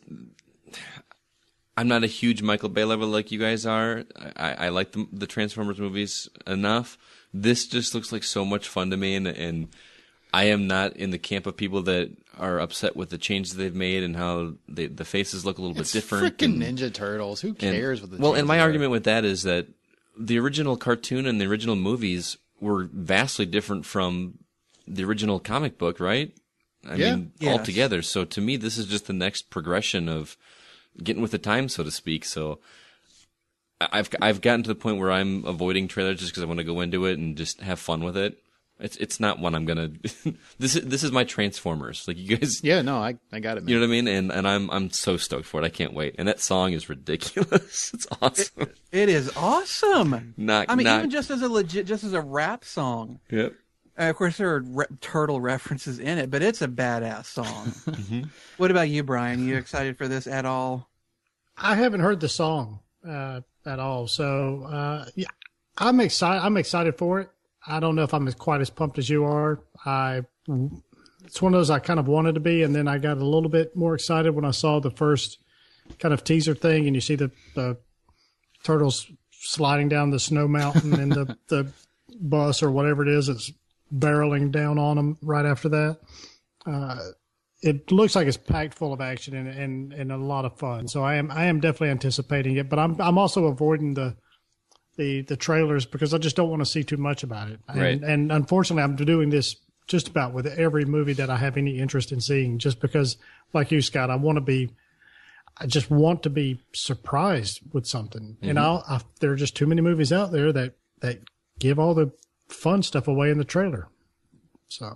I'm not a huge Michael Bay lover like you guys are. I, I like the, the Transformers movies enough. This just looks like so much fun to me, and, and I am not in the camp of people that are upset with the changes they've made and how they, the faces look a little It's bit different. freaking and- Ninja Turtles. Who and- cares what the well, and my changes are? argument with that is that the original cartoon and the original movies were vastly different from the original comic book, right? I Yeah. mean, Yes. altogether. So to me, this is just the next progression of getting with the times, so to speak. So I- I've I've gotten to the point where I'm avoiding trailers just because I want to go into it and just have fun with it. It's it's not one I'm gonna. this is this is my Transformers. Like you guys, Yeah, no, I, I got it, man. you know what I mean? And and I'm I'm so stoked for it. I can't wait. And that song is ridiculous. It's awesome. It is awesome. Knock, I mean, knock. even just as a legit, just as a rap song. Yep. Uh, of course, there are re- turtle references in it, but it's a badass song. Mm-hmm. What about you, Brian? You excited for this at all? I haven't heard the song uh, at all, so uh, yeah, I'm excited. I'm excited for it. I don't know if I'm as quite as pumped as you are. I it's one of those I kind of wanted to be, and then I got a little bit more excited when I saw the first kind of teaser thing, and you see the, the turtles sliding down the snow mountain, and the the bus or whatever it is that's barreling down on them right after that. Uh, it looks like it's packed full of action and, and, and a lot of fun. So I am I am definitely anticipating it, but I'm I'm also avoiding the the the trailers because I just don't want to see too much about it. And, Right. and unfortunately, I'm doing this just about with every movie that I have any interest in seeing, just because, like you, Scott, I want to be. I just want to be surprised with something. Mm-hmm. And I'll, I, there are just too many movies out there that that give all the fun stuff away in the trailer. So.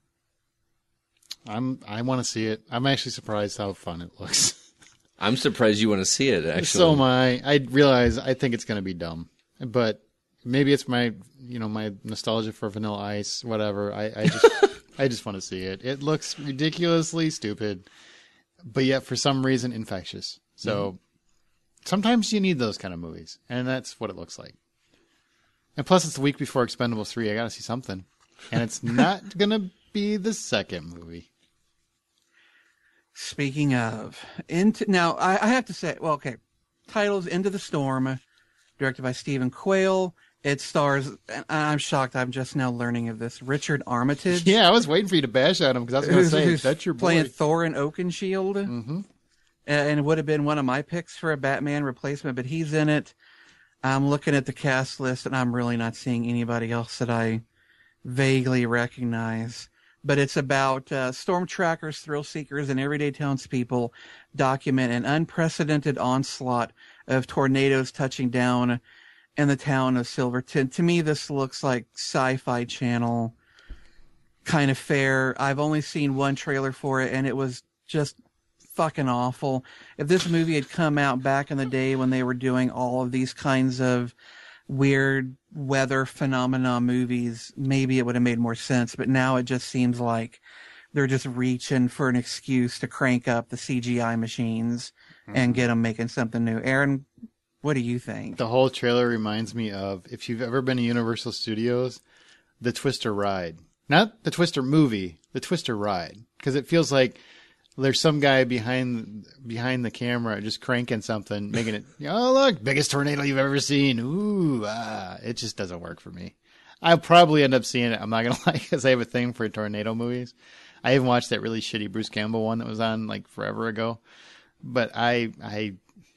I'm I want to see it. I'm actually surprised how fun it looks. I'm surprised you want to see it. Actually, So am I. I realize I think it's going to be dumb, but maybe it's my you know my nostalgia for Vanilla Ice. Whatever. I, I just I just want to see it. It looks ridiculously stupid, but yet for some reason infectious. So mm-hmm. sometimes you need those kind of movies, and that's what it looks like. And plus, it's the week before Expendables three. I got to see something, and it's not going to be the second movie. Speaking of, into now I, I have to say, well, okay, titles Into the Storm, directed by Stephen Quayle. It stars, and I'm shocked I'm just now learning of this, Richard Armitage. Yeah, I was waiting for you to bash at him because I was going to say, who's that's your boy. Playing Thor in Oakenshield. Mm-hmm. And it would have been one of my picks for a Batman replacement, but he's in it. I'm looking at the cast list, and I'm really not seeing anybody else that I vaguely recognize. But it's about uh, storm trackers, thrill seekers, and everyday townspeople document an unprecedented onslaught of tornadoes touching down in the town of Silverton. To me, this looks like Sci-Fi Channel kind of fare. I've only seen one trailer for it, and it was just fucking awful. If this movie had come out back in the day when they were doing all of these kinds of weird weather phenomena movies, maybe it would have made more sense. But now it just seems like they're just reaching for an excuse to crank up the C G I machines mm-hmm. and get them making something new. Aaron, what do you think? The whole trailer reminds me of, if you've ever been to Universal Studios, the Twister ride. Not the Twister movie, the Twister ride. Because it feels like there's some guy behind behind the camera just cranking something, making it, oh, look, biggest tornado you've ever seen. Ooh, ah. It just doesn't work for me. I'll probably end up seeing it. I'm not going to lie, because I have a thing for tornado movies. I even watched that really shitty Bruce Campbell one that was on like forever ago. But I... I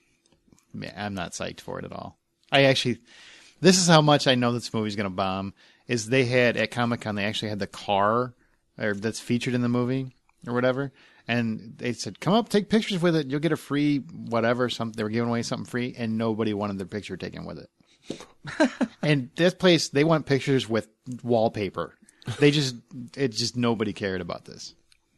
I'm not psyched for it at all. I actually, this is how much I know this movie's going to bomb, is they had, at Comic-Con, they actually had the car or that's featured in the movie or whatever. And they said, come up, take pictures with it. You'll get a free whatever. Something, they were giving away something free, and nobody wanted their picture taken with it. And this place, they want pictures with wallpaper. They just, it just, nobody cared about this.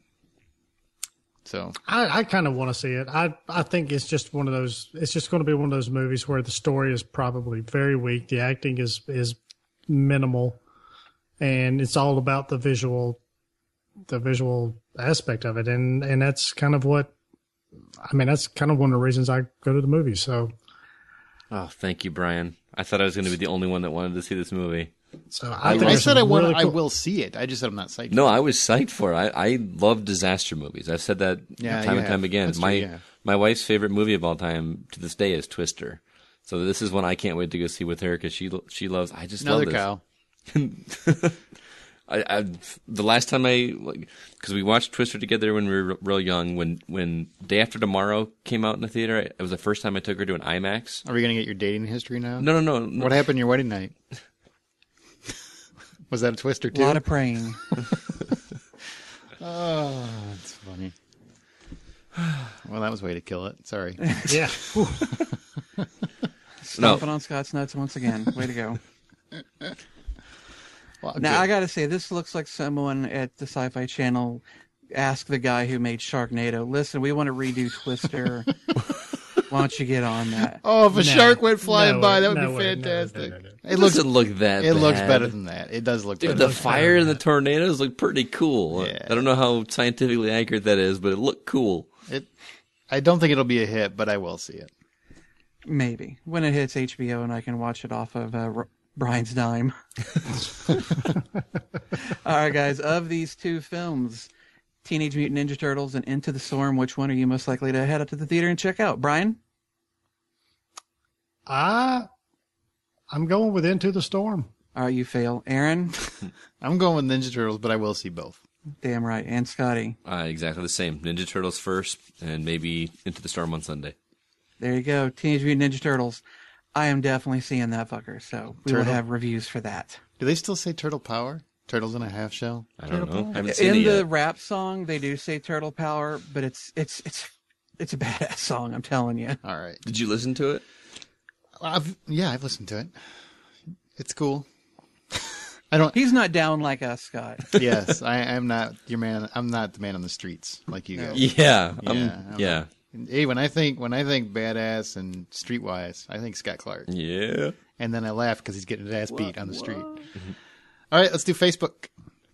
So I, I kind of want to see it. I I think it's just one of those. It's just going to be one of those movies where the story is probably very weak. The acting is is minimal, and it's all about the visual, the visual aspect of it. And and that's kind of what. I mean, that's kind of one of the reasons I go to the movies. So. Oh, thank you, Brian. I thought I was going to be the only one that wanted to see this movie. So I, I said I want. Really cool. I will see it. I just said I'm not psyched. No, I was psyched for it. I, I love disaster movies. I've said that yeah, time and time have. again. That's my true, my wife's favorite movie of all time to this day is Twister. So this is one I can't wait to go see with her because she she loves. I just Another love this. cow. I, I the last time I like because we watched Twister together when we were real young. When when Day After Tomorrow came out in the theater, it was the first time I took her to an IMAX. Are we gonna get your dating history now? No, no, no. no. What happened your wedding night? Was that a Twister too? A lot of praying. Oh, that's funny. Well, that was a way to kill it. Sorry. Yeah. Stomping on Scott's nuts once again. Way to go. Well, now, good. I got to say, this looks like someone at the Sci-Fi Channel asked the guy who made Sharknado, listen, we want to redo Twister. Why don't you get on that? Oh, if a No, shark went flying no by, way, that would no be way, no, fantastic. no, no, no. It doesn't look that It bad. looks better than that. It does look Dude, better. the fire and the tornadoes look pretty cool. Yeah. I don't know how scientifically accurate that is, but it looked cool. It, I don't think it'll be a hit, but I will see it. Maybe. When it hits H B O and I can watch it off of uh, R- Brian's dime. All right, guys. Of these two films, Teenage Mutant Ninja Turtles and Into the Storm, which one are you most likely to head up to the theater and check out? Brian? I, I'm going with Into the Storm. All right, you fail. Aaron? I'm going with Ninja Turtles, but I will see both. Damn right. And Scotty? Uh, exactly the same. Ninja Turtles first, and maybe Into the Storm on Sunday. There you go. Teenage Mutant Ninja Turtles. I am definitely seeing that fucker, so we Turtle? will have reviews for that. Do they still say Turtle Power? Turtles in a half shell? I don't Turtle know. Power? I haven't seen In it the yet. rap song, they do say Turtle Power, but it's it's it's it's a badass song, I'm telling you. All right. Did you listen to it? I've, yeah, I've listened to it. It's cool. I don't. He's not down like us, Scott. Yes, I, I'm not your man. I'm not the man on the streets like you guys. Yeah. Yeah, I'm- I'm yeah. Hey, when I think when I think badass and streetwise, I think Scott Clark, Yeah. and then I laugh because he's getting his ass beat on the street. All right, let's do Facebook.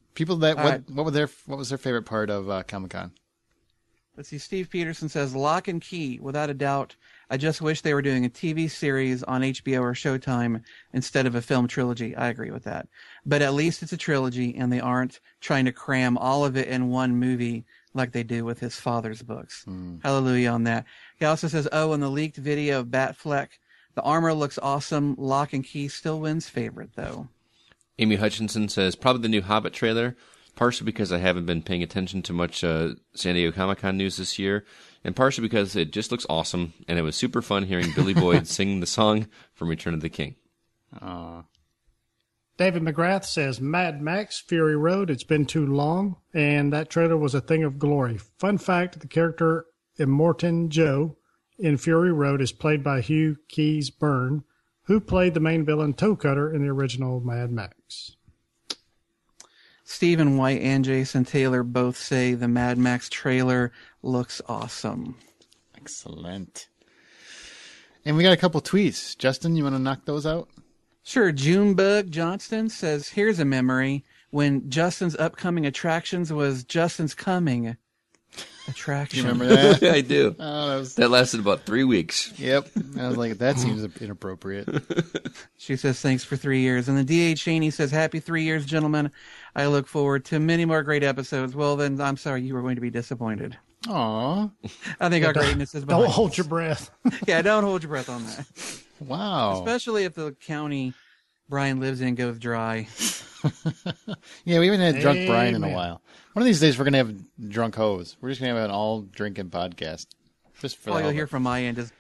People that All what right. what were their what was their favorite part of uh, Comic Con? Let's see. Steve Peterson says, Lock and Key, without a doubt. I just wish they were doing a T V series on H B O or Showtime instead of a film trilogy. I agree with that. But at least it's a trilogy, and they aren't trying to cram all of it in one movie like they do with his father's books. Mm. Hallelujah on that. He also says, oh, in the leaked video of Batfleck, the armor looks awesome. Lock and Key still wins favorite, though. Amy Hutchinson says, probably the new Hobbit trailer, partially because I haven't been paying attention to much uh, San Diego Comic-Con news this year, and partially because it just looks awesome, and it was super fun hearing Billy Boyd sing the song from Return of the King. Aw. David McGrath says, Mad Max, Fury Road, it's been too long, and that trailer was a thing of glory. Fun fact, the character Immortan Joe in Fury Road is played by Hugh Keys Byrne, who played the main villain Toe Cutter in the original Mad Max. Stephen White and Jason Taylor both say the Mad Max trailer looks awesome. Excellent. And we got a couple tweets. Justin, you want to knock those out? Sure. Junebug Johnston says, here's a memory when Justin's upcoming attractions was Justin's Coming attraction. You remember that? I do. Oh, that was. That lasted about three weeks. Yep. I was like, that seems inappropriate. She says, thanks for three years. And the D H Cheney says, happy three years, gentlemen. I look forward to many more great episodes. Well, then, I'm sorry you were going to be disappointed. Aw. I think our greatness is behind Don't hold us. your breath. Yeah, don't hold your breath on that. Wow. Especially if the county Brian lives in goes dry. Yeah, we haven't had drunk Brian in a Amen. while. One of these days, we're going to have drunk hose. We're just going to have an all drinking podcast. Just for All the you'll hell hear of from my end is,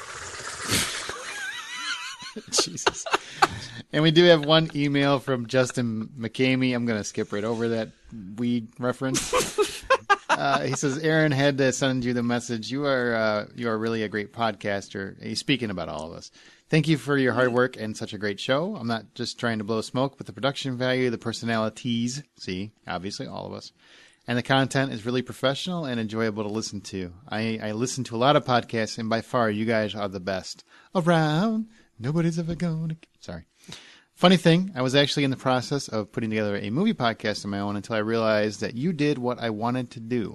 it. Jesus. And we do have one email from Justin McCamey. I'm going to skip right over that weed reference. Uh, he says, Aaron had to send you the message. You are uh, you are really a great podcaster. He's speaking about all of us. Thank you for your hard work and such a great show. I'm not just trying to blow smoke, but the production value, the personalities, see, obviously all of us, and the content is really professional and enjoyable to listen to. I, I listen to a lot of podcasts, and by far, you guys are the best around. Nobody's ever going to... Sorry. Funny thing, I was actually in the process of putting together a movie podcast of my own until I realized that you did what I wanted to do.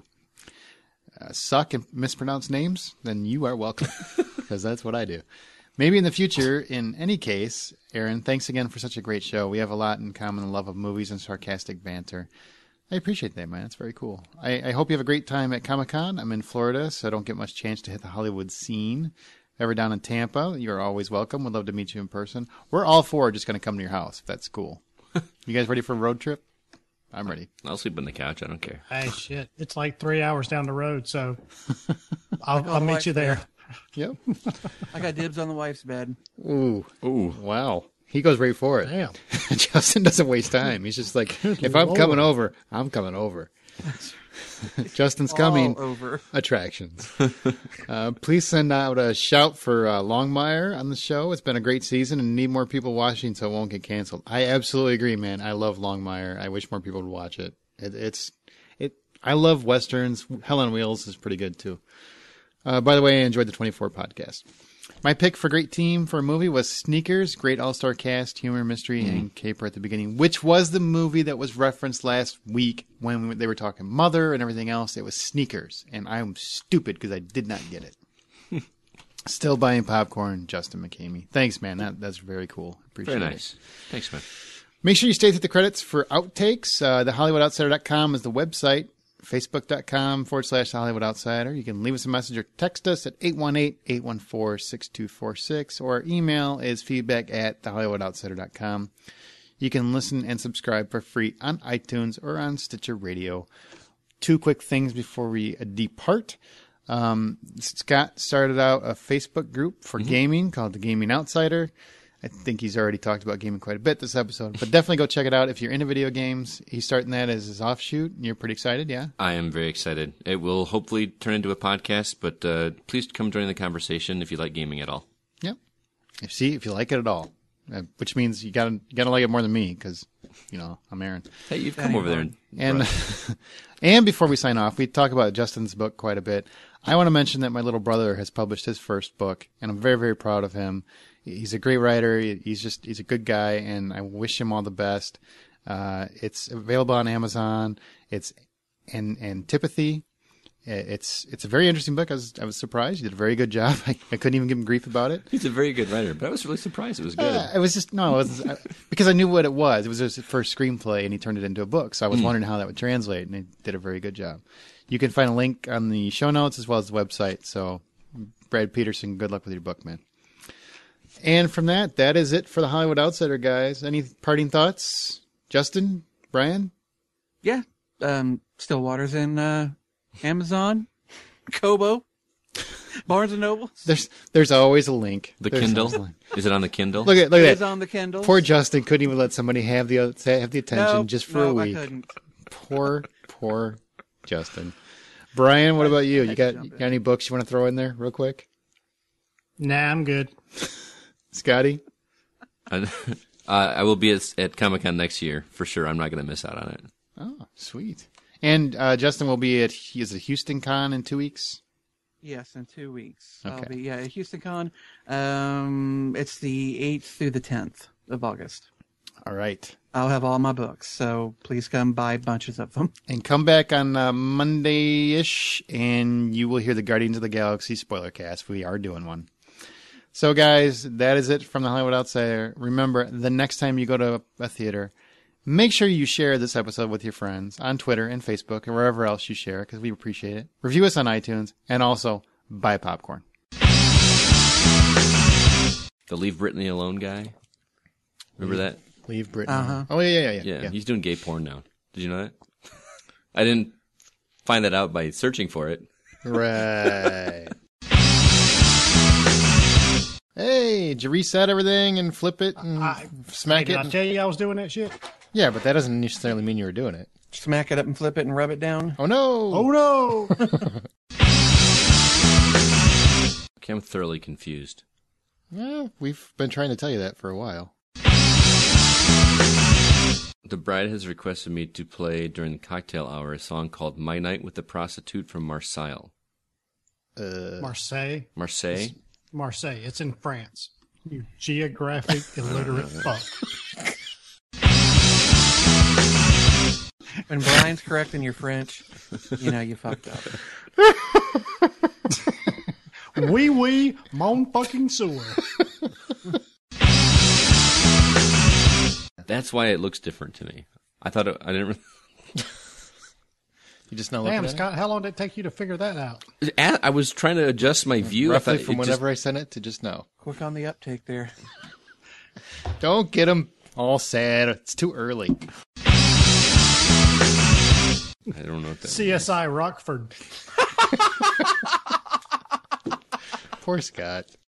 Uh, suck and mispronounce names? Then you are welcome, because that's what I do. Maybe in the future, in any case, Aaron, thanks again for such a great show. We have a lot in common, the love of movies and sarcastic banter. I appreciate that, man. It's very cool. I, I hope you have a great time at Comic-Con. I'm in Florida, so I don't get much chance to hit the Hollywood scene. Ever down in Tampa, you're always welcome. We'd love to meet you in person. We're all four just going to come to your house, if that's cool. You guys ready for a road trip? I'm ready. I'll sleep on the couch. I don't care. Hey, shit. It's like three hours down the road, so I'll, I'll the meet wife's you there. Yep. I got dibs on the wife's bed. Ooh. Ooh. Wow. He goes right for it. Damn. Justin doesn't waste time. He's just like, Good if I'm Lord. coming over, I'm coming over. Justin's coming. All over. Attractions. uh, please send out a shout for uh, Longmire on the show. It's been a great season and need more people watching so it won't get canceled. I absolutely agree, man. I love Longmire. I wish more people would watch it. it it's it. I love westerns. Hell on Wheels is pretty good too. Uh, by the way, I enjoyed the twenty-four podcast. My pick for great team for a movie was Sneakers. Great all-star cast, humor, mystery, mm. and caper at the beginning, which was the movie that was referenced last week when they were talking Mother and everything else. It was Sneakers, and I'm stupid because I did not get it. Still buying popcorn, Justin McCamey. Thanks, man. That That's very cool. Appreciate Very it. nice. Thanks, man. Make sure you stay through the credits for outtakes. Uh, the Hollywood Outsider dot com is the website. Facebook.com forward slash The Hollywood Outsider. You can leave us a message or text us at eight one eight, eight one four, six two four six, or our email is feedback at The Hollywood Outsider dot com. You can listen and subscribe for free on iTunes or on Stitcher Radio. Two quick things before we depart. Um, Scott started out a Facebook group for mm-hmm. gaming called The Gaming Outsider. I think he's already talked about gaming quite a bit this episode, but definitely go check it out if you're into video games. He's starting that as his offshoot, and you're pretty excited, yeah? I am very excited. It will hopefully turn into a podcast, but uh, please come join the conversation if you like gaming at all. Yep. If, see, if you like it at all, uh, which means you gotta you gotta like it more than me because, you know, I'm Aaron. Hey, you've come over there. And, and, and before we sign off, we talk about Justin's book quite a bit. I want to mention that my little brother has published his first book, and I'm very, very proud of him. He's a great writer. He's just, he's a good guy, and I wish him all the best. Uh, it's available on Amazon. It's an Antipathy. It's it's a very interesting book. I was I was surprised. You did a very good job. I, I couldn't even give him grief about it. He's a very good writer, but I was really surprised it was good. Uh, it was just no, it was, uh, because I knew what it was. It was his first screenplay, and he turned it into a book. So I was mm. wondering how that would translate, and he did a very good job. You can find a link on the show notes as well as the website. So, Brad Peterson, good luck with your book, man. And from that, that is it for the Hollywood Outsider, guys. Any parting thoughts, Justin, Brian? Yeah, um, Stillwater's in. Uh... Amazon, Kobo, Barnes and Noble. There's there's always a link. The there's Kindle. Link. Is it on the Kindle? Look at look at It's that. on the Kindle. Poor Justin couldn't even let somebody have the have the attention nope, just for nope, a week. I couldn't. Poor poor Justin. Brian, what about you? You got, you got any books you want to throw in there real quick? Nah, I'm good. Scotty? uh, I will be at, at Comic-Con next year for sure. I'm not going to miss out on it. Oh, sweet. And uh, Justin will be at is it Houston Con in two weeks? Yes, in two weeks. Okay. I'll be yeah at Houston Con. Um, it's the eighth through the tenth of August. All right. I'll have all my books, so please come buy bunches of them. And come back on uh, Monday-ish, and you will hear the Guardians of the Galaxy spoiler cast. We are doing one. So, guys, that is it from the Hollywood Outsider. Remember, the next time you go to a theater, make sure you share this episode with your friends on Twitter and Facebook and wherever else you share, because we appreciate it. Review us on iTunes, and also buy popcorn. The Leave Britney Alone guy. Remember that? Leave Britney. Uh-huh. Oh, yeah, yeah, yeah, yeah. yeah. He's doing gay porn now. Did you know that? I didn't find that out by searching for it. Right. Hey, did you reset everything and flip it and I, smack did it? I And... tell you I was doing that shit? Yeah, but that doesn't necessarily mean you were doing it. Smack it up and flip it and rub it down. Oh, no. Oh, no. Okay, I'm thoroughly confused. Well, we've been trying to tell you that for a while. The Bride has requested me to play during the cocktail hour a song called My Night with the Prostitute from Marseille. Uh, Marseille. Marseille? Marseille. It's in France. You geographic illiterate fuck. When Brian's correcting your French, you know you fucked up. Wee wee, mon fucking sewer. That's why it looks different to me. I thought it, I didn't really... You just not looking Damn, at Scott, how long did it take you to figure that out? I was trying to adjust my view. it? Roughly I thought from it whenever just... I sent it to just now. Quick on the uptake there. Don't get them all sad. It's too early. I don't know what that C S I Rockford. Poor Scott.